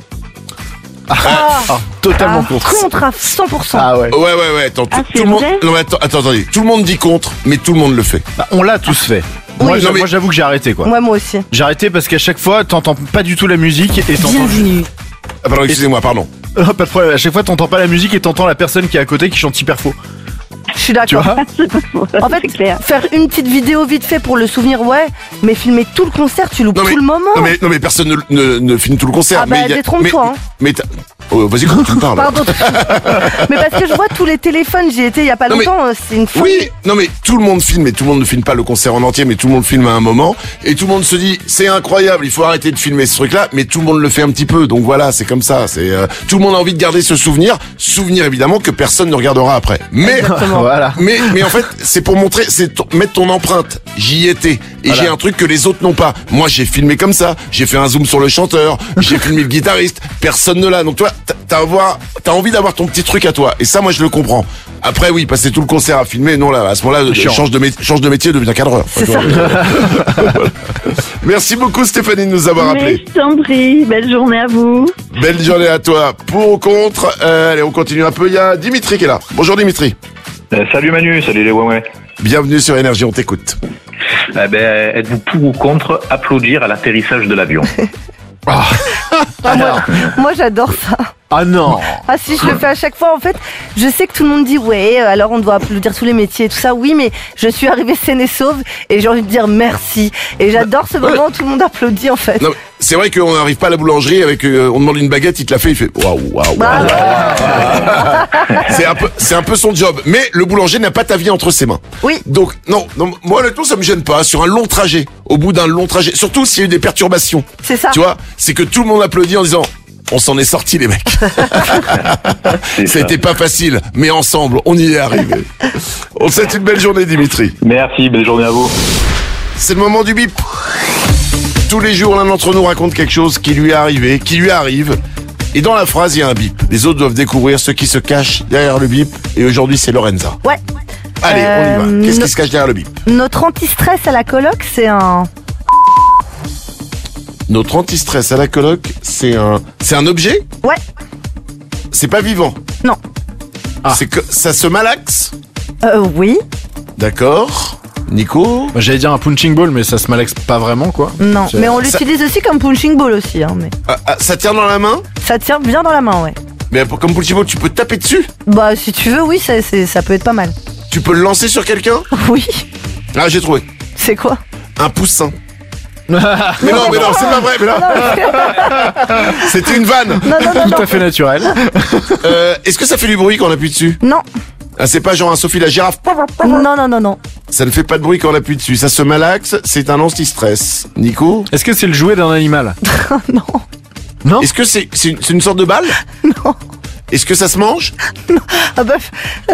Totalement contre. Contre à 100%. Ah ouais. Ouais. Attends, tout le monde. Non, mais attendez. Tout le monde dit contre, mais tout le monde le fait. On l'a tous fait. Moi, j'avoue que j'ai arrêté, quoi. Ouais, moi aussi. J'ai arrêté parce qu'à chaque fois, t'entends pas du tout la musique et t'entends. Bienvenue. Ah, pardon, excusez-moi, pardon. Pas de problème. À chaque fois, t'entends pas la musique et t'entends la personne qui est à côté qui chante hyper faux. Je suis d'accord. En fait, faire une petite vidéo vite fait pour le souvenir, ouais, mais filmer tout le concert, tu loupes tout le moment. Non mais personne ne filme tout le concert. Ah bah détrompe-toi. Vas-y, quand tu me parles. Pardon. Mais parce que je vois tous les téléphones, j'y étais il y a pas longtemps, c'est une folie. Oui, non mais tout le monde filme, mais tout le monde ne filme pas le concert en entier, mais tout le monde filme à un moment, et tout le monde se dit c'est incroyable, il faut arrêter de filmer ce truc-là, mais tout le monde le fait un petit peu, donc voilà, c'est comme ça, tout le monde a envie de garder ce souvenir évidemment que personne ne regardera après. Mais voilà. Mais en fait, c'est pour montrer, mettre ton empreinte. J'y étais et j'ai un truc que les autres n'ont pas. Moi, j'ai filmé comme ça, j'ai fait un zoom sur le chanteur, j'ai filmé le guitariste, personne ne l'a. Donc toi, t'as envie d'avoir ton petit truc à toi. Et ça, moi, je le comprends. Après, oui, passer tout le concert à filmer, non, là, à ce moment-là, change de métier, deviens cadreur. C'est ça. Merci beaucoup, Stéphanie, de nous avoir appelé. Je t'en prie, belle journée à vous. Belle journée à toi. Pour ou contre, allez, on continue un peu. Il y a Dimitri qui est là. Bonjour, Dimitri. Salut Manu, salut les ouin-ouin. Bienvenue sur Énergie, on t'écoute. Êtes-vous pour ou contre applaudir à l'atterrissage de l'avion? Moi j'adore ça. Ah non. Ah si, je le fais à chaque fois. En fait, je sais que tout le monde dit ouais, alors on doit applaudir tous les métiers et tout ça. Oui, mais je suis arrivée saine et sauve et j'ai envie de dire merci. Et j'adore ce moment où tout le monde applaudit en fait. Non, c'est vrai qu'on n'arrive pas à la boulangerie avec, on demande une baguette, il te la fait, il fait waouh. C'est un peu son job. Mais le boulanger n'a pas ta vie entre ses mains. Oui. Donc non, moi honnêtement ça me gêne pas sur un long trajet. Au bout d'un long trajet, surtout s'il y a eu des perturbations. C'est ça. Tu vois, c'est que tout le monde applaudit en disant. On s'en est sortis les mecs. Ça a été pas facile, mais ensemble, on y est arrivé. On te souhaite une belle journée, Dimitri. Merci, belle journée à vous. C'est le moment du bip. Tous les jours, l'un d'entre nous raconte quelque chose qui lui est arrivé, qui lui arrive. Et dans la phrase, il y a un bip. Les autres doivent découvrir ce qui se cache derrière le bip. Et aujourd'hui, c'est Lorenza. Ouais. Allez, on y va. Qu'est-ce qui se cache derrière le bip? Notre anti-stress à la coloc, c'est un... Notre anti-stress à la coloc, c'est un objet? Ouais. C'est pas vivant? Non. C'est que ça se malaxe? Oui. D'accord. Nico? J'allais dire un punching ball, mais ça se malaxe pas vraiment, quoi. Non, mais on l'utilise aussi comme punching ball aussi. Hein, mais... ça tient dans la main? Ça tient bien dans la main, ouais. Mais comme Pulchimo, tu peux taper dessus? Bah, si tu veux, oui, ça peut être pas mal. Tu peux le lancer sur quelqu'un? Oui. Ah, j'ai trouvé. C'est quoi? Un poussin. mais non, c'est pas vrai, mais là. C'était une vanne. Non. Tout à fait naturel. Est-ce que ça fait du bruit quand on appuie dessus? Non. Ah, c'est pas genre un Sophie la girafe? Non. Ça ne fait pas de bruit quand on appuie dessus. Ça se malaxe, c'est un anti-stress. Nico? Est-ce que c'est le jouet d'un animal? Non. Est-ce que c'est une sorte de balle? Non. Est-ce que ça se mange? Non. Ah bah,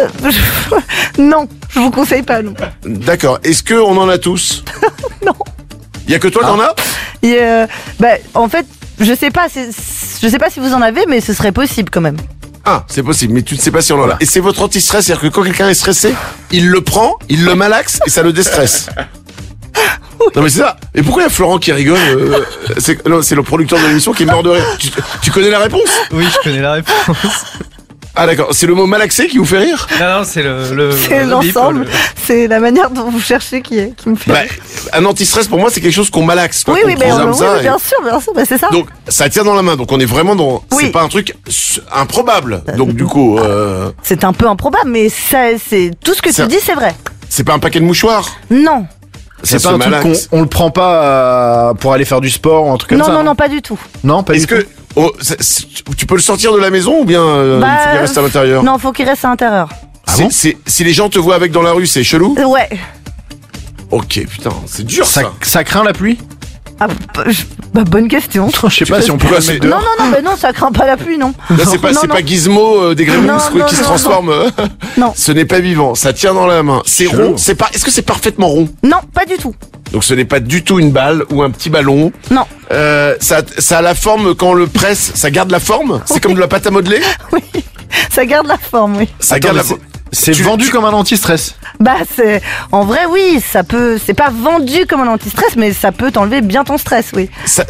non, je vous conseille pas, non. D'accord. Est-ce qu'on en a tous? Non. Il y a que toi qui en as? Bah, en fait, je sais pas si vous en avez, mais ce serait possible quand même. Ah, c'est possible, mais tu ne sais pas si on en a. Et c'est votre anti-stress, c'est-à-dire que quand quelqu'un est stressé, il le prend, il le malaxe et ça le déstresse. Non mais c'est ça. Et pourquoi il y a Florent qui rigole? C'est le producteur de l'émission qui est mort de rire. Tu connais la réponse? Oui, je connais la réponse. Ah d'accord, c'est le mot malaxé qui vous fait rire? Non, c'est c'est l'ensemble, c'est la manière dont vous cherchez qui me fait rire. Un anti-stress pour moi c'est quelque chose qu'on malaxe. Oui, bien sûr, bah, c'est ça. Donc ça tient dans la main, donc on est vraiment dans... Oui. C'est pas un truc improbable, donc du coup... C'est un peu improbable, mais c'est tout ce que tu dis c'est vrai. C'est pas un paquet de mouchoirs? Non. C'est pas un truc qu'on le prend pas pour aller faire du sport ou un truc comme ça? Non, pas du tout. Non, pas du tout. Tu peux le sortir de la maison ou bien il faut qu'il reste à l'intérieur? Non, faut qu'il reste à l'intérieur. Ah bon? Si les gens te voient avec dans la rue, c'est chelou? Ouais. Ok, putain, c'est dur ça. Ça craint la pluie? Ah, bonne question. Je sais pas si on peut la mettre dehors. Non, ça craint pas la pluie, non. Là, c'est pas Gizmo des Gremlins qui se transforme. Non. Ce n'est pas vivant, ça tient dans la main. C'est rond, est-ce que c'est parfaitement rond? Non, pas du tout. Donc ce n'est pas du tout une balle ou un petit ballon. Non. Ça a la forme, quand on le presse, ça garde la forme? C'est comme de la pâte à modeler? Oui, ça garde la forme, oui. Ça garde la forme. C'est vendu comme un anti-stress? Bah en vrai oui, ça peut, c'est pas vendu comme un anti-stress, mais ça peut t'enlever bien ton stress, oui. Ça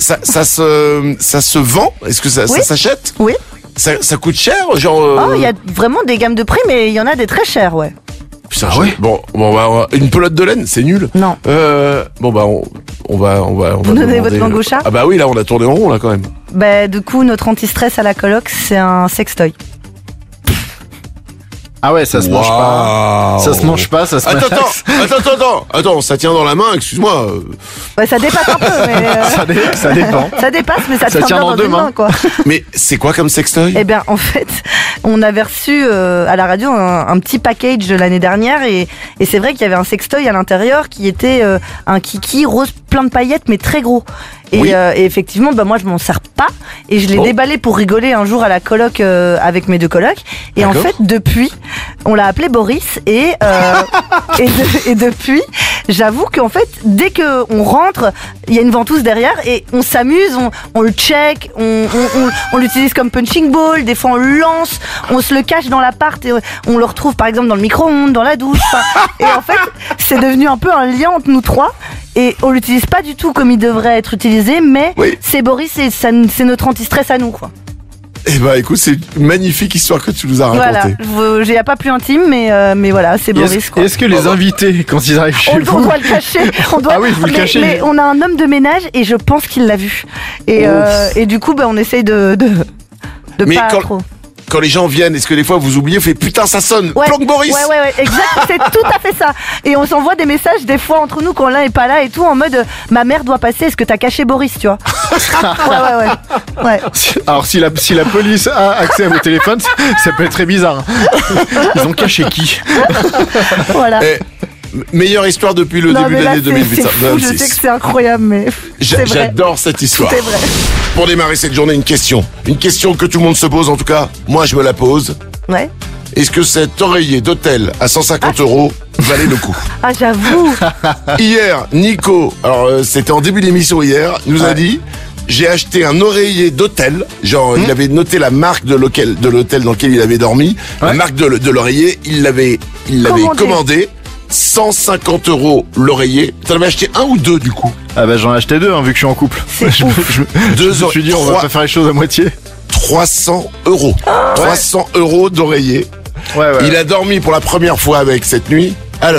se vend? Est-ce que ça s'achète? Oui. Ça coûte cher, genre? Il y a vraiment des gammes de prix, mais il y en a des très chers, ouais. Putain, ouais. Bon, une pelote de laine, c'est nul. Non. Bon bah on va Vous donnez votre langue au chat? Ah bah oui, là on a tourné en rond là quand même. Bah du coup notre anti-stress à la coloc, c'est un sextoy. Ah ouais, ça se mange pas. Ça se mange pas, ça se Attends, ça tient dans la main, excuse-moi. Ouais, ça dépasse un peu, mais... ça dépend. Ça dépasse, mais ça tient dans deux mains, quoi. Mais c'est quoi comme sextoy? Eh bien, en fait, on avait reçu à la radio un petit package de l'année dernière et c'est vrai qu'il y avait un sextoy à l'intérieur qui était un kiki rose plein de paillettes, mais très gros. Et, oui. Et effectivement, bah moi je m'en sers pas et je l'ai déballé pour rigoler un jour à la coloc avec mes deux colocs. Et en fait, depuis, on l'a appelé Boris et depuis, j'avoue qu'en fait, dès que on rentre, il y a une ventouse derrière et on s'amuse, on le check, on l'utilise comme punching ball. Des fois, on le lance, on se le cache dans l'appart et on le retrouve par exemple dans le micro-ondes, dans la douche. Et en fait, c'est devenu un peu un lien entre nous trois. Et on l'utilise pas du tout comme il devrait être utilisé, mais c'est Boris et c'est notre anti-stress à nous, quoi. Eh ben écoute, c'est une magnifique histoire que tu nous as racontée. Voilà, il n'y a pas plus intime, mais voilà, c'est Boris, quoi. Est-ce que les invités, quand ils arrivent chez vous... On doit le cacher. Ah oui, vous le cachez. Mais on a un homme de ménage et je pense qu'il l'a vu. Et du coup, on essaye de pas trop... Quand les gens viennent, est-ce que des fois vous oubliez, vous faites putain ça sonne, planque Boris. Ouais, exact, c'est tout à fait ça. Et on s'envoie des messages des fois entre nous quand l'un est pas là et tout en mode ma mère doit passer, est-ce que t'as caché Boris, tu vois? Ouais. Alors si la police a accès à vos téléphones, ça peut être très bizarre. Ils ont caché qui? Voilà. Meilleure histoire depuis le début de l'année 2008. Je sais que c'est incroyable, mais j'adore cette histoire. C'est vrai. Pour démarrer cette journée, une question que tout le monde se pose, en tout cas, moi je me la pose. Ouais. Est-ce que cet oreiller d'hôtel à 150 € valait le coup? Ah, j'avoue. Hier, Nico, alors c'était en début d'émission hier, nous a dit: j'ai acheté un oreiller d'hôtel, genre il avait noté la marque de l'hôtel dans lequel il avait dormi, la marque de l'oreiller, il l'avait commandé. 150 € l'oreiller. T'en avais acheté un ou deux du coup? Ah bah j'en ai acheté deux vu que je suis en couple. Je me suis dit on va pas faire les choses à moitié. 300 €. 300 € d'oreiller. Ouais. Il a dormi pour la première fois avec cette nuit.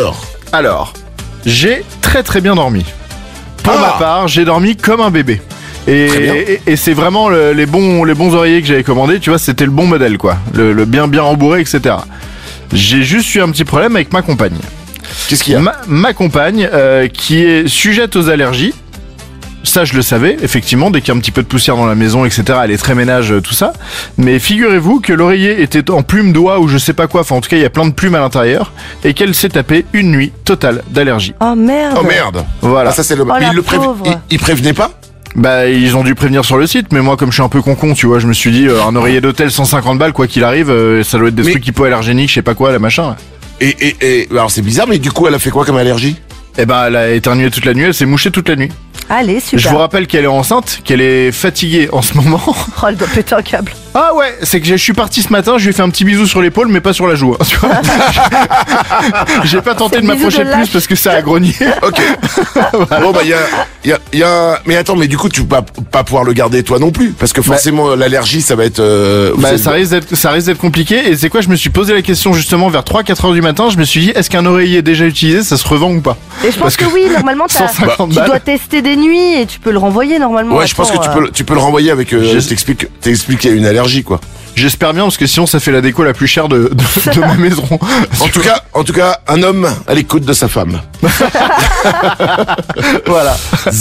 Alors, j'ai très très bien dormi. Pour ma part, j'ai dormi comme un bébé. Et c'est vraiment les bons oreillers que j'avais commandés, tu vois, c'était le bon modèle, quoi. Le bien rembourré, etc. J'ai juste eu un petit problème avec ma compagne. Qu'est-ce qu'il y a ? Ma compagne, qui est sujette aux allergies. Ça, je le savais, effectivement, dès qu'il y a un petit peu de poussière dans la maison, etc., elle est très ménage, tout ça. Mais figurez-vous que l'oreiller était en plume d'oie ou je sais pas quoi, enfin en tout cas, il y a plein de plumes à l'intérieur, et qu'elle s'est tapée une nuit totale d'allergie. Oh merde. Oh merde. Voilà. Ah, ça c'est le. Oh, la Ils prévenaient pas ? Bah, ils ont dû prévenir sur le site, mais moi, comme je suis un peu con, tu vois, je me suis dit, un oreiller d'hôtel 150 balles, quoi qu'il arrive, ça doit être des trucs hypoallergéniques, je sais pas quoi, la machin. Et alors c'est bizarre, mais du coup, elle a fait quoi comme allergie ? Eh ben, elle a éternué toute la nuit, elle s'est mouchée toute la nuit. Allez, super. Je vous rappelle qu'elle est enceinte, qu'elle est fatiguée en ce moment. Oh, elle doit péter un câble. Ah ouais, c'est que je suis parti ce matin, je lui ai fait un petit bisou sur l'épaule, mais pas sur la joue. Hein, tu vois. J'ai pas tenté de m'approcher plus parce que ça a grogné. Ok. Voilà. Bon bah y a. Mais attends, mais du coup tu vas pas pouvoir le garder toi non plus, parce que forcément l'allergie ça va être. Ça risque d'être compliqué. Et c'est quoi, je me suis posé la question justement vers 3-4 heures du matin. Je me suis dit, est-ce qu'un oreiller déjà utilisé, ça se revend ou pas ? Et je pense que oui, normalement tu dois tester des nuits et tu peux le renvoyer normalement. Ouais, je pense que tu peux le renvoyer avec. T'expliques qu'il y a une allergie quoi. J'espère bien parce que sinon ça fait la déco la plus chère de ma maison. En tout cas, un homme à l'écoute de sa femme. Voilà.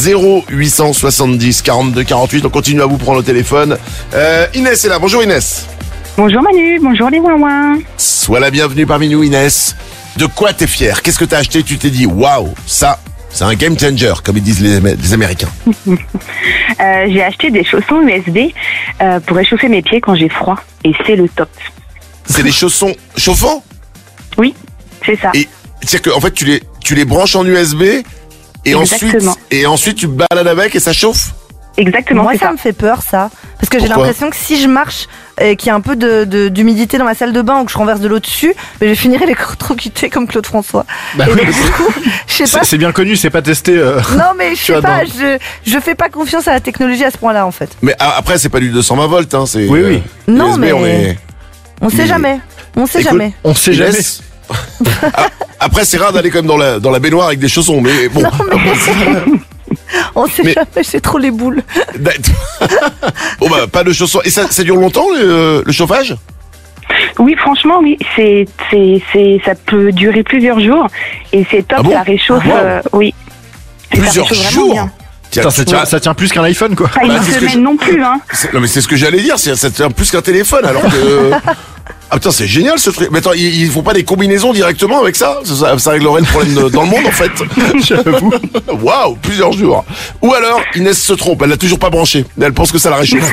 0870 42 48. On continue à vous prendre au téléphone. Inès est là. Bonjour Inès. Bonjour Manu, bonjour les ouin-ouin. Sois la bienvenue parmi nous Inès. De quoi t'es fière ? Qu'est-ce que t'as acheté ? Tu t'es dit waouh, ça. C'est un game changer, comme ils disent les Américains. J'ai acheté des chaussons USB pour réchauffer mes pieds quand j'ai froid. Et c'est le top. C'est des chaussons chauffants ? Oui, c'est ça. Et c'est-à-dire qu'en fait, tu les branches en USB et ensuite tu balades avec et ça chauffe ? Exactement. Moi, ça me fait peur, ça. Parce que j'ai l'impression que si je marche et qu'il y a un peu d'humidité dans ma salle de bain ou que je renverse de l'eau dessus, je finirai l'électrocuté comme Claude François. Bah et oui, donc, du coup, je sais pas. C'est bien connu, c'est pas testé. Non, mais je sais pas, je fais pas confiance à la technologie à ce point-là, en fait. Mais après, c'est pas du 220 volts, hein, c'est. Oui. Non, USB, mais. On sait jamais. On sait jamais. On sait jamais. Après, c'est rare d'aller quand même dans la baignoire avec des chaussons, mais bon. Non, mais... On sait jamais, c'est trop les boules. Bon bah pas de chaussons. Et ça dure longtemps le chauffage ? Oui, franchement, oui. Ça peut durer plusieurs jours et c'est top. Ça réchauffe. Oui. Plusieurs jours. Ça tient plus qu'un iPhone, quoi. Pas une semaine non plus, hein. Non mais c'est ce que j'allais dire. Ça tient plus qu'un téléphone, alors que. Ah putain, c'est génial ce truc. Mais attends, ils font pas des combinaisons directement avec ça ? Ça réglerait le problème dans le monde en fait. J'avoue. Waouh, plusieurs jours. Ou alors, Inès se trompe, elle l'a toujours pas branché. Elle pense que ça la réchauffe.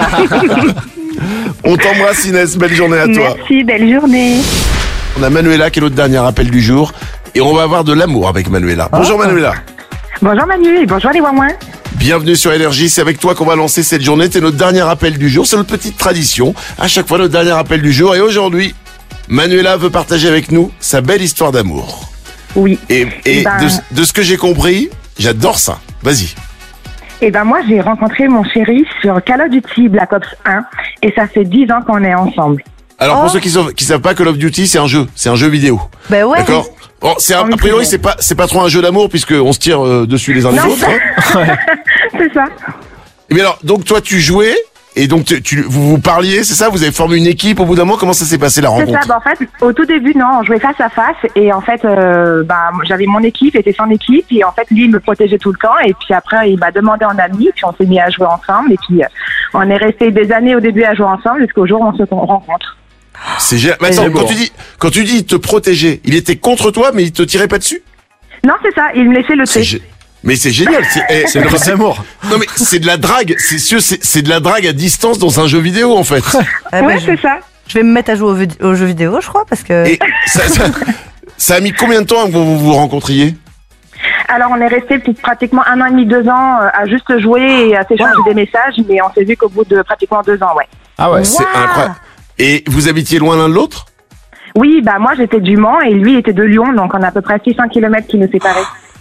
On t'embrasse Inès, belle journée à toi. Merci, belle journée. On a Manuela qui est notre dernier appel du jour. Et on va avoir de l'amour avec Manuela. Bonjour Manuela. Bonjour Manu et bonjour les ouin-ouin. Bienvenue sur Énergie, c'est avec toi qu'on va lancer cette journée. C'est notre dernier appel du jour, c'est notre petite tradition. À chaque fois, notre dernier appel du jour. Et aujourd'hui, Manuela veut partager avec nous sa belle histoire d'amour. Oui. Et de ce que j'ai compris, j'adore ça. Vas-y. Et moi, j'ai rencontré mon chéri sur Call of Duty Black Ops 1 et ça fait 10 ans qu'on est ensemble. Alors pour ceux qui savent pas, Call of Duty, c'est un jeu vidéo. Bah ouais. D'accord. Bon, a priori, c'est pas trop un jeu d'amour puisque on se tire dessus les uns les autres. Hein. C'est ça. Et bien alors, donc toi tu jouais et donc vous parliez, c'est ça ? Vous avez formé une équipe au bout d'un moment ? Comment ça s'est passé la rencontre ? C'est ça. En fait, au tout début, non, on jouait face à face et en fait, j'avais mon équipe, était son équipe et en fait, lui il me protégeait tout le temps et puis après il m'a demandé en ami puis on s'est mis à jouer ensemble et puis on est resté des années au début à jouer ensemble jusqu'au jour où on se rencontre. C'est génial. Mais attends, quand tu dis il te protégeait, il était contre toi, mais il te tirait pas dessus ? Non, c'est ça. Il me laissait le tuer. Mais c'est génial. C'est le vrai amour. Non mais c'est de la drague. C'est de la drague à distance dans un jeu vidéo en fait. Ouais, c'est ça. Je vais me mettre à jouer aux jeux vidéo, je crois, parce que. Et ça a mis combien de temps avant que vous vous rencontriez ? Alors on est resté pratiquement 1 an et demi, 2 ans à juste jouer et à s'échanger des messages, mais on s'est vu qu'au bout de pratiquement 2 ans, ouais. Ah ouais, c'est incroyable. Et vous habitiez loin l'un de l'autre ? Oui, moi j'étais du Mans et lui était de Lyon, donc on a à peu près 600 km qui nous séparaient.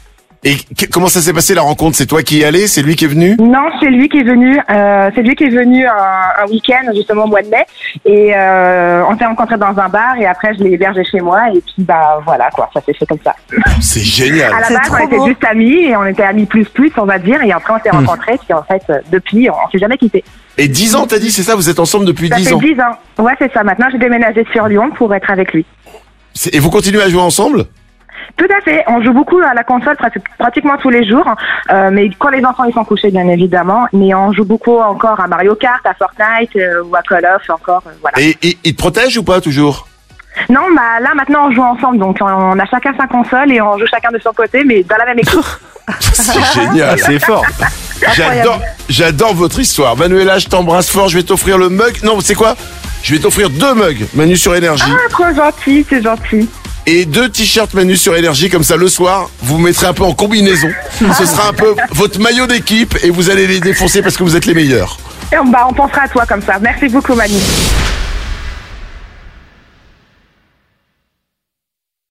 Et comment ça s'est passé la rencontre? C'est toi qui y es allé? C'est lui qui est venu? Non, c'est lui qui est venu. Un week-end justement au mois de mai et on s'est rencontrés dans un bar et après je l'ai hébergé chez moi et puis bah voilà quoi, ça s'est fait comme ça. C'est génial. À la base on était juste amis et on était amis plus on va dire et après on s'est rencontrés puis en fait depuis on s'est jamais quittés. Et 10 ans t'as dit, c'est ça? Vous êtes ensemble depuis 10 ans? Ça fait 10 ans. Ouais c'est ça. Maintenant j'ai déménagé sur Lyon pour être avec lui. Et vous continuez à jouer ensemble? Tout à fait. On joue beaucoup à la console pratiquement tous les jours, mais quand les enfants ils sont couchés bien évidemment. Mais on joue beaucoup encore à Mario Kart, à Fortnite ou à Call of encore. Voilà. Et il te protège ou pas toujours? Non, bah là maintenant on joue ensemble, donc on a chacun sa console et on joue chacun de son côté, mais dans la même équipe. C'est génial, c'est fort. J'adore votre histoire. Manuela, je t'embrasse fort. Je vais t'offrir le mug. Non, c'est quoi? Je vais t'offrir 2 mugs Manu sur Énergie. Ah, trop gentil, c'est gentil. Et 2 t-shirts Manu sur Énergie, comme ça le soir, vous vous mettrez un peu en combinaison. Ce sera un peu votre maillot d'équipe et vous allez les défoncer parce que vous êtes les meilleurs. Et on pensera à toi comme ça. Merci beaucoup Manu.